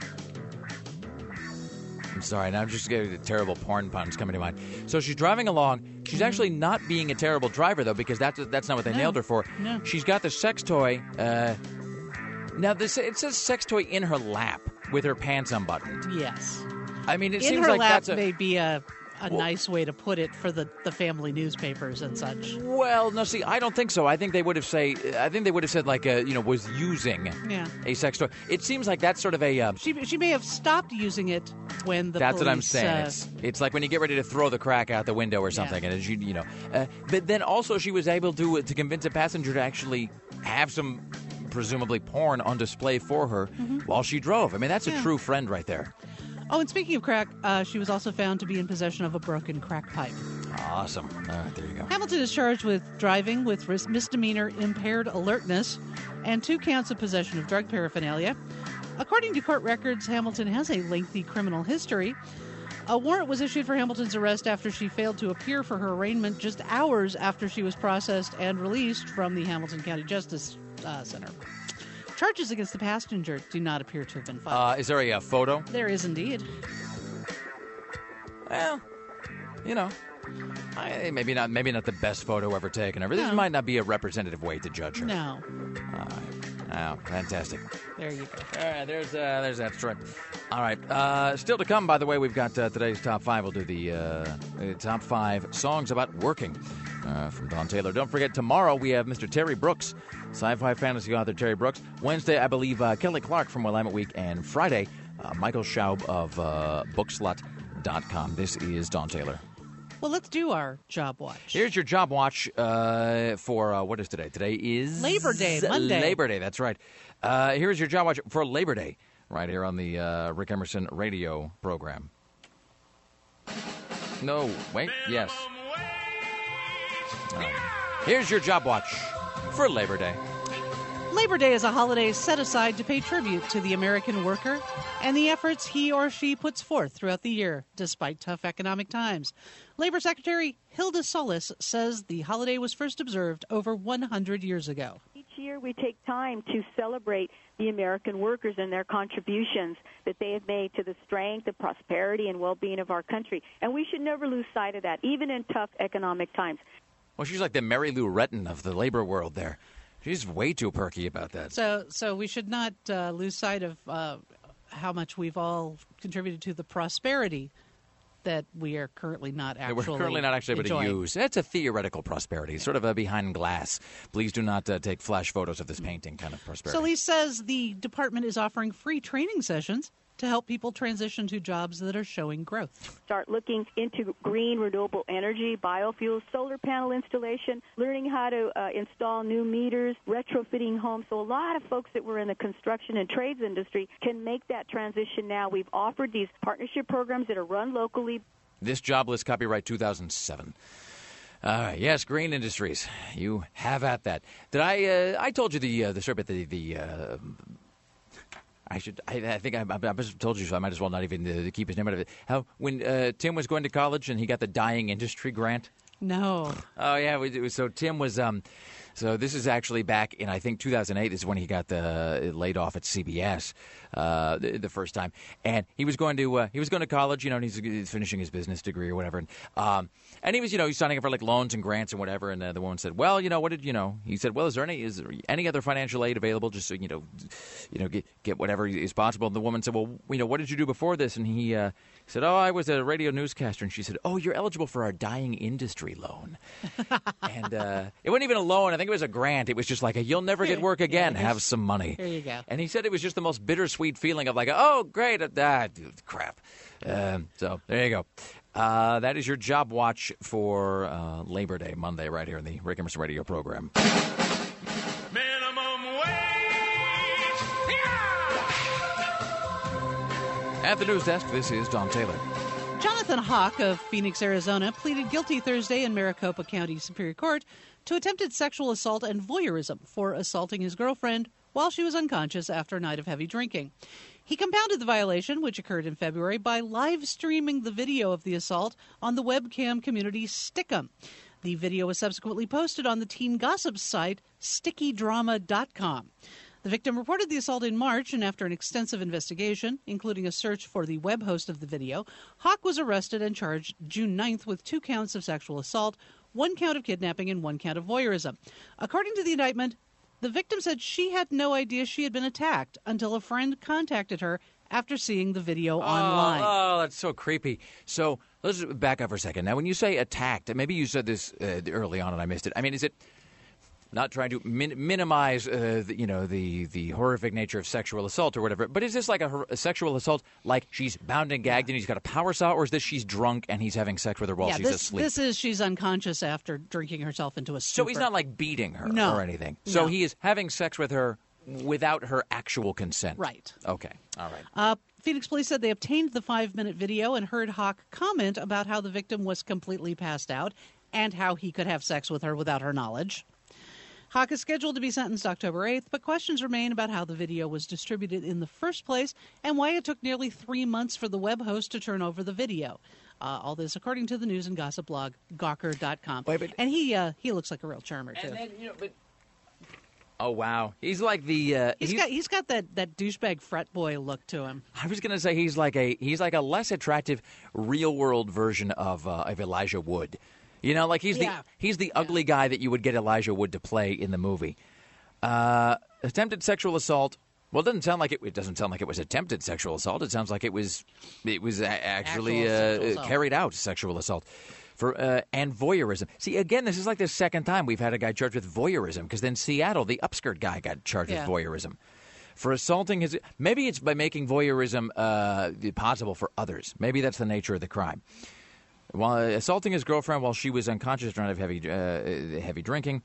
I'm sorry, now I'm just getting terrible porn puns coming to mind. So she's driving along. She's actually not being a terrible driver, though, because that's, that's not what they No. nailed her for. No. She's got the sex toy. Uh, now, this it says sex toy in her lap with her pants unbuttoned. Yes. I mean, it in seems her like lap that's a... may be a, a Well- nice way to put it for the, the family newspapers and such. Well, no, see, I don't think so. I think they would have say, I think they would have said like, uh, you know, was using Yeah. a sex toy. It seems like that's sort of a. Uh, She she may have stopped using it when the that's police, what I'm saying. Uh, it's, it's like when you get ready to throw the crack out the window or something, and as you you know. Uh, but then also she was able to to convince a passenger to actually have some presumably porn on display for her Mhm. while she drove. I mean, that's a Yeah. true friend right there. Oh, and speaking of crack, uh, she was also found to be in possession of a broken crack pipe. Awesome. All right, there you go. Hamilton is charged with driving with ris- misdemeanor impaired alertness and two counts of possession of drug paraphernalia. According to court records, Hamilton has a lengthy criminal history. A warrant was issued for Hamilton's arrest after she failed to appear for her arraignment just hours after she was processed and released from the Hamilton County Justice uh, Center. Charges against the passenger do not appear to have been filed. Uh, is there a uh, photo? There is indeed. Well, you know, I, maybe not. Maybe not the best photo ever taken. Or this No. might not be a representative way to judge her. No. All right. Oh, fantastic. There you go. All right, there's uh, there's that story. All right, uh, still to come. By the way, we've got uh, today's top five. We'll do the uh, uh, top five songs about working uh, from Don Taylor. Don't forget, tomorrow we have Mister Terry Brooks, sci-fi fantasy author Terry Brooks. Wednesday, I believe, uh, Kelly Clark from Willamette Week, and Friday, uh, Michael Schaub of uh, Bookslut dot com. This is Don Taylor. Well, let's do our job watch. Here's your job watch uh, for, uh, what is today? Today is... Labor Day, Monday. Labor Day, that's right. Uh, here's your job watch for Labor Day, right here on the uh, Rick Emerson radio program. No, wait, yes. All right. Here's your job watch for Labor Day. Labor Day is a holiday set aside to pay tribute to the American worker and the efforts he or she puts forth throughout the year, despite tough economic times. Labor Secretary Hilda Solis says the holiday was first observed over one hundred years ago. Each year we take time to celebrate the American workers and their contributions that they have made to the strength, the prosperity, and well-being of our country. And we should never lose sight of that, even in tough economic times. Well, she's like the Mary Lou Retton of the labor world there. She's way too perky about that. So so we should not uh, lose sight of uh, how much we've all contributed to the prosperity that we are currently not actually We're currently not actually able enjoying. to use. It's a theoretical prosperity, sort of a behind glass. Please do not uh, take flash photos of this painting kind of prosperity. So he says the department is offering free training sessions to help people transition to jobs that are showing growth. Start looking into green renewable energy, biofuels, solar panel installation, learning how to uh, install new meters, retrofitting homes. So a lot of folks that were in the construction and trades industry can make that transition now. We've offered these partnership programs that are run locally. This job list, copyright two thousand seven. Uh, yes, green industries. You have at that. Did I? Uh, I told you the uh, the story about the the. Uh, I should. I, I think I, I, I just told you, so I might as well not even uh, keep his name out of it. How when uh, Tim was going to college and he got the dying industry grant. No. Oh yeah. We, so Tim was. Um, so this is actually back in I think two thousand eight. This is when he got the laid off at C B S uh, the, the first time, and he was going to uh, he was going to college. You know, and he's, he's finishing his business degree or whatever. And um, and he was you know he's signing up for like loans and grants and whatever. And uh, the woman said, well, you know, what did you know? He said, well, is there any is there any other financial aid available? Just so you know, you know, get get whatever is possible. And the woman said, well, you know, what did you do before this? And he uh, said, oh, I was a radio newscaster. And she said, oh, you're eligible for our dying industry loan. And uh, it wasn't even a loan. I think it was a grant. It was just like a, you'll never get work again. Yeah, have some money. There you go. And he said it was just the most bittersweet feeling of like, oh, great. Ah, dude, crap. Um, so there you go. Uh, that is your job watch for uh, Labor Day, Monday, right here in the Rick Emerson Radio program. Minimum wage. At the news desk, this is Don Taylor. Jonathan Hawk of Phoenix, Arizona, pleaded guilty Thursday in Maricopa County Superior Court to attempted sexual assault and voyeurism for assaulting his girlfriend while she was unconscious after a night of heavy drinking. He compounded the violation, which occurred in February, by live streaming the video of the assault on the webcam community Stickum. The video was subsequently posted on the teen gossip site sticky drama dot com. The victim reported the assault in March, and after an extensive investigation, including a search for the web host of the video, Hawk was arrested and charged June ninth with two counts of sexual assault, one count of kidnapping, and one count of voyeurism. According to the indictment, the victim said she had no idea she had been attacked until a friend contacted her after seeing the video Oh, online. Oh, that's so creepy. So let's back up for a second. Now, when you say attacked, maybe you said this uh, early on and I missed it. I mean, is it not trying to min- minimize, uh, the, you know, the, the horrific nature of sexual assault or whatever, but is this like a, a sexual assault, like she's bound and gagged and he's got a power saw, or is this she's drunk and he's having sex with her while yeah, she's this, asleep? this is she's unconscious after drinking herself into a stupor. So he's not like beating her No. or anything. So No. he is having sex with her without her actual consent. Right. Okay. All right. Uh, Phoenix police said they obtained the five-minute video and heard Hawk comment about how the victim was completely passed out and how he could have sex with her without her knowledge. Hawk is scheduled to be sentenced October eighth, but questions remain about how the video was distributed in the first place and why it took nearly three months for the web host to turn over the video. Uh, all this according to the news and gossip blog Gawker dot com. Wait, but- and he uh, he looks like a real charmer, too. And then, you know, but oh wow, he's like the uh, he's, he's- got he's got that, that douchebag frat boy look to him. I was going to say he's like a he's like a less attractive real world version of uh, of Elijah Wood. You know, like he's Yeah. the he's the ugly guy that you would get Elijah Wood to play in the movie. Uh, attempted sexual assault. Well, it doesn't sound like it. It doesn't sound like it was attempted sexual assault. It sounds like it was it was a- actually Actual sexual uh, assault. carried out sexual assault. For uh, and voyeurism. See, again, this is like the second time we've had a guy charged with voyeurism, because then Seattle, the upskirt guy, got charged Yeah. with voyeurism. For assaulting his, maybe it's by making voyeurism uh, possible for others. Maybe that's the nature of the crime. while assaulting his girlfriend while she was unconscious during heavy uh, heavy drinking.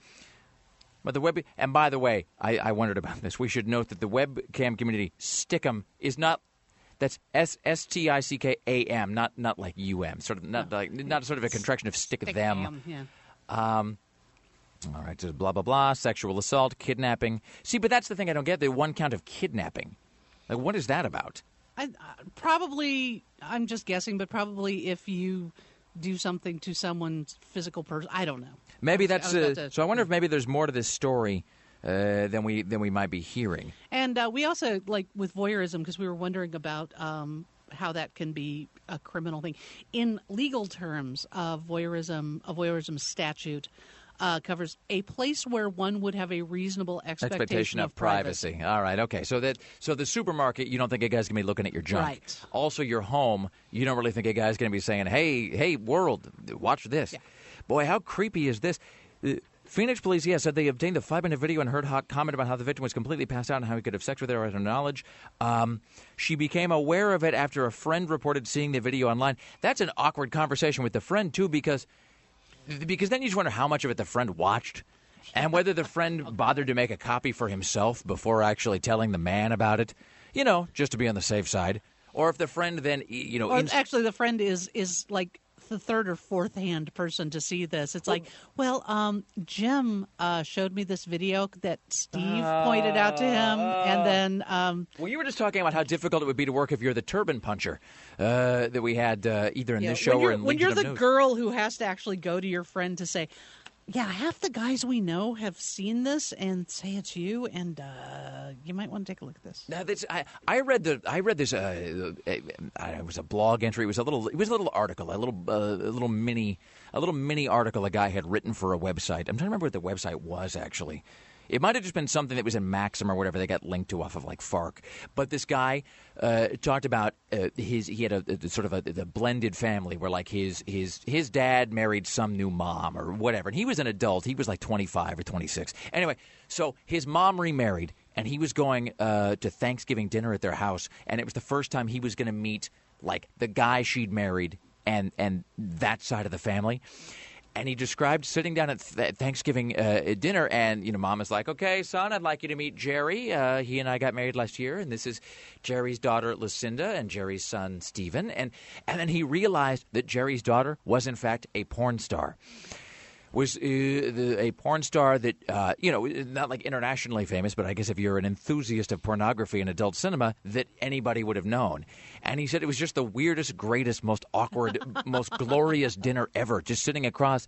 But the web, and by the way, I, I wondered about this. We should note that the webcam community, Stick'em, is not. That's S S T I C K A M, not not like U M, sort of not No. like not sort of a contraction of stick, Stick them. them, yeah. Um, all right, so blah blah blah, sexual assault, kidnapping. See, but that's the thing I don't get. The one count of kidnapping, like what is that about? I, uh, probably, I'm just guessing, but probably if you do something to someone's physical person, I don't know. Maybe I was- that's I was uh, about to- so. I wonder if maybe there's more to this story uh, than we than we might be hearing. And uh, we also, like with voyeurism, because we were wondering about um, how that can be a criminal thing. In legal terms, uh, voyeurism, a voyeurism statute uh, covers a place where one would have a reasonable expectation, Expectation of privacy. All right, okay. So that so the supermarket, you don't think a guy's gonna be looking at your junk. Right. Also, your home, you don't really think a guy's gonna be saying, "Hey, hey, world, watch this." Yeah. Boy, how creepy is this? Uh, Phoenix police, yeah, said they obtained the five-minute video and heard Hawk comment about how the victim was completely passed out and how he could have sex with her without her knowledge. Um, she became aware of it after a friend reported seeing the video online. That's an awkward conversation with the friend, too, because because then you just wonder how much of it the friend watched and whether the friend bothered to make a copy for himself before actually telling the man about it, you know, just to be on the safe side. Or if the friend then, you know... Or inst- actually, the friend is is like the third or fourth hand person to see this. It's like, well, um, Jim uh, showed me this video that Steve pointed out to him, and then um, Well, you were just talking about how difficult it would be to work if you're the turban puncher uh, that we had uh, either in yeah, this show when you're, or in when Legion you're of the News. girl who has to actually go to your friend to say, yeah, half the guys we know have seen this and say it's you, and uh, you might want to take a look at this. Now, this, I, I read the I read this. Uh, uh, it was a blog entry. It was a little. It was a little article. A little. Uh, a little mini. A little mini article a guy had written for a website. I'm trying to remember what the website was actually. It might have just been something that was in Maxim or whatever. They got linked to off of like Fark. But this guy uh, talked about uh, his. He had a, a sort of a the blended family where like his his his dad married some new mom or whatever, and he was an adult. He was like twenty-five or twenty-six. Anyway, so his mom remarried, and he was going uh, to Thanksgiving dinner at their house, and it was the first time he was going to meet like the guy she'd married and and that side of the family. And he described sitting down at th- Thanksgiving uh, dinner, and you know, Mom is like, "Okay, son, I'd like you to meet Jerry. Uh, he and I got married last year, and this is Jerry's daughter, Lucinda, and Jerry's son, Stephen." And and then he realized that Jerry's daughter was in fact a porn star. Was uh, the, a porn star that, uh, you know, not like internationally famous, but I guess if you're an enthusiast of pornography and adult cinema, that anybody would have known. And he said it was just the weirdest, greatest, most awkward, most glorious dinner ever, just sitting across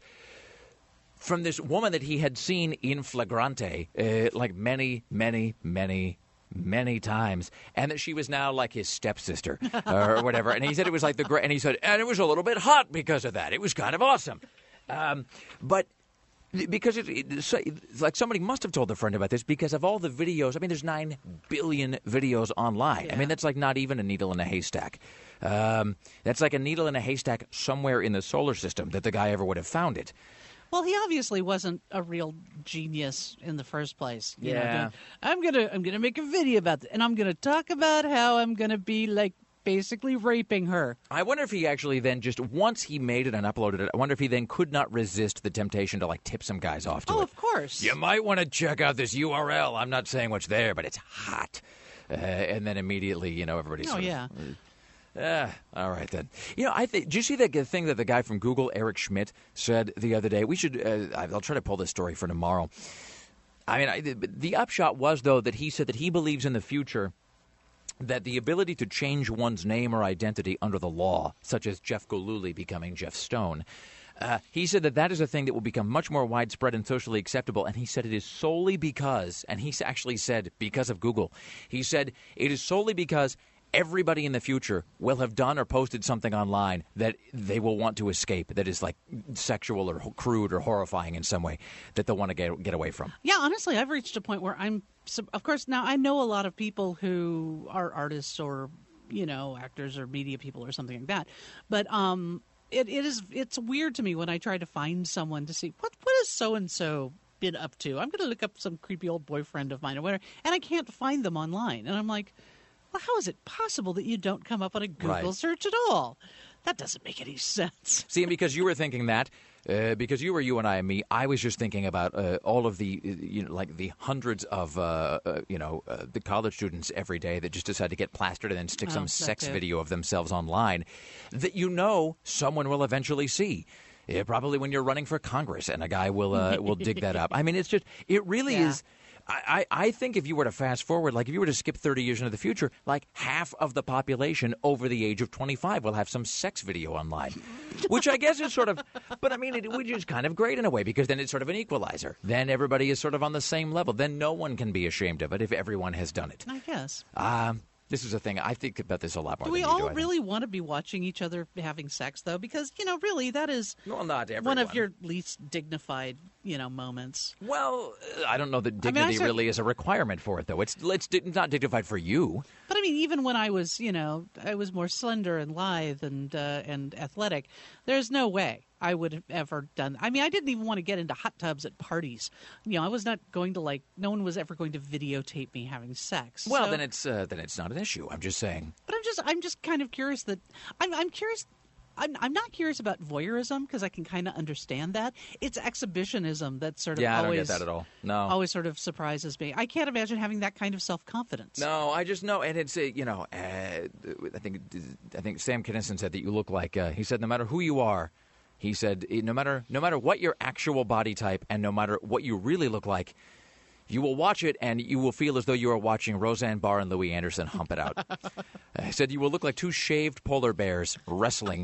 from this woman that he had seen in flagrante, uh, like many, many, many, many times, and that she was now like his stepsister or whatever. And he said it was like the great, and he said, and it was a little bit hot because of that. It was kind of awesome. Um, but because it, it, it's like somebody must have told a friend about this because of all the videos. I mean, there's nine billion videos online. Yeah. I mean, that's like not even a needle in a haystack. Um, that's like a needle in a haystack somewhere in the solar system that the guy ever would have found it. Well, he obviously wasn't a real genius in the first place. You know, Yeah. doing, I'm gonna I'm gonna make a video about this, and I'm gonna talk about how I'm gonna be like basically raping her. I wonder if he actually then just, once he made it and uploaded it, I wonder if he then could not resist the temptation to like tip some guys off to Oh, it. of course. You might want to check out this U R L. I'm not saying what's there, but it's hot. Uh, and then immediately, you know, everybody's Oh, sort of, yeah. Uh, all right, then. You know, I think. Did you see that g- thing that the guy from Google, Eric Schmidt, said the other day? We should. Uh, I'll try to pull this story for tomorrow. I mean, I, the, the upshot was, though, that he said that he believes in the future that the ability to change one's name or identity under the law, such as Jeff Goluli becoming Jeff Stone, uh, he said that that is a thing that will become much more widespread and socially acceptable. And he said it is solely because, and he actually said because of Google, he said it is solely because everybody in the future will have done or posted something online that they will want to escape, that is like sexual or crude or horrifying in some way, that they'll want to get get away from. Yeah, honestly, I've reached a point where I'm, so- of course, now I know a lot of people who are artists or, you know, actors or media people or something like that. But um, it, it is, it's weird to me when I try to find someone to see, what what has so-and-so been up to? I'm going to look up some creepy old boyfriend of mine or whatever, and I can't find them online. And I'm like, well, how is it possible that you don't come up on a Google Right. search at all? That doesn't make any sense. See, and because you were thinking that, uh, because you were you and I and me, I was just thinking about uh, all of the, uh, you know, like the hundreds of, uh, uh, you know, uh, the college students every day that just decide to get plastered and then stick Oh, some that sex too. video of themselves online that you know someone will eventually see. Yeah, probably when you're running for Congress, and a guy will uh, will dig that up. I mean, it's just, it really Yeah. is. I, I I think if you were to fast forward, like if you were to skip thirty years into the future, like half of the population over the age of twenty-five will have some sex video online, which I guess is sort of, but I mean, it, which is kind of great in a way because then it's sort of an equalizer. Then everybody is sort of on the same level. Then no one can be ashamed of it if everyone has done it. I guess. Um, this is a thing. I think about this a lot more Do than we you all do. I think. really want to be watching each other having sex, though? Because, you know, really, that is Well, not everyone. one of your least dignified, you know, moments. Well, uh, I don't know that I mean, I dignity said- really is a requirement for it, though. It's it's di- not dignified for you. But I mean, even when I was, you know, I was more slender and lithe and uh, and athletic, there's no way I would have ever done. I mean, I didn't even want to get into hot tubs at parties. You know, I was not going to like. No one was ever going to videotape me having sex. Well, So- then it's uh, then it's not an issue. I'm just saying. But I'm just, I'm just kind of curious that I'm, I'm curious. I'm, I'm not curious about voyeurism because I can kind of understand that. It's exhibitionism that sort of Yeah, I don't always get that at all. No. always sort of surprises me. I can't imagine having that kind of self confidence. No, I just know, and it's uh, you know, uh, I think I think Sam Kinison said that you look like. Uh, he said no matter who you are, he said no matter no matter what your actual body type and no matter what you really look like, you will watch it and you will feel as though you are watching Roseanne Barr and Louis Anderson hump it out. He said you will look like two shaved polar bears wrestling.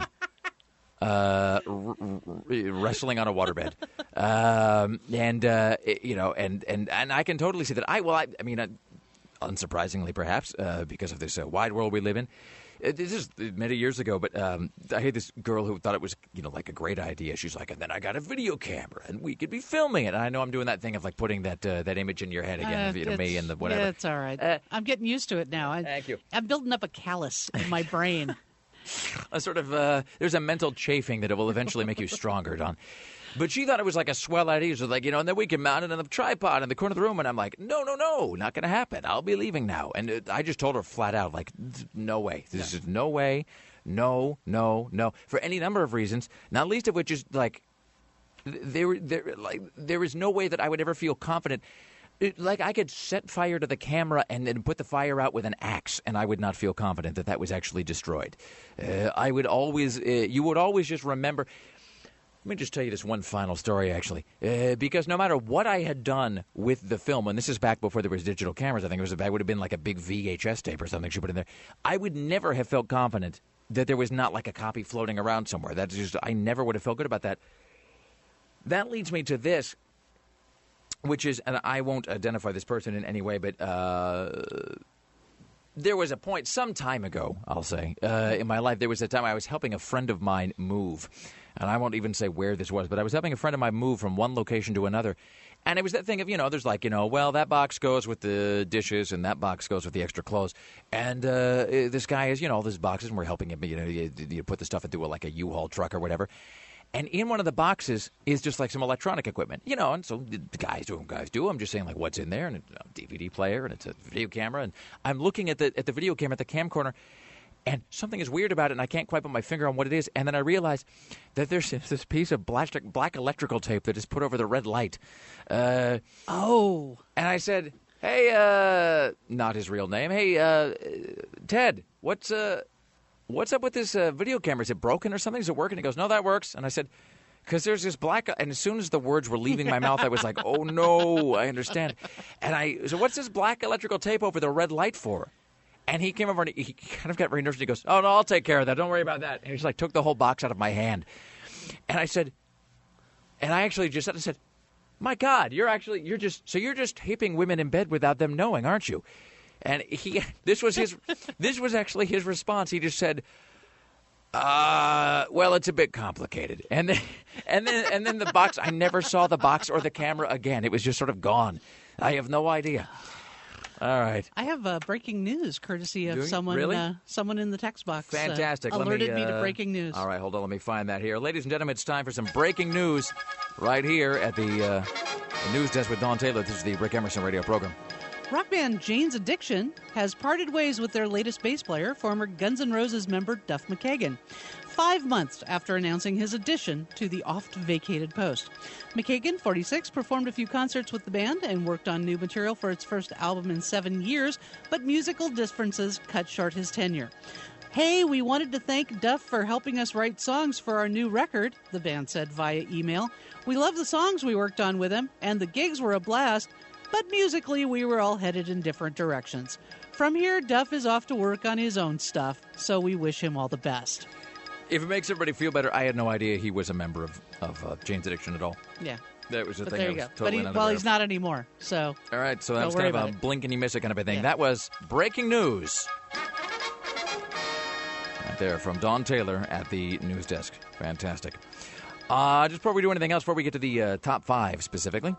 Uh, r- r- wrestling on a waterbed, um, and uh, it- you know, and, and and I can totally see that. I well, I, I mean, uh, unsurprisingly, perhaps uh, because of this uh, wide world we live in. Uh, This is many years ago, but um, I had this girl who thought it was, you know, like a great idea. She's like, and then I got a video camera, and we could be filming it. And I know I'm doing that thing of like putting that uh, that image in your head again, Uh, of, you know, me it's- and the whatever. Yeah, it's all right. Uh, I'm getting used to it now. I, Thank you. I'm building up a callus in my brain. a sort of uh, there's a mental chafing that it will eventually make you stronger, Don. But she thought it was like a swell idea. She was like, you know, and then we can mount it on the tripod in the corner of the room. And I'm like, no, no, no, not going to happen. I'll be leaving now. And it, I just told her flat out, like, no way. This is no way. No, no, no. For any number of reasons, not least of which is like, there, there, like, there is no way that I would ever feel confident. It, like I could set fire to the camera and then put the fire out with an axe, and I would not feel confident that that was actually destroyed. Uh, I would always, uh, you would always just remember. Let me just tell you this one final story, actually, uh, because no matter what I had done with the film, and this is back before there was digital cameras, I think it was it would have been like a big V H S tape or something she put in there. I would never have felt confident that there was not like a copy floating around somewhere. That's just I never would have felt good about that. That leads me to this. Which is, and I won't identify this person in any way, but uh, there was a point some time ago, I'll say, uh, in my life, there was a time I was helping a friend of mine move. And I won't even say where this was, but I was helping a friend of mine move from one location to another. And it was that thing of, you know, there's like, you know, well, that box goes with the dishes and that box goes with the extra clothes. And uh, this guy is, you know, all these boxes, and we're helping him, you know, you, you put the stuff into a, like a U-Haul truck or whatever. And in one of the boxes is just like some electronic equipment, you know, and so the guys do what guys do. I'm just saying like what's in there, and it's a D V D player, and it's a video camera, and I'm looking at the at the video camera at the cam corner, and something is weird about it, and I can't quite put my finger on what it is. And then I realize that there's this piece of black black electrical tape that is put over the red light. Uh, oh, and I said, "Hey, uh, not his real name. Hey, uh, Ted, what's uh." What's up with this uh, video camera? Is it broken or something? Is it working? He goes, no, that works. And I said, because there's this black... And as soon as the words were leaving my mouth, I was like, oh, no, I understand. And I so what's this black electrical tape over the red light for? And he came over and he, he kind of got very nervous. He goes, oh, no, I'll take care of that. Don't worry about that. And he just like took the whole box out of my hand. And I said... And I actually just said, I said, my God, you're actually... You're just... So you're just taping women in bed without them knowing, aren't you? And he, this was his, this was actually his response. He just said, "Uh, well, it's a bit complicated." And then, and then, and then the box. I never saw the box or the camera again. It was just sort of gone. I have no idea. All right. I have uh, breaking news, courtesy of Doing- someone, really? uh, someone in the text box. uh, Fantastic. Let alerted me, uh, to breaking news. All right, hold on. Let me find that here, ladies and gentlemen. It's time for some breaking news, right here at the, uh, the news desk with Dawn Taylor. This is the Rick Emerson radio program. Rock band Jane's Addiction has parted ways with their latest bass player, former Guns N' Roses member Duff McKagan. five months after announcing his addition to the oft-vacated post. McKagan, forty-six, performed a few concerts with the band and worked on new material for its first album in seven years, but musical differences cut short his tenure. Hey, we wanted to thank Duff for helping us write songs for our new record, the band said via email. We love the songs we worked on with him, and the gigs were a blast, but musically we were all headed in different directions. From here, Duff is off to work on his own stuff, so we wish him all the best. If it makes everybody feel better, I had no idea he was a member of, of uh, Jane's Addiction at all. Yeah. That was the But thing there I you was go. totally But he, not well, aware he's of. not anymore, so... All right, so that Don't was worry kind of a about it. blink and you miss it kind of a thing. Yeah. That was breaking news. Right there from Dawn Taylor at the news desk. Fantastic. Uh, just before we do anything else, before we get to the uh, top five specifically,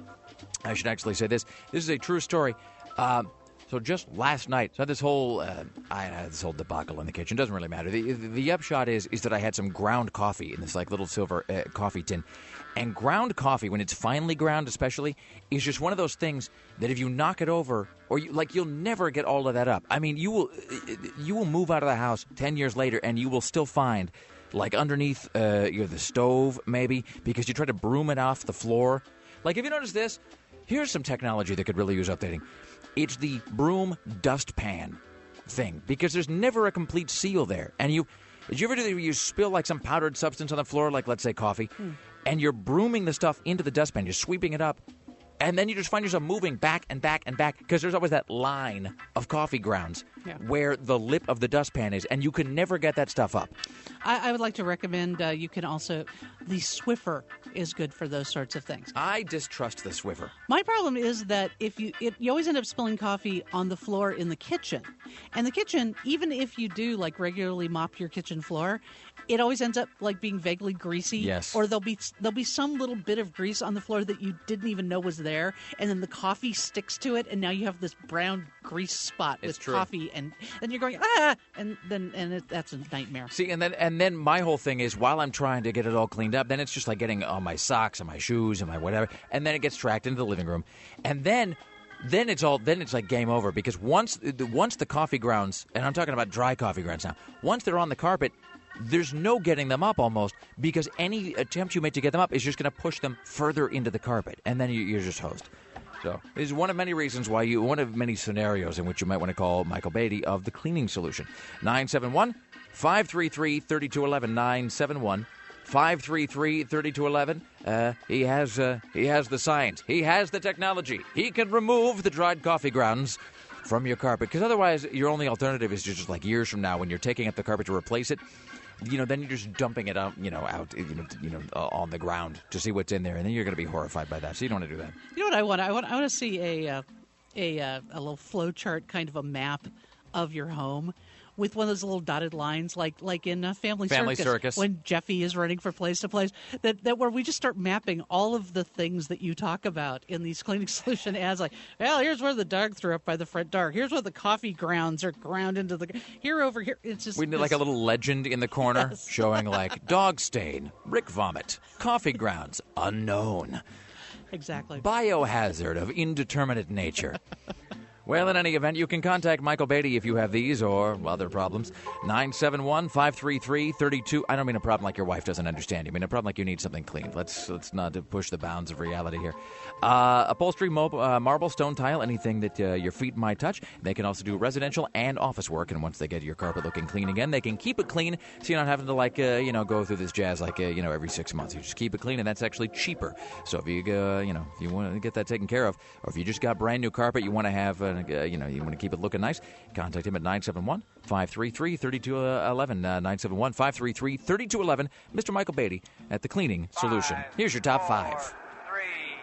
I should actually say this. This is a true story. Uh, so just last night, so I had this whole, uh, I had this whole debacle in the kitchen. Doesn't really matter. The, the upshot is is that I had some ground coffee in this like little silver uh, coffee tin. And ground coffee, when it's finely ground especially, is just one of those things that if you knock it over, or you, like you'll never get all of that up. I mean, you will you will move out of the house ten years later and you will still find, like underneath uh, you know, the stove maybe, because you try to broom it off the floor. Like if you notice this, here's some technology that could really use updating. It's the broom dustpan thing, because there's never a complete seal there. And you, did you ever do that where you spill like some powdered substance on the floor, like let's say coffee, mm. and you're brooming the stuff into the dustpan, you're sweeping it up, and then you just find yourself moving back and back and back, because there's always that line of coffee grounds yeah. where the lip of the dustpan is, and you can never get that stuff up. I, I would like to recommend uh, you can also, the Swiffer is good for those sorts of things. I distrust the Swiffer. My problem is that if you it, you always end up spilling coffee on the floor in the kitchen. And the kitchen, even if you do like regularly mop your kitchen floor, it always ends up like being vaguely greasy. Yes. Or there'll be there'll be some little bit of grease on the floor that you didn't even know was there, and then the coffee sticks to it, and now you have this brown grease spot It's with true. coffee, and then you're going ah, and then and it, that's a nightmare. See, and then and then my whole thing is while I'm trying to get it all cleaned up, then it's just like getting on my socks and my shoes and my whatever, and then it gets tracked into the living room, and then then it's all then it's like game over, because once once the coffee grounds, and I'm talking about dry coffee grounds now, once they're on the carpet, there's no getting them up almost, because any attempt you make to get them up is just going to push them further into the carpet, and then you- you're just hosed. So this is one of many reasons why you, one of many scenarios in which you might want to call Michael Beatty of The Cleaning Solution. nine seven one, five three three, three two one one, nine seven one, five three three, three two one one. Uh, he has uh, he has the science. He has the technology. He can remove the dried coffee grounds from your carpet, because otherwise your only alternative is just like years from now when you're taking up the carpet to replace it. You know, then you're just dumping it out, you know, out, you know, you know, uh, on the ground to see what's in there, and then you're going to be horrified by that. So you don't want to do that. You know what I want? I want I want to see a uh, a uh, a little flow chart, kind of a map of your home, with one of those little dotted lines, like like in uh, Family, Family Circus, Circus. when Jeffy is running from place to place. That that where we just start mapping all of the things that you talk about in these cleaning solution ads. Like, well, here's where the dog threw up by the front door. Here's where the coffee grounds are ground into the. Here over here, it's just We need this- like a little legend in the corner Yes. showing like dog stain, brick vomit, coffee grounds, unknown, exactly biohazard of indeterminate nature. Well, in any event, you can contact Michael Beatty if you have these or other problems. nine seven one, five three three, three two... I don't mean a problem like your wife doesn't understand you. I mean a problem like you need something cleaned. Let's let's not push the bounds of reality here. Uh, upholstery, mob- uh, marble, stone tile, anything that uh, your feet might touch. They can also do residential and office work, and once they get your carpet looking clean again, they can keep it clean so you're not having to, like, uh, you know, go through this jazz like, uh, you know, every six months. You just keep it clean, and that's actually cheaper. So if you, uh, you know, if you want to get that taken care of, or if you just got brand new carpet, you want to have, uh, uh, you know, you want to keep it looking nice, contact him at nine seven one, five three three, three two one one, uh, nine seven one, five three three, three two one one, Mister Michael Beatty at The Cleaning Solution. Here's your top five. Three,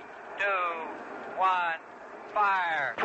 two, one, fire.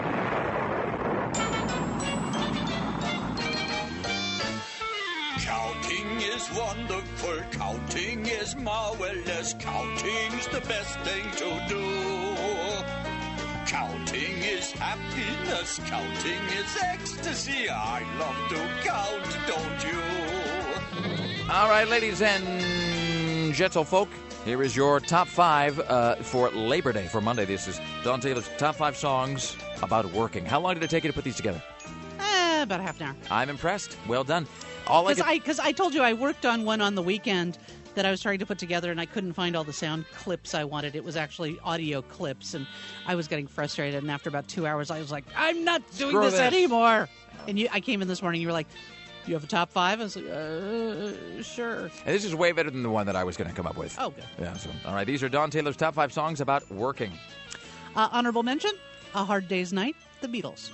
Counting is wonderful, counting is marvelous, counting's the best thing to do. Counting is happiness, counting is ecstasy. I love to count, don't you? All right, ladies and gentlefolk, here is your top five uh, for Labor Day, for Monday. This is Don Taylor's top five songs about working. How long did it take you to put these together? Eh, about a half an hour. I'm impressed. Well done. All I Because could- I, because I told you I worked on one on the weekend that I was trying to put together, and I couldn't find all the sound clips I wanted. It was actually audio clips, and I was getting frustrated. And after about two hours, I was like, I'm not doing Screw this, this. anymore. And you, I came in this morning, you were like, do you have a top five? I was like, uh, sure. And this is way better than the one that I was going to come up with. Oh, good. Yeah. So, all right. These are Don Taylor's top five songs about working. Uh, honorable mention, A Hard Day's Night, The Beatles.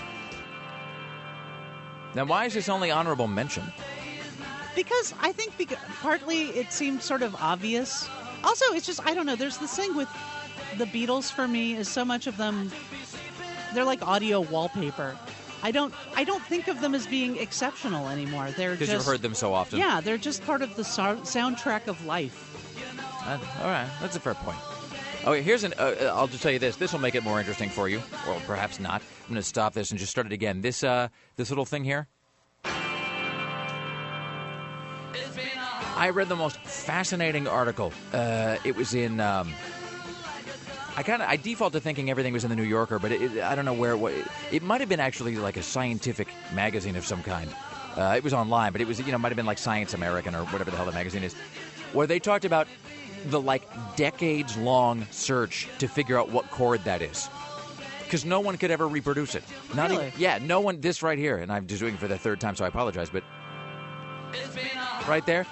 Now, why is this only honorable mention? Because I think because partly it seemed sort of obvious. Also, it's just, I don't know, there's this thing with the Beatles for me is so much of them, they're like audio wallpaper. I don't I don't think of them as being exceptional anymore. They're Because just you've heard them so often. Yeah, they're just part of the so- soundtrack of life. Uh, all right. That's a fair point. Okay, here's an. Uh, I'll just tell you this. This will make it more interesting for you, or perhaps not. I'm going to stop this and just start it again. This, uh, this little thing here. I read the most fascinating article. Uh, it was in. Um, I kind of I default to thinking everything was in the New Yorker, but it, it, I don't know where it was. It, it might have been actually like a scientific magazine of some kind. Uh, it was online, but it was you know might have been like Science American or whatever the hell the magazine is, where they talked about the like decades-long search to figure out what chord that is. Because no one could ever reproduce it. Not Really? even, yeah, no one, this right here, and I'm just doing it for the third time, so I apologize, but right there,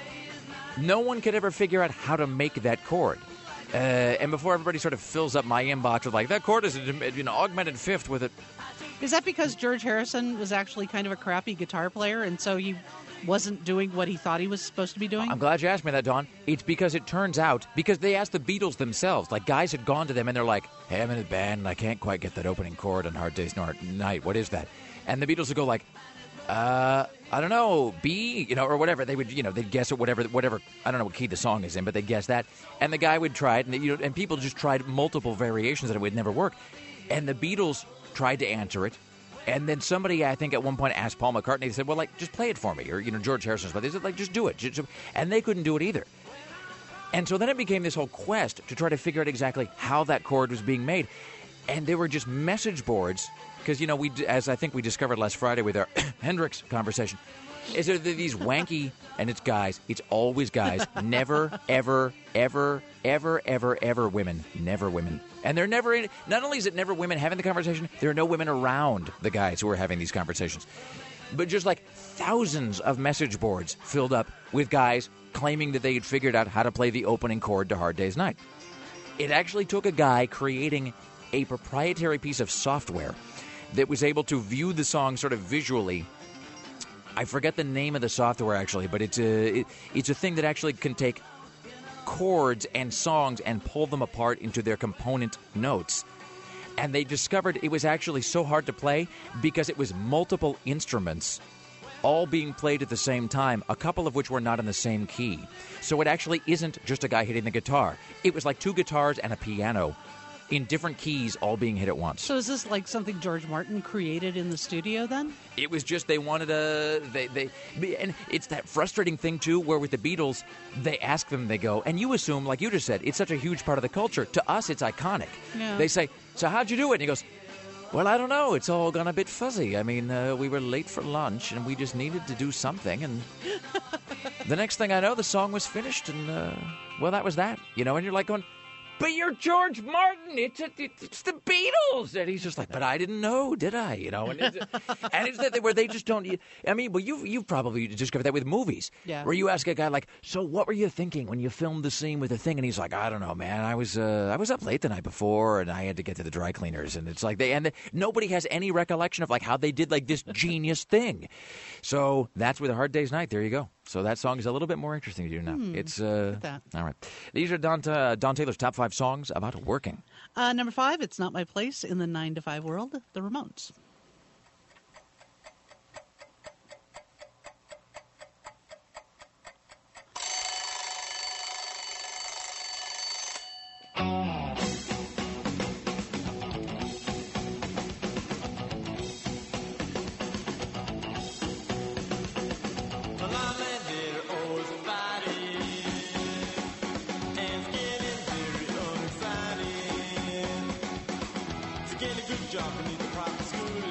no one could ever figure out how to make that chord. Uh, and before everybody sort of fills up my inbox with like, that chord is an you know, augmented fifth with it. Is that because George Harrison was actually kind of a crappy guitar player, and so he wasn't doing what he thought he was supposed to be doing? I'm glad you asked me that, Don. It's because it turns out, because they asked the Beatles themselves, like guys had gone to them and they're like, hey, I'm in a band and I can't quite get that opening chord on Hard Day's Night. What is that? And the Beatles would go like, uh, I don't know, B, you know, or whatever. They would, you know, they'd guess it, whatever, whatever. I don't know what key the song is in, but they'd guess that. And the guy would try it, and, you know, and people just tried multiple variations and it would never work. And the Beatles tried to answer it. And then somebody, I think, at one point asked Paul McCartney, they said, well, like, just play it for me. Or, you know, George Harrison's, but they said, like, just do it. Just- And they couldn't do it either. And so then it became this whole quest to try to figure out exactly how that chord was being made. And there were just message boards, because, you know, we, as I think we discovered last Friday with our Hendrix conversation, is there these wanky, and it's guys, it's always guys, never, ever, ever, ever, ever, ever women, never women. And they're never, in, not only is it never women having the conversation, there are no women around the guys who are having these conversations. But just like thousands of message boards filled up with guys claiming that they had figured out how to play the opening chord to Hard Day's Night. It actually took a guy creating a proprietary piece of software that was able to view the song sort of visually. I forget the name of the software, actually, but it's a, it, it's a thing that actually can take chords and songs and pull them apart into their component notes. And they discovered it was actually so hard to play because it was multiple instruments all being played at the same time, a couple of which were not in the same key. So it actually isn't just a guy hitting the guitar. It was like two guitars and a piano in different keys all being hit at once. So is this like something George Martin created in the studio then? It was just they wanted a they they and it's that frustrating thing too where with the Beatles they ask them, they go, and you assume, like you just said, it's such a huge part of the culture. To us it's iconic. Yeah. They say, so how'd you do it? And he goes, well, I don't know. It's all gone a bit fuzzy. I mean, uh, we were late for lunch and we just needed to do something, and the next thing I know the song was finished, and uh, well, that was that, you know. And you're like going, but you're George Martin. It's a, it's the Beatles. And he's just like, but I didn't know, did I? You know, and it's, and it's that they, where they just don't. I mean, well, you've you've probably discovered that with movies, Yeah. where you ask a guy like, so what were you thinking when you filmed the scene with the thing? And he's like, I don't know, man. I was uh, I was up late the night before, and I had to get to the dry cleaners, and it's like they and they, nobody has any recollection of like how they did like this genius thing. So that's with a Hard Day's Night. There you go. So that song is a little bit more interesting to you now. Hmm, it's uh, look at that. all right. These are Don, uh, Don Taylor's top five songs about working. Uh, number five, It's Not My Place in the nine to five World, The Ramones. Job beneath the private school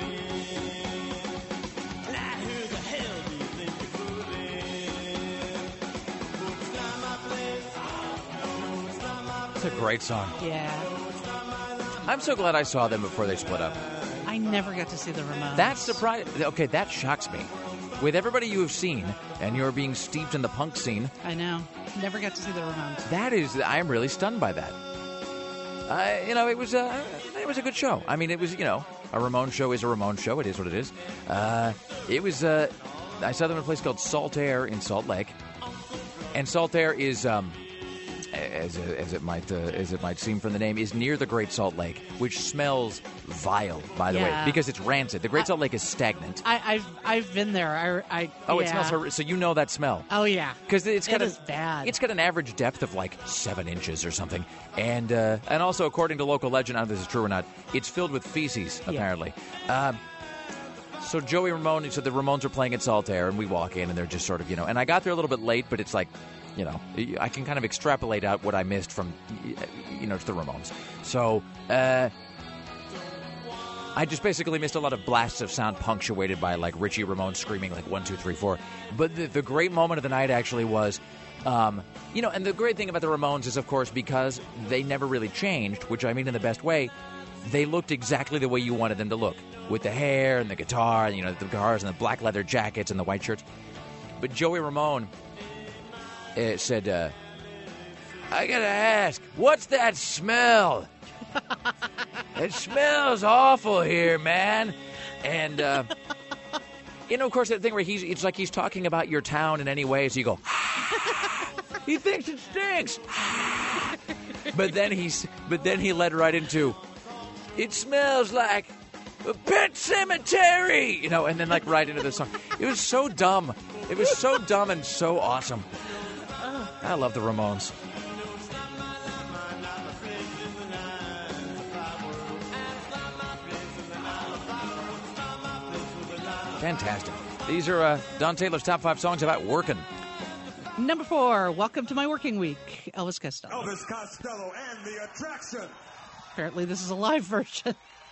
a great song. Yeah. I'm so glad I saw them before they split up. I never got to see the Ramones. That's surprising. Okay, that shocks me. With everybody you have seen, and you're being steeped in the punk scene. I know. Never got to see the Ramones. That is, I'm really stunned by that. I, you know, it was a, it was a good show. I mean, it was, you know, a Ramones show is a Ramones show. It is what it is. Uh, it was, uh, I saw them in a place called Salt Air in Salt Lake. And Salt Air is, um, as, as it might uh, as it might seem from the name, is near the Great Salt Lake, which smells vile, by the Yeah. way, because it's rancid. The Great I- Salt Lake is stagnant. I, I've I've been there. I, I Oh, it yeah. smells horrific. So you know that smell. Oh yeah, Because it's got It a, is bad. It's got an average depth of like seven inches or something, and uh, and also according to local legend, I don't know if this is true or not, it's filled with feces apparently. Um, so Joey Ramone, so the Ramones are playing at Salt Air, and we walk in, and they're just sort of, you know, and I got there a little bit late, but it's like, you know, I can kind of extrapolate out what I missed from, you know, it's the Ramones. So. Uh, I just basically missed a lot of blasts of sound punctuated by, like, Richie Ramone screaming, like, one, two, three, four. But the, the great moment of the night actually was, um, you know, and the great thing about the Ramones is, of course, because they never really changed, which I mean in the best way, they looked exactly the way you wanted them to look, with the hair and the guitar, and, you know, the guitars and the black leather jackets and the white shirts. But Joey Ramone uh, said, uh, I gotta ask, what's that smell? It smells awful here, man. And, uh, you know, of course, that thing where he's, it's like he's talking about your town in any way, so you go, he thinks it stinks. But then he's, but then he led right into, it smells like a pet cemetery, you know, and then like right into the song. It was so dumb. It was so dumb and so awesome. I love the Ramones. Fantastic. These are uh, Don Taylor's top five songs about working. Number four, Welcome to My Working Week, Elvis Costello. Elvis Costello and the Attraction. Apparently this is a live version.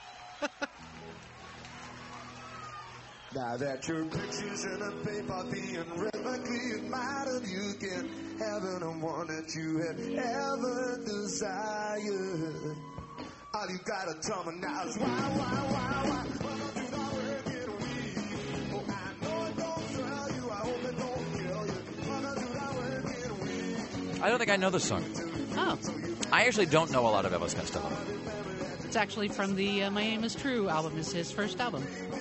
Now that your pictures in a paper being read quickly admired, you can have any one that you had ever desired. All you gotta tell me now is why, why, why, why? Why don't you not work it weak? Oh, I know it don't tell you, I hope it don't kill you. Why don't you not work it weak? I don't think I know this song. Oh. I actually don't know a lot of Elvis Costello. It's actually from the uh, My Aim Is True album. It's his first album.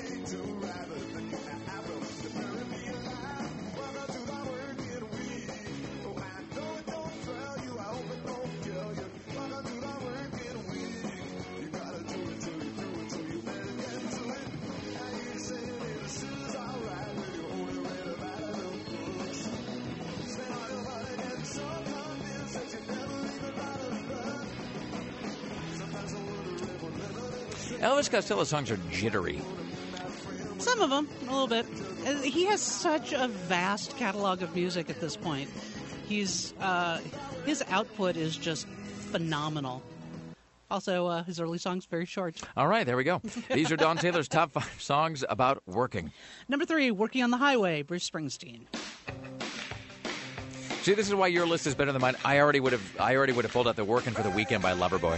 Elvis Costello songs are jittery. Some of them, a little bit. Uh, He has such a vast catalog of music at this point. He's uh, his output is just phenomenal. Also, uh, his early songs very short. All right, there we go. These are Don Taylor's top five songs about working. Number three, Working on the Highway, Bruce Springsteen. See, this is why your list is better than mine. I already would have. I already would have pulled out the "Working for the Weekend" by Loverboy.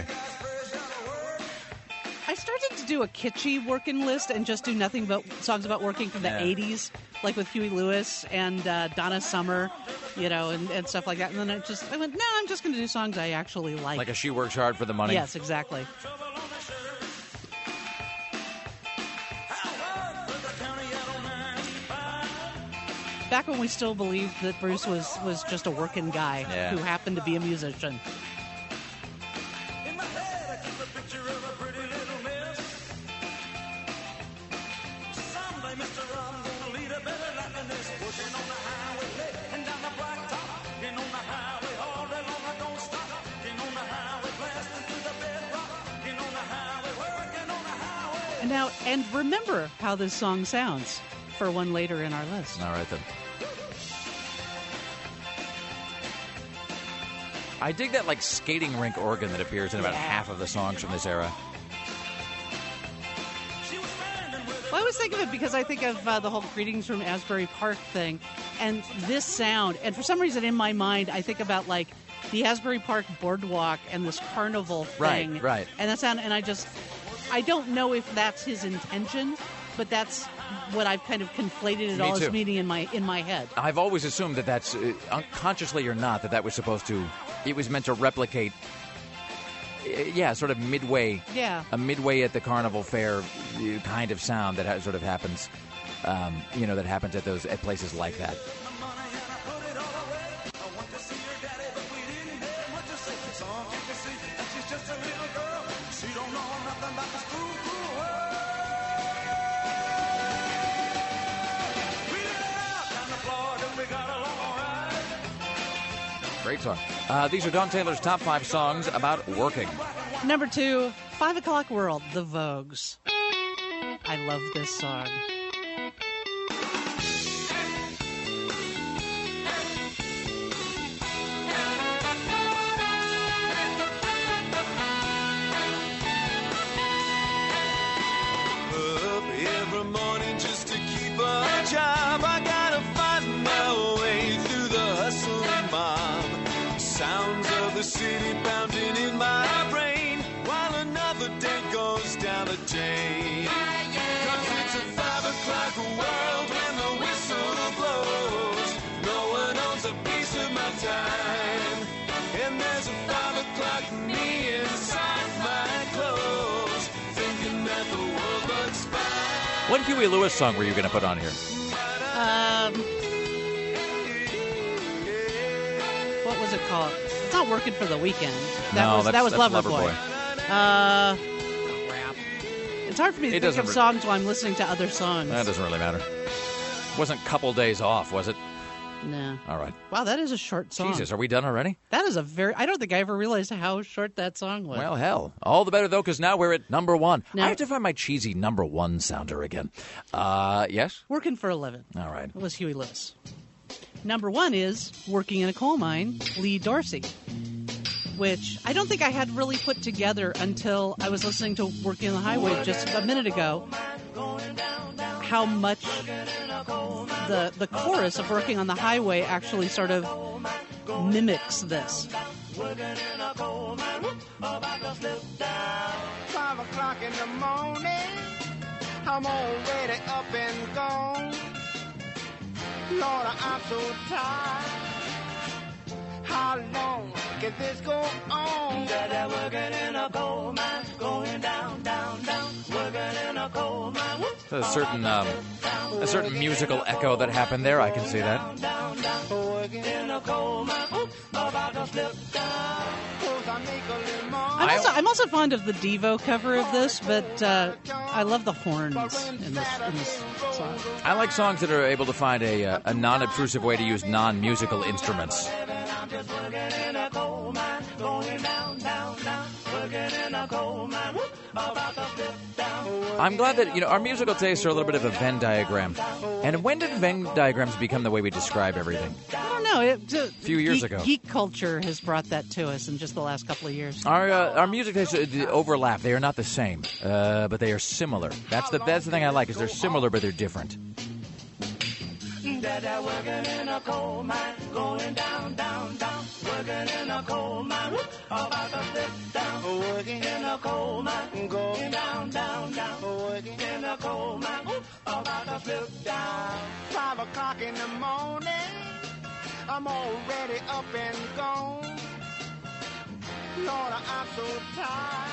I started to do a kitschy working list and just do nothing but songs about working from the Yeah. eighties, like with Huey Lewis and uh, Donna Summer, you know, and, and stuff like that. And then I just, I went, no, I'm just going to do songs I actually like. Like a She Works Hard for the Money. Yes, exactly. Back when we still believed that Bruce was, was just a working guy Yeah. who happened to be a musician. And now, and remember how this song sounds for one later in our list. All right, then. I dig that, like, skating rink organ that appears in about Yeah. half of the songs from this era. Well, I always think of it because I think of uh, the whole Greetings from Asbury Park thing, and this sound. And for some reason in my mind, I think about, like, the Asbury Park Boardwalk and this carnival thing. Right, right. And that sound, and I just, I don't know if that's his intention, but that's what I've kind of conflated it Me all too. as meaning in my in my head. I've always assumed that that's, uh, unconsciously or not, that that was supposed to, it was meant to replicate, uh, yeah, sort of midway, Yeah. a midway at the carnival fair uh, kind of sound that ha- sort of happens, um, you know, that happens at those at places like that. Great song. Uh, these are Don Taylor's top five songs about working. Number two, Five O'Clock World, The Vogues. I love this song. Up every morning just to keep a job. I gotta find my way through the hustling mob. Sounds of the city pounding in my brain while another day goes down the drain. Cause it's a five o'clock world when the whistle blows. No one owns a piece of my time. And there's a five o'clock me inside my clothes, thinking that the world looks fine. What Huey Lewis song were you going to put on here? Um, what was it called? It's not Working for the Weekend. That No, was that's- that was that's Loverboy. Uh, crap. It's hard for me to It think doesn't of re- songs while I'm listening to other songs. That doesn't really matter. Wasn't Couple Days Off, was it? No. All right. Wow, that is a short song. Jesus, are we done already? That is a very. I don't think I ever realized how short that song was. Well, hell. All the better, though, because now we're at number one. Now- I have to find my cheesy number one sounder again. Uh, yes? Working for a Living. All right. It was Huey Lewis. Number one is Working in a Coal Mine, Lee Dorsey, which I don't think I had really put together until I was listening to Working on the Highway just a minute ago, how much the the chorus of Working on the Highway actually sort of mimics this. Five o'clock in the morning, I'm already up and gone. Lord, I'm so tired. How long can this go on? That I'm working in a coal mine, going down, down, down, working in a coal mine. There's a certain, um, a certain musical echo that happened there. I can see that. Working in a coal mine, about to slip down. 'Cause I make a little more. I'm also, I'm also fond of the Devo cover of this, but uh, I love the horns in this, in this song. I like songs that are able to find a, uh, a non-obtrusive way to use non-musical instruments. Just working in a coal mine, going down, down, down, working in a coal mine, about to slip down. I'm glad that, you know, our musical tastes are a little bit of a Venn diagram. And when did Venn diagrams become the way we describe everything? I don't know. It, a few years geek, ago. Geek culture has brought that to us in just the last couple of years. Our uh, our music tastes uh, overlap. They are not the same, uh, but they are similar. That's the that's the thing I like, is they're similar, but they're different. That I'm working in a coal mine, going down, down, down, working in a coal mine, about to slip down, working in a coal mine, going down, down, down, working in a coal mine, about to slip down. Five o'clock in the morning, I'm already up and gone. Lord, I'm so tired.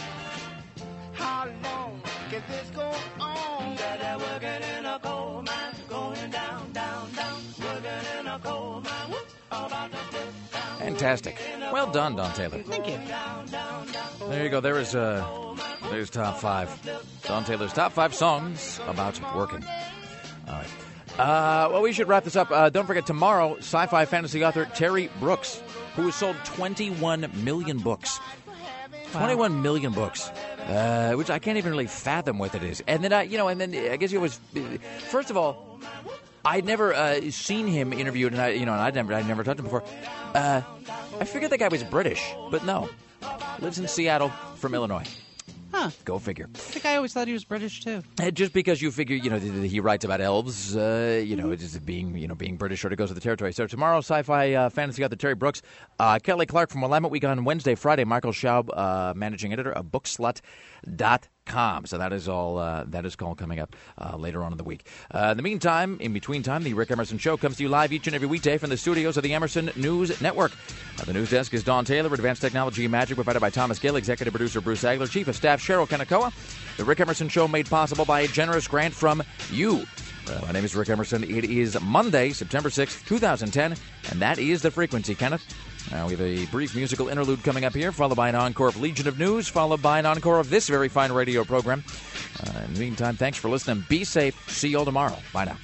How long can this go on? That I'm working in a coal mine, going down, down, down, working in a coal mine, about to slip down. Fantastic. Well done, Don Taylor. Thank you. There you go. There is uh, there's top five. Don Taylor's top five songs about working. All right. Uh, well, we should wrap this up. Uh, don't forget, tomorrow, sci-fi fantasy author Terry Brooks, who has sold twenty-one million books. twenty-one million books, uh, which I can't even really fathom what it is. And then, I, you know, and then I guess it was, first of all, I'd never uh, seen him interviewed, and I, you know, and I'd never, I'd never talked to him before. Uh, I figured the guy was British, but no, lives in Seattle, from Illinois. Huh. Huh. Go figure. I think I always thought he was British, too. Uh, Just because you figure, you know, th- th- he writes about elves, uh, you know, just being, you know, being British sort of goes with the territory. So tomorrow, Sci-Fi uh, Fantasy got the Terry Brooks, uh, Kelly Clark from Willamette Week on Wednesday, Friday. Michael Schaub, uh, managing editor of Bookslut dot com. So that is all. Uh, that is all coming up uh, later on in the week. Uh, in the meantime, in between time, the Rick Emerson Show comes to you live each and every weekday from the studios of the Emerson News Network. Uh, the news desk is Dawn Taylor. Advanced Technology and Magic provided by Thomas Gill. Executive producer Bruce Agler. Chief of Staff Cheryl Kanakoa. The Rick Emerson Show made possible by a generous grant from you. Uh, my name is Rick Emerson. It is Monday, September sixth, twenty ten, and that is The Frequency. Kenneth? Uh, we have a brief musical interlude coming up here, followed by an encore of Legion of News, followed by an encore of this very fine radio program. Uh, in the meantime, thanks for listening. Be safe. See you all tomorrow. Bye now.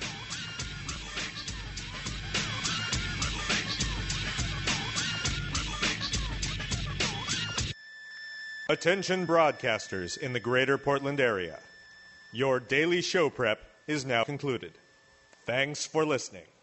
Attention broadcasters in the greater Portland area. Your daily show prep is now concluded. Thanks for listening.